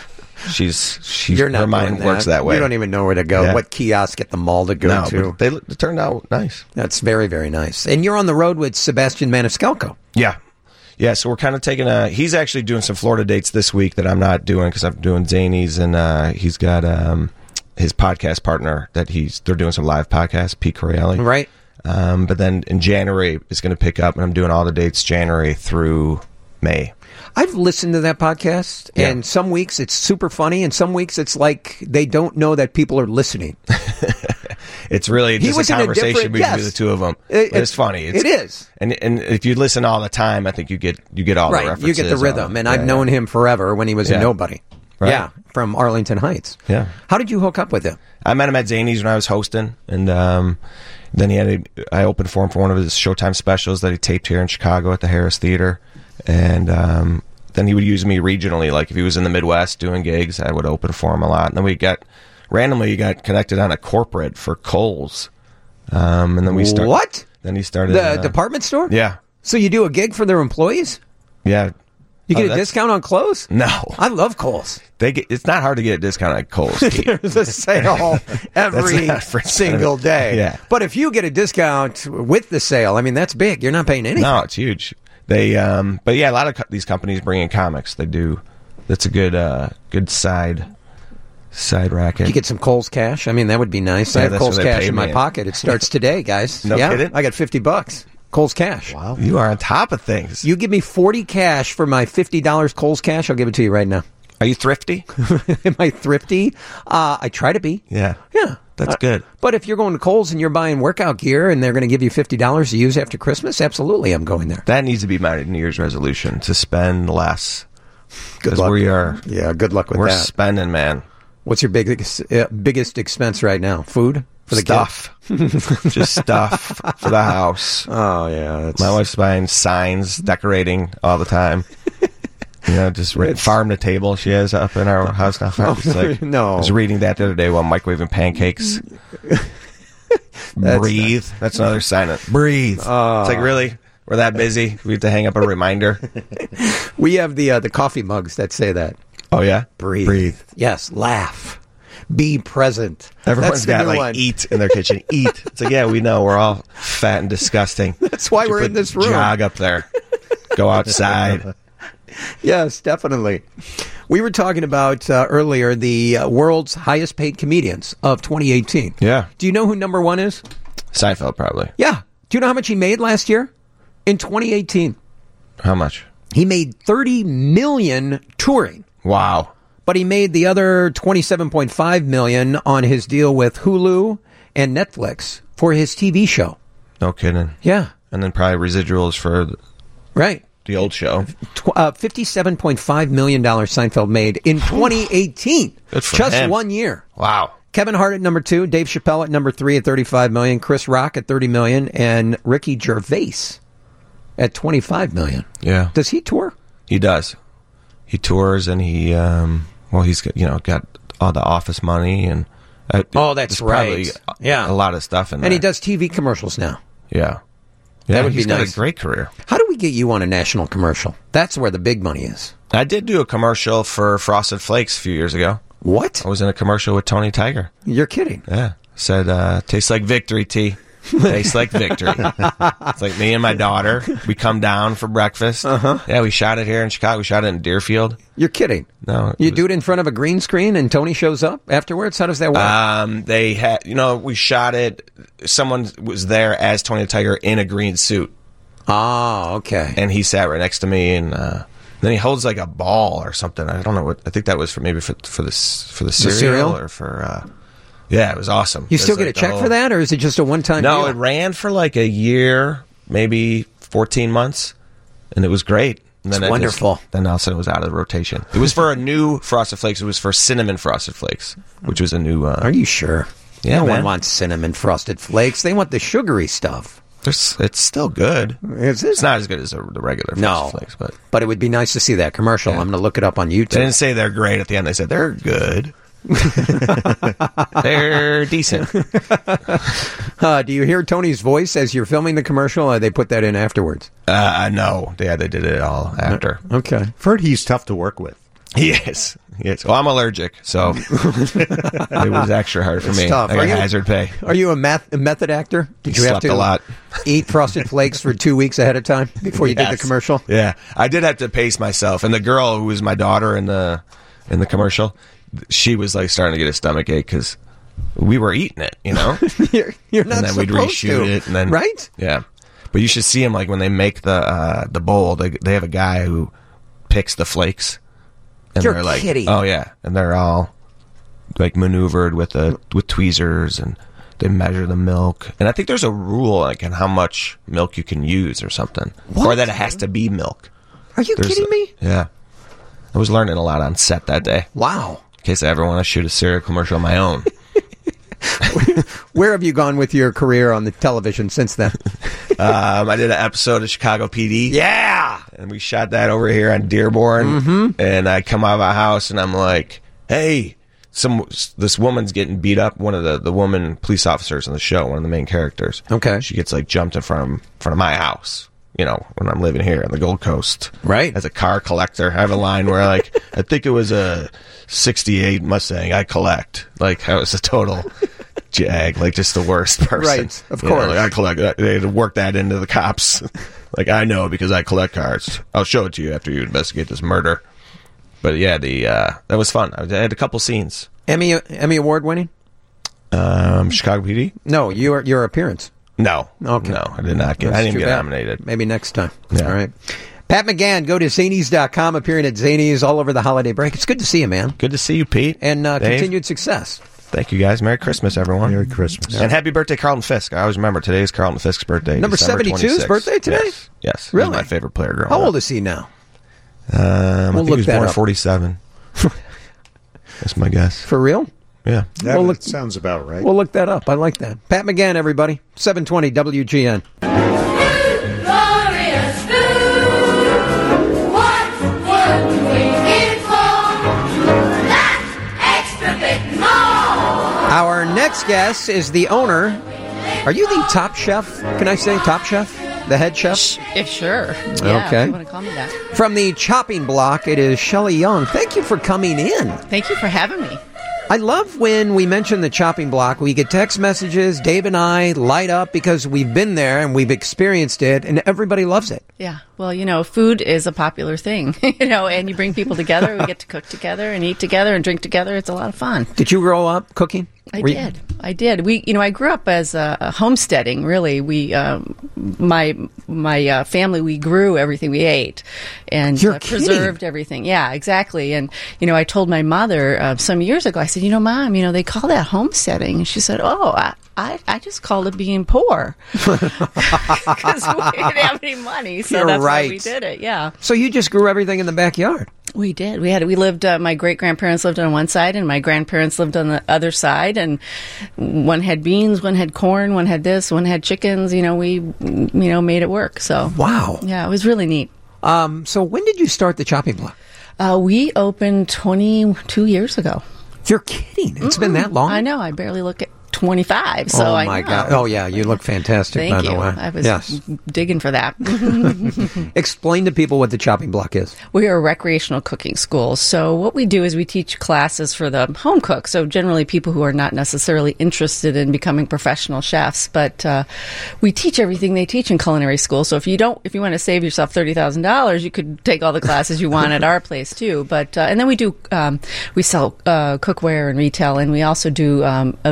You're not her mind works that way. You don't even know where to go. What kiosk at the mall to go to? It turned out nice. That's very, very nice. And you're on the road with Sebastian Maniscalco. Yeah. Yeah, so we're kind of taking he's actually doing some Florida dates this week that I'm not doing because I'm doing Zanies, and he's got his podcast partner that they're doing some live podcasts, Pete Correale. Right. But then in January, it's going to pick up, and I'm doing all the dates January through May. I've listened to that podcast, and some weeks it's super funny, and some weeks it's like they don't know that people are listening. It's really just a conversation between the two of them. It's funny. It is. And if you listen all the time, I think you get all the references. You get the rhythm, and I've known him forever when he was a nobody. Right. Yeah, from Arlington Heights. Yeah. How did you hook up with him? I met him at Zanies when I was hosting, and then I opened for him for one of his Showtime specials that he taped here in Chicago at the Harris Theater, and then he would use me regionally. Like if he was in the Midwest doing gigs, I would open for him a lot. And then we got connected on a corporate for Kohl's, and then we started. What? Then he started the department store. Yeah. So you do a gig for their employees? Yeah. You get a discount on clothes? No. I love Kohl's. It's not hard to get a discount on Kohl's. There's a sale every single day. Yeah. But if you get a discount with the sale, I mean, that's big. You're not paying anything. No, it's huge. They, but yeah, a lot of these companies bring in comics. They do. That's a good side racket. You get some Kohl's cash? I mean, that would be nice. I have Kohl's cash in my pocket. It starts today, guys. No kidding? I got $50. Kohl's cash. Wow. You are on top of things. You give me $40 cash for my $50 Kohl's cash, I'll give it to you right now. Are you thrifty? Am I thrifty? I try to be. Yeah. Yeah. That's good. But if you're going to Kohl's and you're buying workout gear and they're going to give you $50 to use after Christmas, absolutely, I'm going there. That needs to be my New Year's resolution, to spend less. Good luck. We are. Yeah, good luck with that. We're spending, man. What's your biggest expense right now? Food? For the stuff. Just stuff for the house. Oh, yeah. My wife's buying signs, decorating all the time. Just farm to table she has up in our house now. No. I was reading that the other day while microwaving pancakes. Breathe. That's another sign. Breathe. It's like, really? We're that busy? We have to hang up a reminder? We have the coffee mugs that say that. Oh, yeah? Breathe. Yes, laugh. Be present. Everyone's got eat in their kitchen. Eat. It's like, yeah, we know we're all fat and disgusting. That's why we're in this room. Jog up there. Go outside. Yes, definitely. We were talking about earlier the world's highest paid comedians of 2018. Yeah. Do you know who number one is? Seinfeld, probably. Yeah. Do you know how much he made last year? In 2018. How much? He made $30 million touring. Wow. But he made the other $27.5 million on his deal with Hulu and Netflix for his TV show. No kidding. Yeah. And then probably residuals for the old show. $57.5 million Seinfeld made in 2018. Good for Just him. 1 year. Wow. Kevin Hart at number 2, Dave Chappelle at number 3 at $35 million, Chris Rock at $30 million, and Ricky Gervais at $25 million. Yeah. Does he tour? He does. He tours, and he he's got all the Office money, and that's right. Yeah, a lot of stuff in there. And he does TV commercials now. Yeah. That would be nice. He's got a great career. How do we get you on a national commercial? That's where the big money is. I did do a commercial for Frosted Flakes a few years ago. What? I was in a commercial with Tony Tiger. You're kidding. Yeah. Said, tastes like victory, T. Tastes like victory. It's like me and my daughter. We come down for breakfast. Uh-huh. Yeah, we shot it here in Chicago. We shot it in Deerfield. You're kidding. No. You do it in front of a green screen and Tony shows up afterwards? How does that work? They had, we shot it. Someone was there as Tony the Tiger in a green suit. Oh, okay. And he sat right next to me, and Then he holds like a ball or something. I don't know what. I think that was for the cereal or for. Yeah, it was awesome. You still get a check for that, or is it just a one-time No, deal? it ran for like a year, maybe 14 months, and it was great. And then it's wonderful. Then all of a sudden it was out of the rotation. It was for a new Frosted Flakes. It was for cinnamon Frosted Flakes, which was a new... Are you sure? Yeah, no man. one wants cinnamon Frosted Flakes. They want the sugary stuff. It's still good. It's not as good as the regular Frosted Flakes, but it would be nice to see that commercial. I'm going to look it up on YouTube. They didn't say they're great at the end. They said they're good. They're decent. Do you hear Tony's voice as you're filming the commercial, or they put that in afterwards? No. Yeah, they did it all after. Okay. I've heard he's tough to work with. He is. Well, I'm allergic, so it was extra hard for me. Tough. I got hazard pay. Are you a method actor? Did you have to a lot. Eat Frosted Flakes for 2 weeks ahead of time before you did the commercial? Yeah, I did have to pace myself. And the girl who was my daughter in the commercial, she was like starting to get a stomach ache because we were eating it, you know. you're not and then we'd supposed reshoot to, it, and then right? Yeah, but you should see them like when they make the bowl. They have a guy who picks the flakes, and You're they're like, kidding. oh yeah, and they're all like maneuvered with tweezers, and they measure the milk. And I think there's a rule like on how much milk you can use or something, or that it has to be milk. Are you kidding me? Yeah, I was learning a lot on set that day. Wow. In case I ever want to shoot a cereal commercial of my own. Where have you gone with your career on the television since then? I did an episode of Chicago PD. Yeah! And we shot that over here on Dearborn. Mm-hmm. And I come out of a house and I'm like, hey, this woman's getting beat up. One of the woman police officers in the show, one of the main characters. Okay. She gets like jumped in front of my house. You know, when I'm living here on the Gold Coast. Right. As a car collector. I have a line where like, I think it was a 68 Mustang I collect. Like, I was a total jag, like just the worst person. Right, of course. Like, I collect, they had to work that into the cops. Like, I know because I collect cars. I'll show it to you after you investigate this murder. But yeah, that was fun. I had a couple scenes. Emmy Award winning? Chicago PD? No, your appearance. No. Okay. No, I did not get. I didn't get nominated. Maybe next time. Yeah. All right. Pat McGann, go to Zanies.com, appearing at Zanies all over the holiday break. It's good to see you, man. Good to see you, Pete. And continued success. Thank you, guys. Merry Christmas, everyone. Merry Christmas. And happy birthday, Carlton Fisk. I always remember today is Carlton Fisk's birthday. Number December 72's 26th. birthday today? Yes. Really? He's my favorite player growing How up. old is he now? I think he was born up. 47. That's my guess. For real? Yeah. That sounds about right. We'll look that up. I like that. Pat McGann, everybody. 720 WGN. Our next guest is the owner. Are you the top chef? Can I say top chef? The head chef? If sure. Yeah, okay. if you want to call me that. From the chopping block, it is Shelley Young. Thank you for coming in. Thank you for having me. I love when we mention the chopping block. We get text messages. Dave and I light up because we've been there and we've experienced it, and everybody loves it. Yeah. Well, food is a popular thing, and you bring people together. We get to cook together and eat together and drink together. It's a lot of fun. Did you grow up cooking? I did. I grew up as a homesteading. Really, we, my family, we grew everything we ate and preserved everything. Yeah, exactly. And I told my mother some years ago. I said, Mom, they call that homesteading. And she said, Oh, I just called it being poor because we didn't have any money. So that's why we did it. Yeah. So you just grew everything in the backyard. We did. We lived, my great-grandparents lived on one side and my grandparents lived on the other side. And one had beans, one had corn, one had this, one had chickens. We, made it work. So. Wow. Yeah, it was really neat. So when did you start the chopping block? We opened 22 years ago. You're kidding. It's been that long? I know. I barely look at 25. So oh my God! Oh yeah, you look fantastic. Thank by you. The way. I was digging for that. Explain to people what the chopping block is. We are a recreational cooking school. So what we do is we teach classes for the home cook. So generally people who are not necessarily interested in becoming professional chefs, but we teach everything they teach in culinary school. So if you want to save yourself $30,000, you could take all the classes you want at our place too. But and then we sell cookware and retail, and we also do events.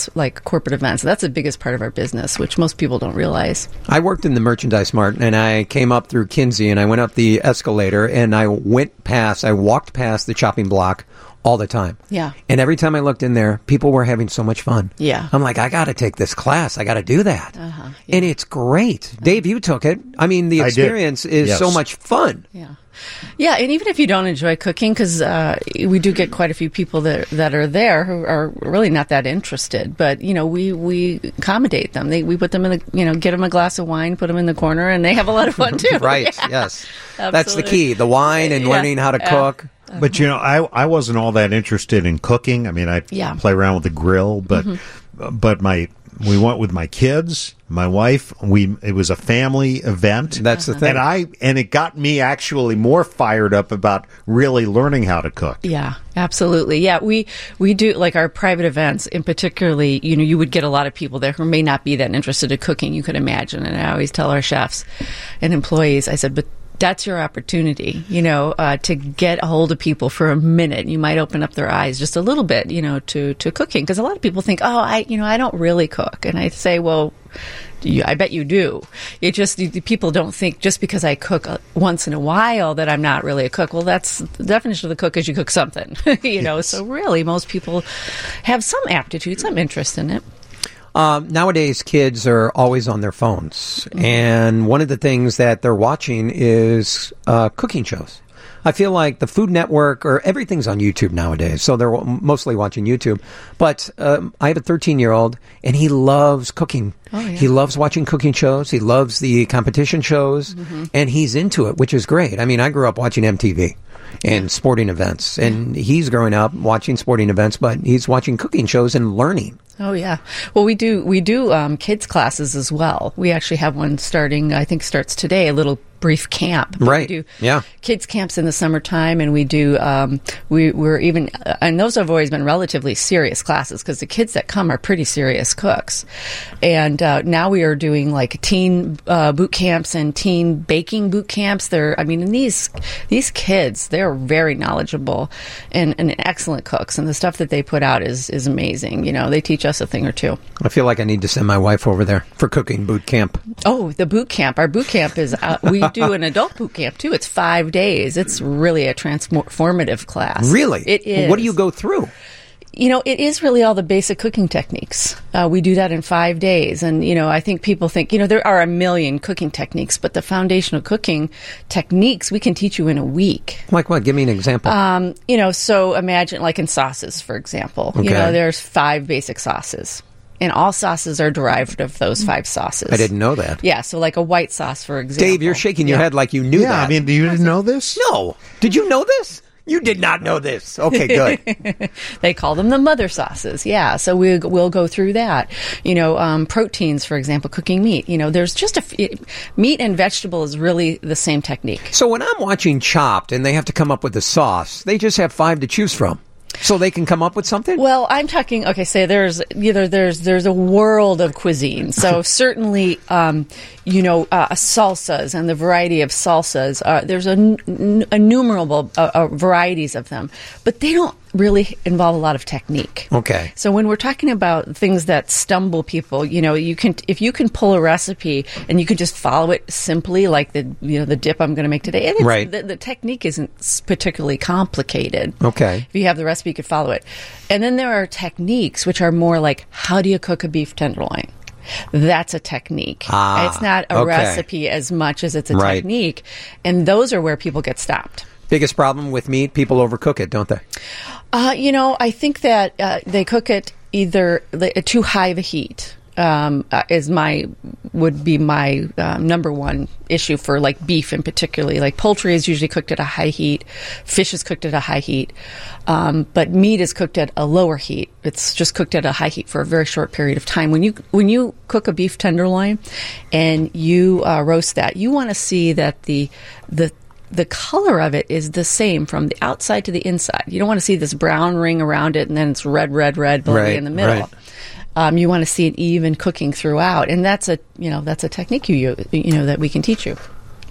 events, like corporate events. That's the biggest part of our business, which most people don't realize. I worked in the Merchandise Mart, and I came up through Kinsey, and I went up the escalator, and I walked past the chopping block all the time. Yeah. And every time I looked in there, people were having so much fun. Yeah. I'm like, I got to take this class. I got to do that. Yeah. And it's great. Dave, you took it. I mean, the experience is so much fun. Yeah. Yeah, and even if you don't enjoy cooking, because we do get quite a few people that are there who are really not that interested, but we accommodate them. We put them in the get them a glass of wine, put them in the corner, and they have a lot of fun too. Right? Yeah. Yes, absolutely. That's the key: the wine and learning how to cook. But I wasn't all that interested in cooking. I mean, I play around with the grill, but we went with my kids, my wife. It was a family event. That's the thing. And it got me actually more fired up about really learning how to cook. Yeah, absolutely. Yeah, we do, like our private events in particularly, you would get a lot of people there who may not be that interested in cooking, you could imagine. And I always tell our chefs and employees, I said, but that's your opportunity, to get a hold of people for a minute. You might open up their eyes just a little bit, to cooking. Because a lot of people think, I don't really cook. And I say, well, I bet you do. People don't think just because I cook once in a while that I'm not really a cook. Well, that's the definition of the cook is you cook something, Yes. So really, most people have some aptitude, some interest in it. Nowadays, kids are always on their phones, and one of the things that they're watching is cooking shows. I feel like the Food Network or everything's on YouTube nowadays, so they're mostly watching YouTube. But I have a 13-year-old, and he loves cooking. Oh, yeah. He loves watching cooking shows. He loves the competition shows, and he's into it, which is great. I mean, I grew up watching MTV and sporting events, and he's growing up watching sporting events, but he's watching cooking shows and learning. Oh yeah. Well, we do kids classes as well. We actually have one starting. I think starts today. A little brief camp. Right. We do kids camps in the summertime, and we do. We're even, and those have always been relatively serious classes because the kids that come are pretty serious cooks. And now we are doing like teen boot camps and teen baking boot camps. And these kids, they're very knowledgeable and excellent cooks, and the stuff that they put out is amazing. They teach us a thing or two. I feel like I need to send my wife over there for cooking boot camp. Oh, the boot camp. Our boot camp is, we do an adult boot camp too. It's 5 days. It's really a transformative class. Really? It is. What do you go through? It is really all the basic cooking techniques. We do that in 5 days. And, I think people think, there are a million cooking techniques, but the foundational cooking techniques we can teach you in a week. Like what? Give me an example. So imagine like in sauces, for example. Okay. There's 5 basic sauces. And all sauces are derived of those 5 sauces. I didn't know that. Yeah, so like a white sauce, for example. Dave, you're shaking your head like you knew that. Yeah, I mean, you didn't know this? No. Did you know this? You did not know this. Okay, good. They call them the mother sauces. Yeah, so we'll go through that. Proteins, for example, cooking meat. There's just meat and vegetable is really the same technique. So when I'm watching Chopped and they have to come up with a sauce, they just have 5 to choose from. So they can come up with something? Well, I'm talking, say there's a world of cuisine. So certainly, salsas and the variety of salsas, there's innumerable varieties of them. But they don't really involve a lot of technique. Okay. So when we're talking about things that stumble people, if you can pull a recipe and you can just follow it simply, like the dip I'm going to make today, and right. The technique isn't particularly complicated. Okay. If you have the recipe, you can follow it. And then there are techniques which are more like, how do you cook a beef tenderloin? That's a technique. It's not a recipe as much as it's a technique. And those are where people get stopped. Biggest problem with meat, people overcook it, don't they? I think that they cook it either too high of a heat. Would be my number one issue for like beef in particularly. Like poultry is usually cooked at a high heat, fish is cooked at a high heat, but meat is cooked at a lower heat. It's just cooked at a high heat for a very short period of time. When you cook a beef tenderloin and you roast that, you want to see that the color of it is the same from the outside to the inside. You don't want to see this brown ring around it and then it's red below in the middle. Right. You want to see it even cooking throughout, and that's a technique that we can teach you.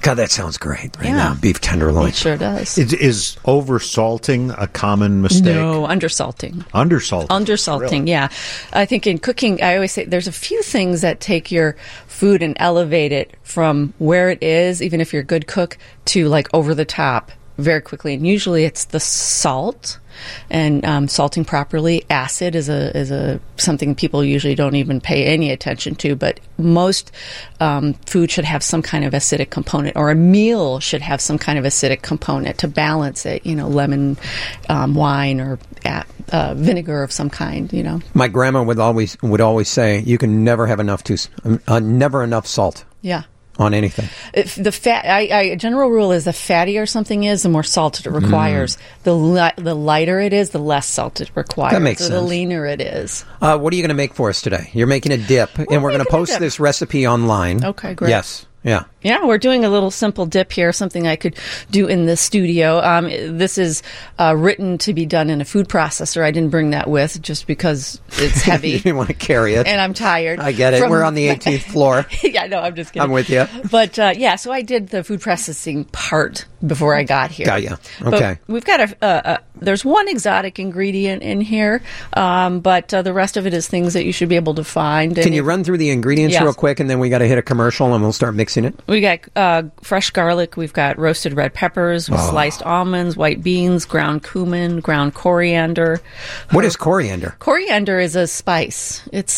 God, that sounds great right now. Beef tenderloin. It sure does. Is over-salting a common mistake? No, undersalting. Undersalting. Undersalting, Really? yeah. I think in cooking, I always say there's a few things that take your food and elevate it from where it is, even if you're a good cook, to like over the top very quickly. And usually it's the salt. And salting properly. Acid is a something people usually don't even pay any attention to, but most food should have some kind of acidic component, or a meal should have some kind of acidic component to balance it. Lemon, wine, or vinegar of some kind. My grandma would always say, "You can never have enough never enough salt." Yeah. On anything. The fat. A general rule is the fattier something is, the more salt it requires. The lighter it is, the less salt it requires. That makes sense. The leaner it is. What are you going to make for us today? You're making a dip, and we're going to post this recipe online. Okay, great. Yes. Yeah. Yeah, we're doing a little simple dip here, something I could do in the studio. This is written to be done in a food processor. I didn't bring that with just because it's heavy. You didn't want to carry it. And I'm tired. I get it. We're on the 18th floor. Yeah, no, I'm just kidding. I'm with you. But, so I did the food processing part before I got here. Got you. Okay. But we've got there's one exotic ingredient in here, but the rest of it is things that you should be able to find. Can you run through the ingredients real quick, and then we got to hit a commercial, and we'll start mixing it? We got fresh garlic. We've got roasted red peppers, sliced almonds, white beans, ground cumin, ground coriander. What is coriander? Coriander is a spice. It's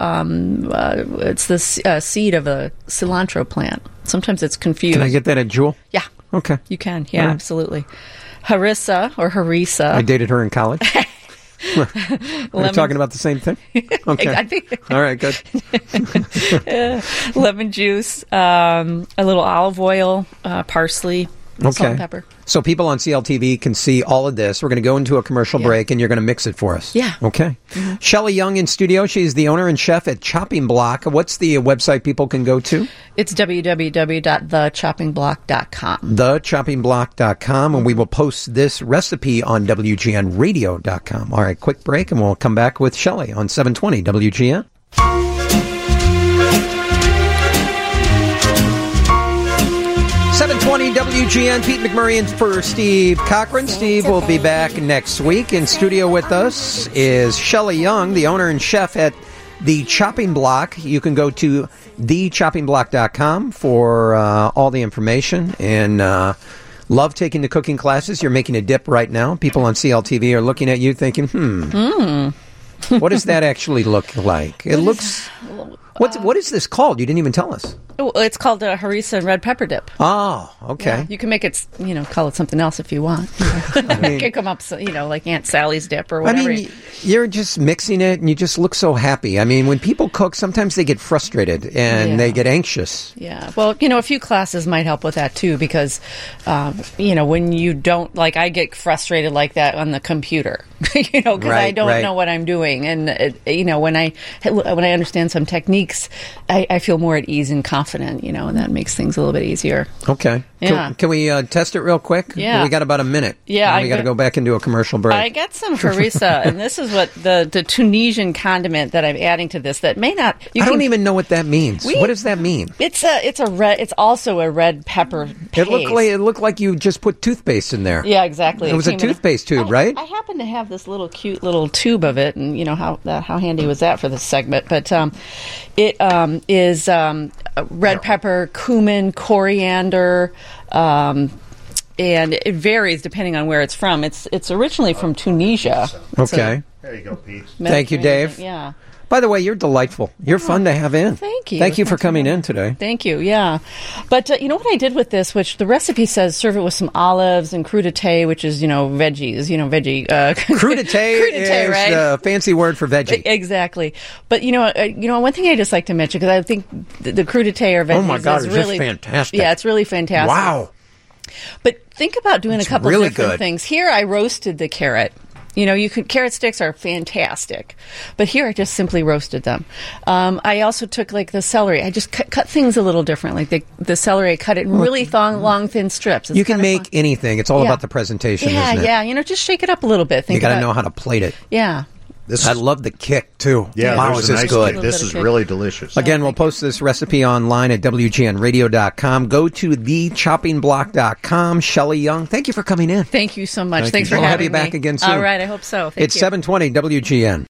the seed of a cilantro plant. Sometimes it's confused. Can I get that at Jewel? Yeah. Okay. You can. Yeah, absolutely. Harissa or harissa. I dated her in college. We're talking about the same thing? Okay. I think. All right, good. Lemon juice, a little olive oil, parsley, salt and pepper. So people on CLTV can see all of this. We're going to go into a commercial break, and you're going to mix it for us. Yeah. Okay. Mm-hmm. Shelley Young in studio. She's the owner and chef at Chopping Block. What's the website people can go to? It's www.thechoppingblock.com. Thechoppingblock.com, and we will post this recipe on WGNradio.com. All right, quick break, and we'll come back with Shelley on 720 WGN. 720 WGN, Pete McMurray in for Steve Cochran. Steve will be back next week. In studio with us is Shelley Young, the owner and chef at The Chopping Block. You can go to thechoppingblock.com for all the information. And love taking the cooking classes. You're making a dip right now. People on CLTV are looking at you thinking, what does that actually look like? It looks... What is this called? You didn't even tell us. It's called a harissa and red pepper dip. Oh, okay. Yeah, you can make it, call it something else if you want. It could come up, like Aunt Sally's dip or whatever. I mean, you're just mixing it and you just look so happy. I mean, when people cook, sometimes they get frustrated and they get anxious. Yeah. Well, a few classes might help with that too because, when you don't, like I get frustrated like that on the computer, because I don't know what I'm doing. And, when I understand some techniques, I feel more at ease and confident, and that makes things a little bit easier. Okay. Yeah. Can we test it real quick? Yeah. We got about a minute. Yeah. We got to go back into a commercial break. I got some harissa, and this is what the Tunisian condiment that I'm adding to this that may not... I don't even know what that means. What does that mean? It's also a red pepper paste. It looked like you just put toothpaste in there. Yeah, exactly. It was a toothpaste tube, right? I happen to have this cute little tube of it, and how handy was that for this segment? But it is red pepper, cumin, coriander, and it varies depending on where it's from. It's originally from Tunisia. Okay. There you go, Pete. Thank you, Dave. Yeah. By the way, you're delightful. You're fun to have in. Thank you. Thank you for coming in today. Thank you, yeah. But what I did with this, which the recipe says serve it with some olives and crudité, which is, veggies, veggie. Crudité is right? a fancy word for veggie. Exactly. But, one thing I just like to mention, because I think the crudité or veggies oh my God, is it's really just fantastic. Yeah, it's really fantastic. Wow. But think about doing a couple really different good. things. Here I roasted the carrot. Carrot sticks are fantastic, but here I just simply roasted them. I also took the celery. I just cut things a little different. Like the celery, I cut it in really long, thin strips. You can make anything. It's all about the presentation, isn't it? Yeah. Just shake it up a little bit. You got to know how to plate it. Yeah. I love the kick, too. Yeah, wow, there's is a this nice good. kick. This is really delicious. Again, we'll post this recipe online at WGNradio.com. Go to thechoppingblock.com. Shelley Young, thank you for coming in. Thank you so much. Thanks for We'll having have you me. back again soon. All right, I hope so. Thank It's you. 7:20 WGN.